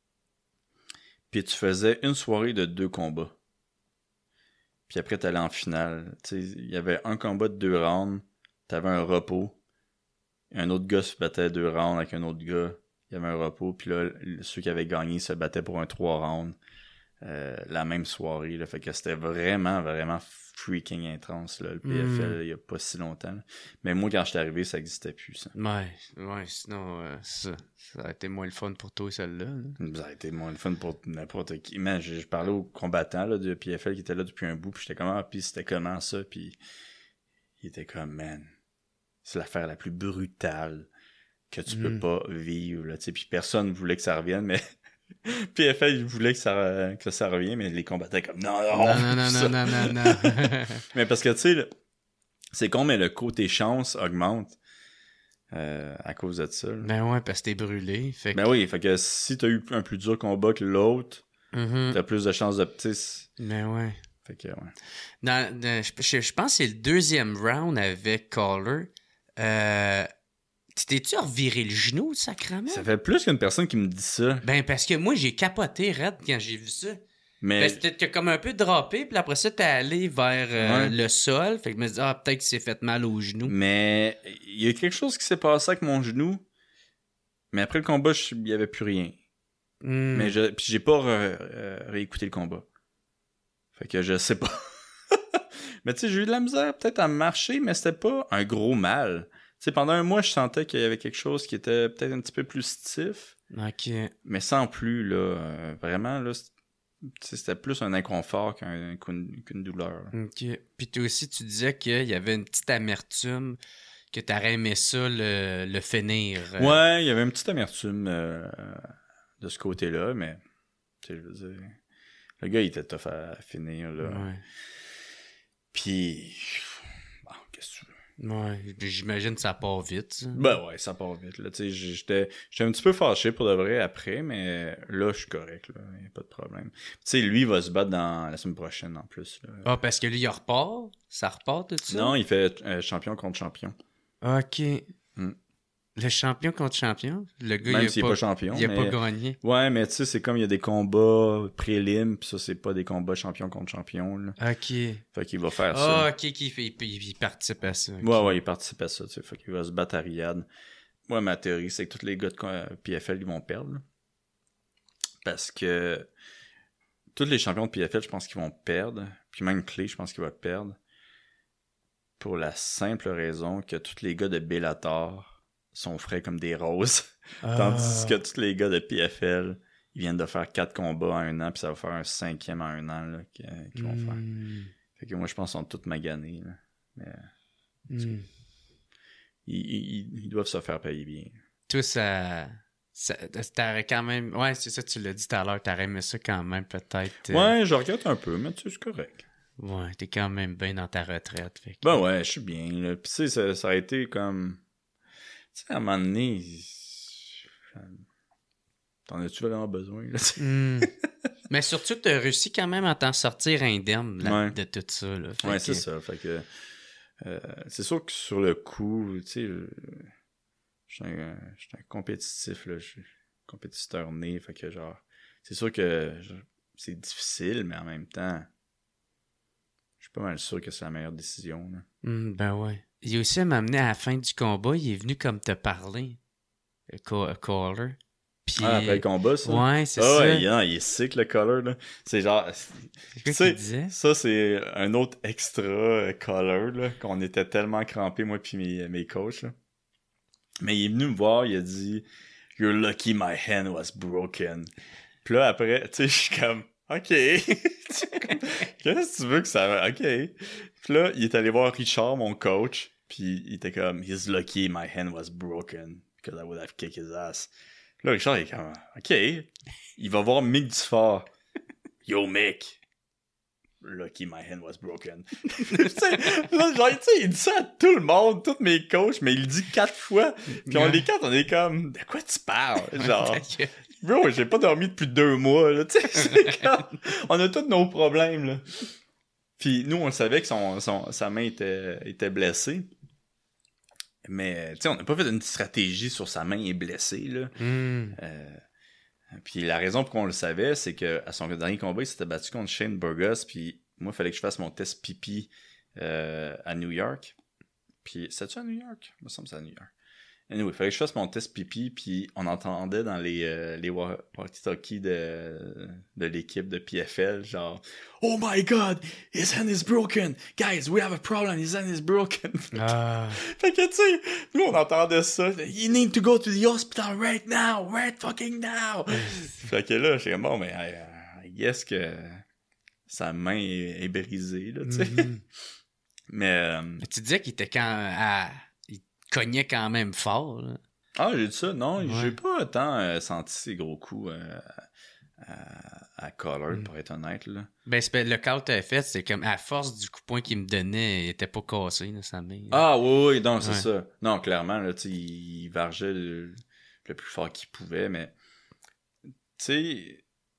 Puis tu faisais une soirée de deux combats. Puis après, t'allais en finale. Tu sais, il y avait un combat de deux rounds, t'avais un repos. Un autre gars se battait deux rounds avec un autre gars. Il y avait un repos. Puis là, ceux qui avaient gagné se battaient pour un trois rounds. Euh, la même soirée. Là. Fait que c'était vraiment, vraiment freaking intense, là, le P F L,
Mm.
il y a pas si longtemps. Là. Mais moi, quand j'étais arrivé, ça existait plus, ça.
Ouais, ouais, sinon, euh, ça, ça a été moins le fun pour toi, celle-là. là.
Ça a été moins le fun pour n'importe qui. Man, je, je parlais aux combattants là, du P F L qui étaient là depuis un bout, puis j'étais comme, ah, puis c'était comment ça, puis il était comme, man, c'est l'affaire la plus brutale que tu peux
Mm.
pas vivre, là, tu sais, puis personne voulait que ça revienne, mais P F L, il voulait que ça, que ça revienne, mais les combattants comme, non, non,
Non,
on
non,
veut
non,
ça.
non, non, non, non.
Mais parce que, tu sais, là, c'est con, mais le côté chance augmente euh, à cause de ça. là.
Ben ouais, parce que t'es brûlé. Fait que...
Ben oui, fait que si t'as eu un plus dur combat que l'autre,
Mhm.
t'as plus de chances de... tu sais,
Ben ouais.
Fait que, ouais.
Dans, dans- je, je- je pense que c'est le deuxième round avec Caller. Euh, T'es-tu reviré le genou, sacrément?
Ça fait plus qu'une personne qui me dit ça.
Ben, parce que moi, j'ai capoté, Red, quand j'ai vu ça.
Mais
Parce que t'as- t'as comme un peu drapé, puis après ça, t'es allé vers euh,
Ouais.
le sol. Fait que je me dis, ah, peut-être qu'il s'est fait mal au genou.
mais il y a quelque chose qui s'est passé avec mon genou. Mais après le combat, je- il n'y avait plus rien.
Hmm.
Mais je, puis j'ai pas re- euh, réécouté le combat. Fait que je sais pas. Mais tu sais, j'ai eu de la misère peut-être à marcher, mais c'était pas un gros mal. Tu sais, pendant un mois, je sentais qu'il y avait quelque chose qui était peut-être un petit peu plus stiff,
OK.
mais sans plus, là. euh, vraiment, là, c'est- tu sais, c'était plus un inconfort qu'un, qu'une, qu'une douleur.
OK. Puis toi aussi, tu disais qu'il y avait une petite amertume, que t'aurais aimé ça le, le finir. euh.
Ouais, il y avait une petite amertume euh, de ce côté-là, mais tu sais, je veux dire, le gars, il était tough à, à finir, là.
Ouais.
Puis, bon, qu'est-ce que tu veux?
Ouais. Puis j'imagine que ça part vite, ça.
Ben ouais, ça part vite, là. Tu sais, j'étais, j'étais un petit peu fâché pour de vrai après, mais là, je suis correct, là. Y a pas de problème. Tu sais, lui, il va se battre dans la semaine prochaine, en plus, là.
Ah, parce que lui, il repart? Ça repart, tout ça?
Non, il fait euh, champion contre champion.
OK.
Hmm.
Le champion contre champion? Le gars,
Même
il a
s'il
pas,
est pas champion.
il a
mais...
pas gagné.
Ouais, mais tu sais, c'est comme il y a des combats prélims, pis ça, c'est pas des combats champion contre champion, là.
OK.
Fait qu'il va faire
Ah,
ça.
OK, qu'il fait, il, il participe à ça. ok.
Ouais, ouais, il participe à ça, tu sais. Fait qu'il va se battre à Riyad. Moi, ma théorie, c'est que tous les gars de euh, P F L, ils vont perdre, là. Parce que tous les champions de P F L, je pense qu'ils vont perdre. Puis même Clay, je pense qu'il va perdre. Pour la simple raison que tous les gars de Bellator sont frais comme des roses.
Ah.
Tandis que tous les gars de P F L, ils viennent de faire quatre combats en un an, puis ça va faire un cinquième en un an, là, qu'ils qu'ils vont faire.
Hmm.
Fait que moi, je pense qu'ils sont tous maganés, là. Mais
Hmm.
ils, ils, ils doivent se faire payer bien.
Toi, ça... ça t'aurais quand même... Ouais, c'est ça, tu l'as dit tout à l'heure, t'aurais aimé ça quand même, peut-être. euh,
Ouais, je regrette un peu, mais tu sais, c'est correct.
Ouais, t'es quand même bien dans ta retraite. Fait que-
Ben ouais, je suis bien, là. Puis tu sais, ça, ça a été comme... Tu sais, à un moment donné... T'en as-tu vraiment besoin, là?
Hmm. Mais surtout, t'as réussi quand même à t'en sortir indemne là,
Ouais.
de tout ça. Là. Fait
Ouais,
que-
c'est ça. Fait que... euh, c'est sûr que sur le coup, tu sais... Je je suis un, je suis un compétitif, là. Je suis compétiteur né, fait que genre... C'est sûr que je- c'est difficile, mais en même temps... Je suis pas mal sûr que c'est la meilleure décision, là.
Hmm, ben ouais. Il a aussi à m'amener à la fin du combat, il est venu comme te parler. euh, Ca- Caller. Puis...
Ah, après le combat, ça?
Ouais, c'est
Ah
ça.
ouais, non, il est sick, le color, là. C'est genre...
C'est quoi
Tu sais,
qu'il disait?
ça, c'est un autre extra euh, color, là, qu'on était tellement crampés, moi puis mes, mes coachs, là. Mais il est venu me voir, il a dit « You're lucky my hand was broken. » Puis là, après, tu sais, je suis comme « OK. » Qu'est-ce que tu veux que ça... OK. Puis là, il est allé voir Richard, mon coach, puis il était comme « He's lucky my hand was broken, because I would have kicked his ass. » Là, Richard, il est comme « OK. » Il va voir Mick Dufort. « Yo, Mick. Lucky my hand was broken. » Tu sais, là, genre, tu sais, il dit ça à tout le monde, tous mes coachs, mais il le dit quatre fois. Puis on
Ouais.
les quatre, on est comme, de quoi tu parles? Genre,
Ta gueule.
bro, j'ai pas dormi depuis deux mois, là, tu sais, c'est comme, on a tous nos problèmes, là. Puis nous, on savait que son, son, sa main était, était blessée. Mais, tu sais, on n'a pas fait une stratégie sur sa main est blessée, là.
Hmm.
Euh, puis la raison pour qu'on le savait, c'est que à son dernier combat, il s'était battu contre Shane Burgos, puis moi, il fallait que je fasse mon test pipi euh, à New York. Puis, c'était-tu à New York? Il me semble que c'est à New York. Anyway, il fallait que je fasse mon test pipi, puis on entendait dans les, euh, les wa- walkie-talkies de, de l'équipe de P F L, genre « Oh my God, his hand is broken! Guys, we have a problem, his hand is broken! »
Ah.
Fait que, tu sais, nous, on entendait ça. « You need to go to the hospital right now! Right fucking now! » Fait que là, j'étais comme, bon, mais I, I guess que sa main est, est brisée, là, tu sais.
Mhm.
Mais, euh,
Mais tu disais qu'il était quand... à- il cognait quand même fort. Là.
ah, j'ai dit ça, non,
Ouais.
j'ai pas tant euh, senti ces gros coups euh, à, à Collard,
Mm.
pour être honnête, là.
Ben, c'est- le call que t'avais fait, c'est comme à force du coup de poing qu'il me donnait, il était pas cassé, là, sa main. là.
Ah, oui, oui, non, c'est
Ouais.
ça. Non, clairement, là, tu sais, il vargeait le, le plus fort qu'il pouvait, mais, tu sais,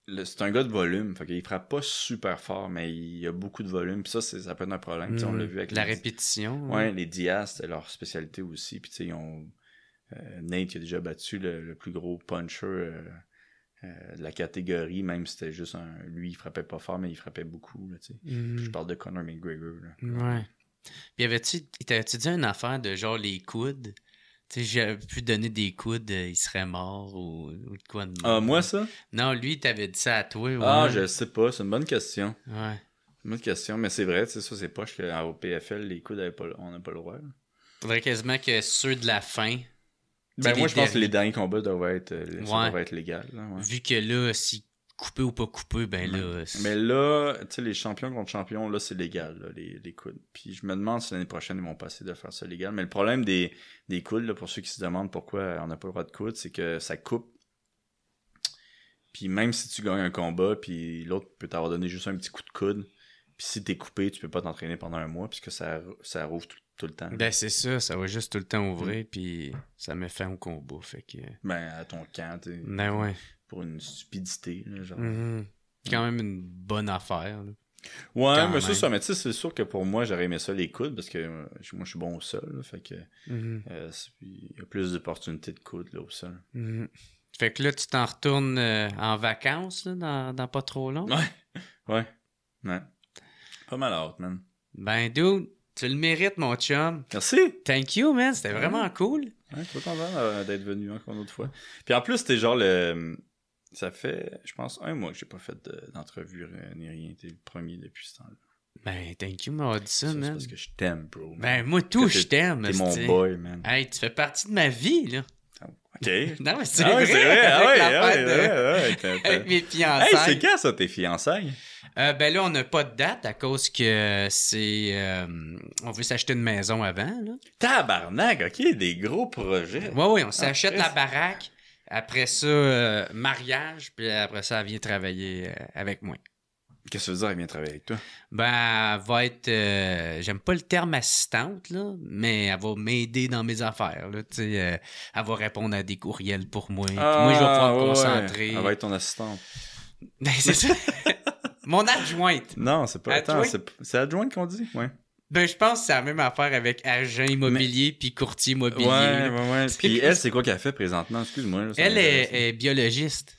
le, c'est un gars de volume. Fait qu'il frappe pas super fort, mais il a beaucoup de volume. Puis ça, c'est, ça peut être un problème. Mmh. On l'a vu avec
la
les,
répétition.
Ouais, ouais, les Diaz, c'est leur spécialité aussi. Puis tu sais, ils ont... Euh, Nate, il a déjà battu le, le plus gros puncher euh, euh, de la catégorie, même si c'était juste un... Lui, il frappait pas fort, mais il frappait beaucoup, là, tu sais. Mmh. Je parle de Conor McGregor, là.
Ouais. Puis avait-tu... T'avais-tu dit une affaire de genre les coudes? Tu sais, j'avais pu donner des coudes, euh, il serait mort ou, ou de quoi de mort.
Ah, moi, ça?
Non, lui, il t'avait dit ça à toi. Ouais.
Ah, je sais pas, c'est une bonne question.
Ouais.
C'est une bonne question, mais c'est vrai, tu sais, ça, c'est poche qu'au P F L, les coudes, pas, on n'a pas le droit. Là.
Faudrait quasiment que ceux de la fin...
Ben, moi, je pense que les derniers combats doivent être, ouais. doivent être légaux. Là, ouais.
Vu que là, si coupé ou pas coupé, ben là...
C'est... Mais là, tu sais, les champions contre champions, là, c'est légal, là, les, les coudes. Puis je me demande si l'année prochaine, ils vont passer de faire ça légal. Mais le problème des, des coudes, là, pour ceux qui se demandent pourquoi on n'a pas le droit de coude, c'est que ça coupe. Puis même si tu gagnes un combat, puis l'autre peut t'avoir donné juste un petit coup de coude, puis si t'es coupé, tu peux pas t'entraîner pendant un mois, puisque ça, ça rouvre tout, tout le temps.
Ben c'est ça, ça va juste tout le temps ouvrir, mmh. puis ça met fin au combat, fait que...
Ben, à ton camp, tu sais.
Ben ouais.
Pour une stupidité, là, genre.
Mmh. C'est quand même une bonne affaire, là.
Ouais, quand mais c'est ça, mais tu sais, c'est sûr que pour moi, j'aurais aimé ça les coudes, parce que euh, moi, je suis bon au sol, là, fait que mmh. euh, il y a plus d'opportunités de coudes, là, au sol.
Mmh. Fait que là, tu t'en retournes euh, en vacances, là, dans, dans pas trop long?
Ouais, ouais, ouais. Pas mal hâte, man.
Ben, dude, tu le mérites, mon chum.
Merci.
Thank you, man. C'était vraiment ouais. cool.
Ouais, trop content euh, d'être venu encore une autre fois. Puis en plus, c'était genre le... Ça fait, je pense, un mois que j'ai pas fait de, d'entrevue euh, ni rien. T'es le premier depuis ce temps-là.
Ben, thank you, m'avoir dit ça, ça man.
C'est parce que je t'aime, bro. Man.
Ben, moi, tout, je t'aime.
T'es mon boy, man.
Hey, tu fais partie de ma vie, là.
OK.
Non, mais c'est
ah,
vrai.
C'est vrai.
Avec,
ah,
la
ouais,
fête
ouais,
de...
ouais, ouais,
avec mes fiançailles.
Hey, c'est quand ça, tes fiançailles?
Euh, ben là, on n'a pas de date à cause que c'est... Euh, on veut s'acheter une maison avant, là.
Tabarnak, OK, des gros projets.
Oui, oui, on s'achète ah, la baraque. Après ça, euh, mariage. Puis après ça, elle vient travailler euh, avec moi.
Qu'est-ce que ça veut dire, elle vient travailler avec toi?
Ben, elle va être... Euh, j'aime pas le terme assistante, là, mais elle va m'aider dans mes affaires, là, tu sais. Euh, elle va répondre à des courriels pour moi.
Ah,
puis moi, je vais pouvoir me
ouais,
concentrer.
Elle va être ton assistante.
Ben, c'est ça. Mon adjointe.
Non, c'est pas... Attends, c'est, c'est adjointe qu'on dit? Ouais.
Ben, je pense que c'est la même affaire avec agent immobilier puis courtier immobilier.
Ouais, ouais, ouais. Puis elle, c'est quoi qu'elle fait présentement? Excuse-moi. Là,
elle est, est biologiste.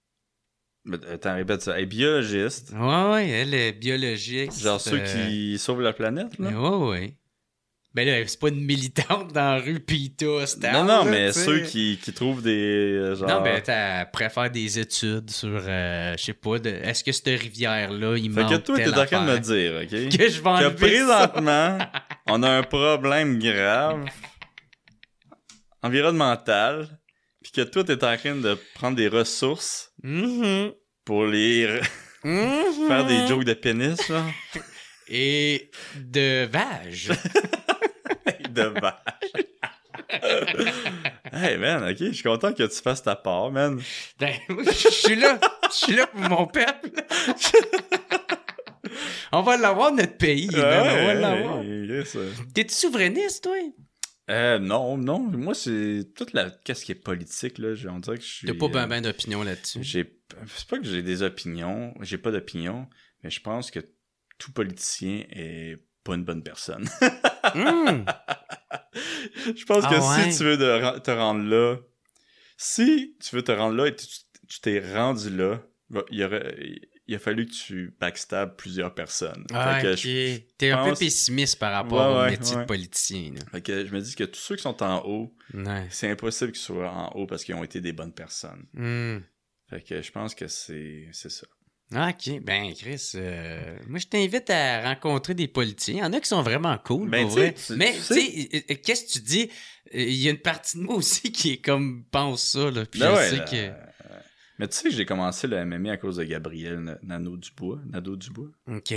Mais, attends, répète ça. Elle est biologiste.
Ouais, ouais, elle est biologiste.
Genre ceux euh... qui sauvent la planète, là?
Ouais, ouais. Ben là, c'est pas une militante dans la rue Pita, c'était.
Non, non,
là,
mais
t'sais.
Ceux qui, qui trouvent des. Genre...
Non, ben, elle préfère des études sur, euh, je sais pas, de, est-ce que cette rivière-là, il manque.
Fait que toi, t'es en train de me dire, OK?
Que je vais enlever
que présentement, on a un problème grave, environnemental, puis que toi, t'es en train de prendre des ressources
mm-hmm.
pour les.
mm-hmm.
faire des jokes de pénis, là.
Et de vache.
de vache. Hey, man, OK, je suis content que tu fasses ta part, man.
Ben, je suis là. Je suis là pour mon peuple. On va l'avoir, notre pays. Ouais, man, on va l'avoir.
Ouais,
T'es-tu souverainiste, toi?
Euh, non, non. Moi, c'est toute la... Qu'est-ce qui est politique, là? On dirait que je suis...
T'as pas ben
euh...
ben d'opinion là-dessus?
J'ai... C'est pas que j'ai des opinions. J'ai pas d'opinion. Mais je pense que tout politicien est pas une bonne personne.
mm.
Je pense
ah
que
ouais.
si tu veux de, te rendre là, si tu veux te rendre là et tu, tu t'es rendu là, il y aurait, il a fallu que tu backstabs plusieurs personnes.
Ah,
fait que
ok.
je
T'es
pense...
un peu pessimiste par rapport
ouais,
au
ouais,
métier
ouais.
de politicien. Là.
Fait que je me dis que tous ceux qui sont en haut,
ouais.
c'est impossible qu'ils soient en haut parce qu'ils ont été des bonnes personnes.
Mm.
Fait que je pense que c'est, c'est ça.
Ah, ok. Ben, Chris, euh, moi, je t'invite à rencontrer des politiciens. Il y en a qui sont vraiment cool, ben, pour vrai. Tu, Mais, tu sais, qu'est-ce que tu dis? Il y a une partie de moi aussi qui est comme, pense ça, là. Puis
ben
je
ouais,
sais
là,
que...
Mais tu sais que j'ai commencé le M M A à cause de Gabriel Nadeau-Dubois. Nadeau-Dubois.
OK.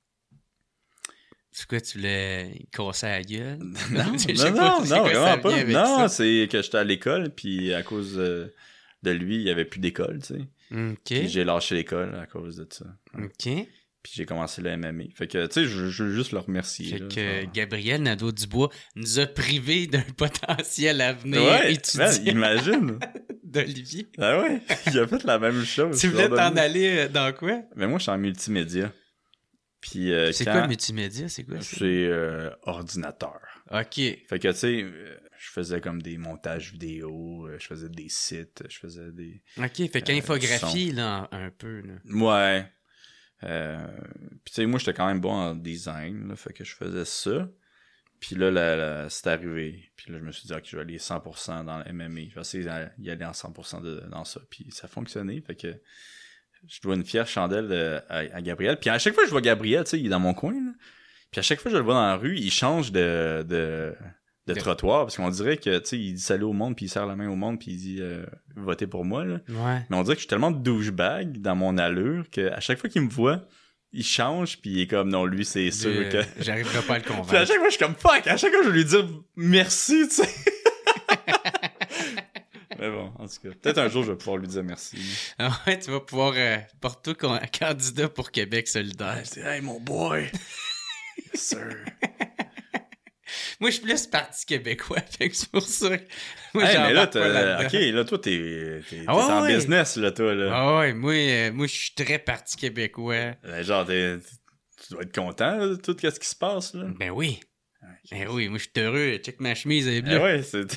C'est quoi, tu voulais casser la gueule?
Non, non, non, non, non vraiment pas. Non, ça? C'est que j'étais à l'école, puis à cause de, de lui, il n'y avait plus d'école, tu sais.
OK.
Puis j'ai lâché l'école à cause de ça.
OK.
Puis j'ai commencé le M M A. Fait que, tu sais, je, je veux juste le remercier.
Fait
là,
que
genre.
Gabriel Nadeau-Dubois nous a privés d'un potentiel avenir
ouais,
étudiant.
Man, imagine.
de d'Olivier.
Ah ouais, il a fait la même chose.
Tu voulais t'en aller dans quoi?
Mais moi, je suis en multimédia. Puis, euh,
c'est
quand...
quoi multimédia? C'est quoi ça?
C'est euh, ordinateur.
OK.
Fait que, tu sais, je faisais comme des montages vidéo, je faisais des sites, je faisais des...
OK, fait qu'infographie, euh, là, un peu, là.
Ouais. Euh, puis, tu sais, moi, j'étais quand même bon en design, là, fait que je faisais ça. Puis là, là, là c'est arrivé. Puis là, je me suis dit, OK, je vais aller cent pour cent dans le M M A. Je vais essayer d'y aller en cent pour cent de, dans ça. Puis ça a fonctionné. Fait que je dois une fière chandelle de, à, à Gabriel. Puis à chaque fois que je vois Gabriel, tu sais, il est dans mon coin, là. Puis à chaque fois que je le vois dans la rue, il change de, de, de okay. trottoir. Parce qu'on dirait que, tu sais, il dit salut au monde, puis il serre la main au monde, puis il dit euh, votez pour moi, là.
Ouais.
Mais on dirait que je suis tellement de douchebag dans mon allure qu'à chaque fois qu'il me voit, il change, puis il est comme, non, lui, c'est sûr
euh,
que...
J'arriverai pas à le convaincre.
Puis à chaque fois, je suis comme, fuck, à chaque fois, je vais lui dire merci, tu sais. Mais bon, en tout cas, peut-être un jour, je vais pouvoir lui dire merci.
Ah ouais, tu vas pouvoir euh, porter ton candidat pour Québec solidaire.
C'est, hey, mon boy! Yes, sir!
Moi, je suis plus parti québécois, fait que c'est pour ça que moi,
hey,
j'en
mais là,
pas
OK, là, toi, t'es, t'es,
ah,
t'es
ouais,
en
ouais.
business, là, toi, là.
Ah ouais, moi, euh, moi je suis très parti québécois.
Euh, genre, t'es, tu dois être content, là, de tout ce qui se passe, là.
Ben oui.
Okay.
Ben oui, moi, je suis heureux. Check ma chemise, elle est bleue.
Ben ouais, c'est...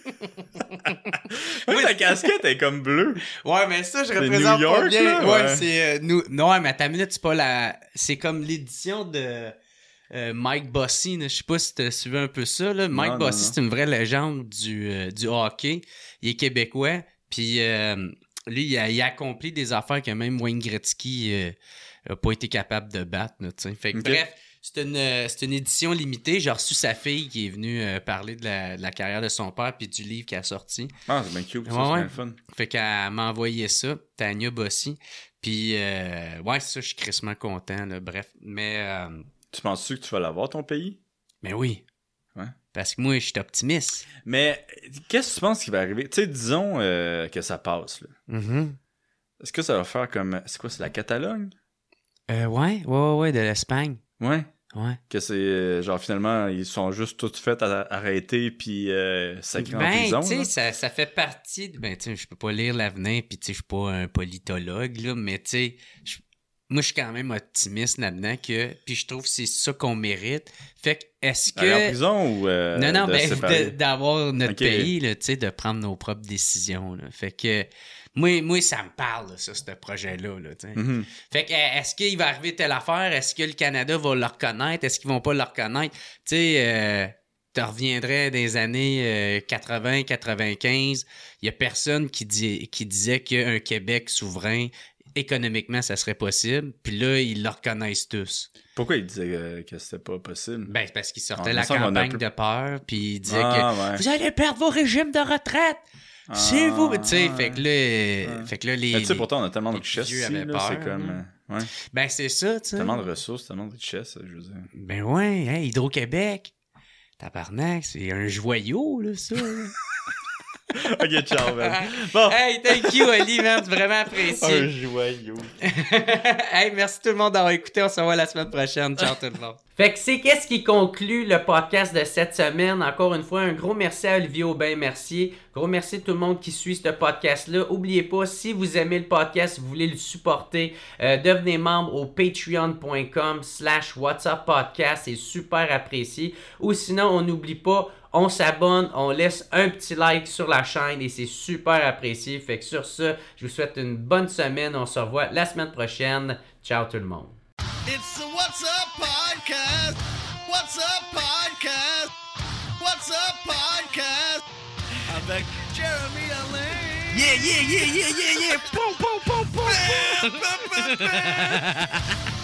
Oui, ta casquette est comme bleue.
Ouais, mais ça, je
c'est
représente
New York,
pas bien.
Là,
ouais,
ouais.
c'est... Euh, nous... Non, mais à ta minute, c'est pas la... C'est comme l'édition de... Euh, Mike Bossy, là, je sais pas si tu suivi un peu ça. Là. Mike
non,
Bossy,
non, non.
c'est une vraie légende du, euh, du hockey. Il est québécois. Puis euh, lui, il a, il a accompli des affaires que même Wayne Gretzky euh, a pas été capable de battre. Là, fait que, okay. Bref, c'est une, c'est une édition limitée. J'ai reçu sa fille qui est venue euh, parler de la, de la carrière de son père puis du livre qu'elle a sorti.
Ah, c'est bien cute. Ça,
ouais,
c'est
ouais.
bien fun.
Fait qu'elle m'a envoyé ça, Tania Bossy. Puis, euh, ouais, ça, je suis crissement content. Là, bref, mais... Euh,
Tu penses-tu que tu vas l'avoir, ton pays?
Ben oui.
Ouais.
Parce que moi, je suis optimiste.
Mais qu'est-ce que tu penses qui va arriver? Tu sais, disons euh, que ça passe. Là.
Mm-hmm.
Est-ce que ça va faire comme... C'est quoi, c'est la Catalogne?
Euh, ouais, ouais, ouais, de l'Espagne.
Ouais.
Ouais.
Que c'est... Euh, genre, finalement, ils sont juste tous faits à arrêter puis euh, sacrés
ben,
en prison.
Ben, tu sais, ça, ça fait partie... De, ben, tu sais, je peux pas lire l'avenir puis tu sais, je suis pas un politologue, là, mais tu sais... Moi, je suis quand même optimiste là-dedans que... Puis je trouve que c'est ça qu'on mérite. Fait que, est-ce que...
Aller en prison ou euh,
Non, non,
de
ben,
séparer?
de, d'avoir notre
okay.
pays, là, tu sais, de prendre nos propres décisions, là. Fait que... Moi, moi, ça me parle, ça, ce projet-là, là, tu sais.
Mm-hmm.
Fait que, est-ce qu'il va arriver telle affaire? Est-ce que le Canada va le reconnaître? Est-ce qu'ils vont pas le reconnaître? Tu sais, euh, tu reviendrais des années euh, quatre-vingts quatre-vingt-quinze, il y a personne qui, dit, qui disait qu'un Québec souverain... économiquement, ça serait possible. Puis là, ils le reconnaissent tous.
Pourquoi ils disaient euh, que c'était pas possible?
Ben, c'est parce qu'ils sortaient
ah,
la campagne
plus...
de peur, puis ils disaient
ah,
que
ouais.
vous allez perdre vos régimes de retraite. Ah, c'est vous. Tu sais, fait que là,
ouais.
fait que là les.
Tu sais, pourtant, on a tellement de richesse
ici,
là,
peur,
c'est comme.
hein.
Euh, ouais.
Ben, c'est ça, tu sais.
Tellement de ressources, tellement de richesse, je veux dire.
Ben, ouais, hein, Hydro-Québec. Tabarnak, c'est un joyau, là, ça.
Ok, ciao, man. Bon.
Hey, thank you, Ali, man. C'est vraiment apprécié.
Un joyau.
Hey, merci tout le monde d'avoir écouté. On se revoit la semaine prochaine. Ciao, tout le monde.
Fait que c'est qu'est-ce qui conclut le podcast de cette semaine. Encore une fois, un gros merci à Olivier Aubin-Mercier. Gros merci à tout le monde qui suit ce podcast-là. N'oubliez pas, si vous aimez le podcast, si vous voulez le supporter, euh, devenez membre au patreon.com slash whatsappodcast. C'est super apprécié. Ou sinon, on n'oublie pas, on s'abonne, on laisse un petit like sur la chaîne et c'est super apprécié. Fait que sur ça, je vous souhaite une bonne semaine. On se revoit la semaine prochaine. Ciao tout le monde.
It's the What's Up Podcast. What's Up Podcast. What's Up Podcast. Avec Jeremy Alain. Yeah, yeah, yeah, yeah, yeah, yeah. Boom, boom, boom, boom, boom.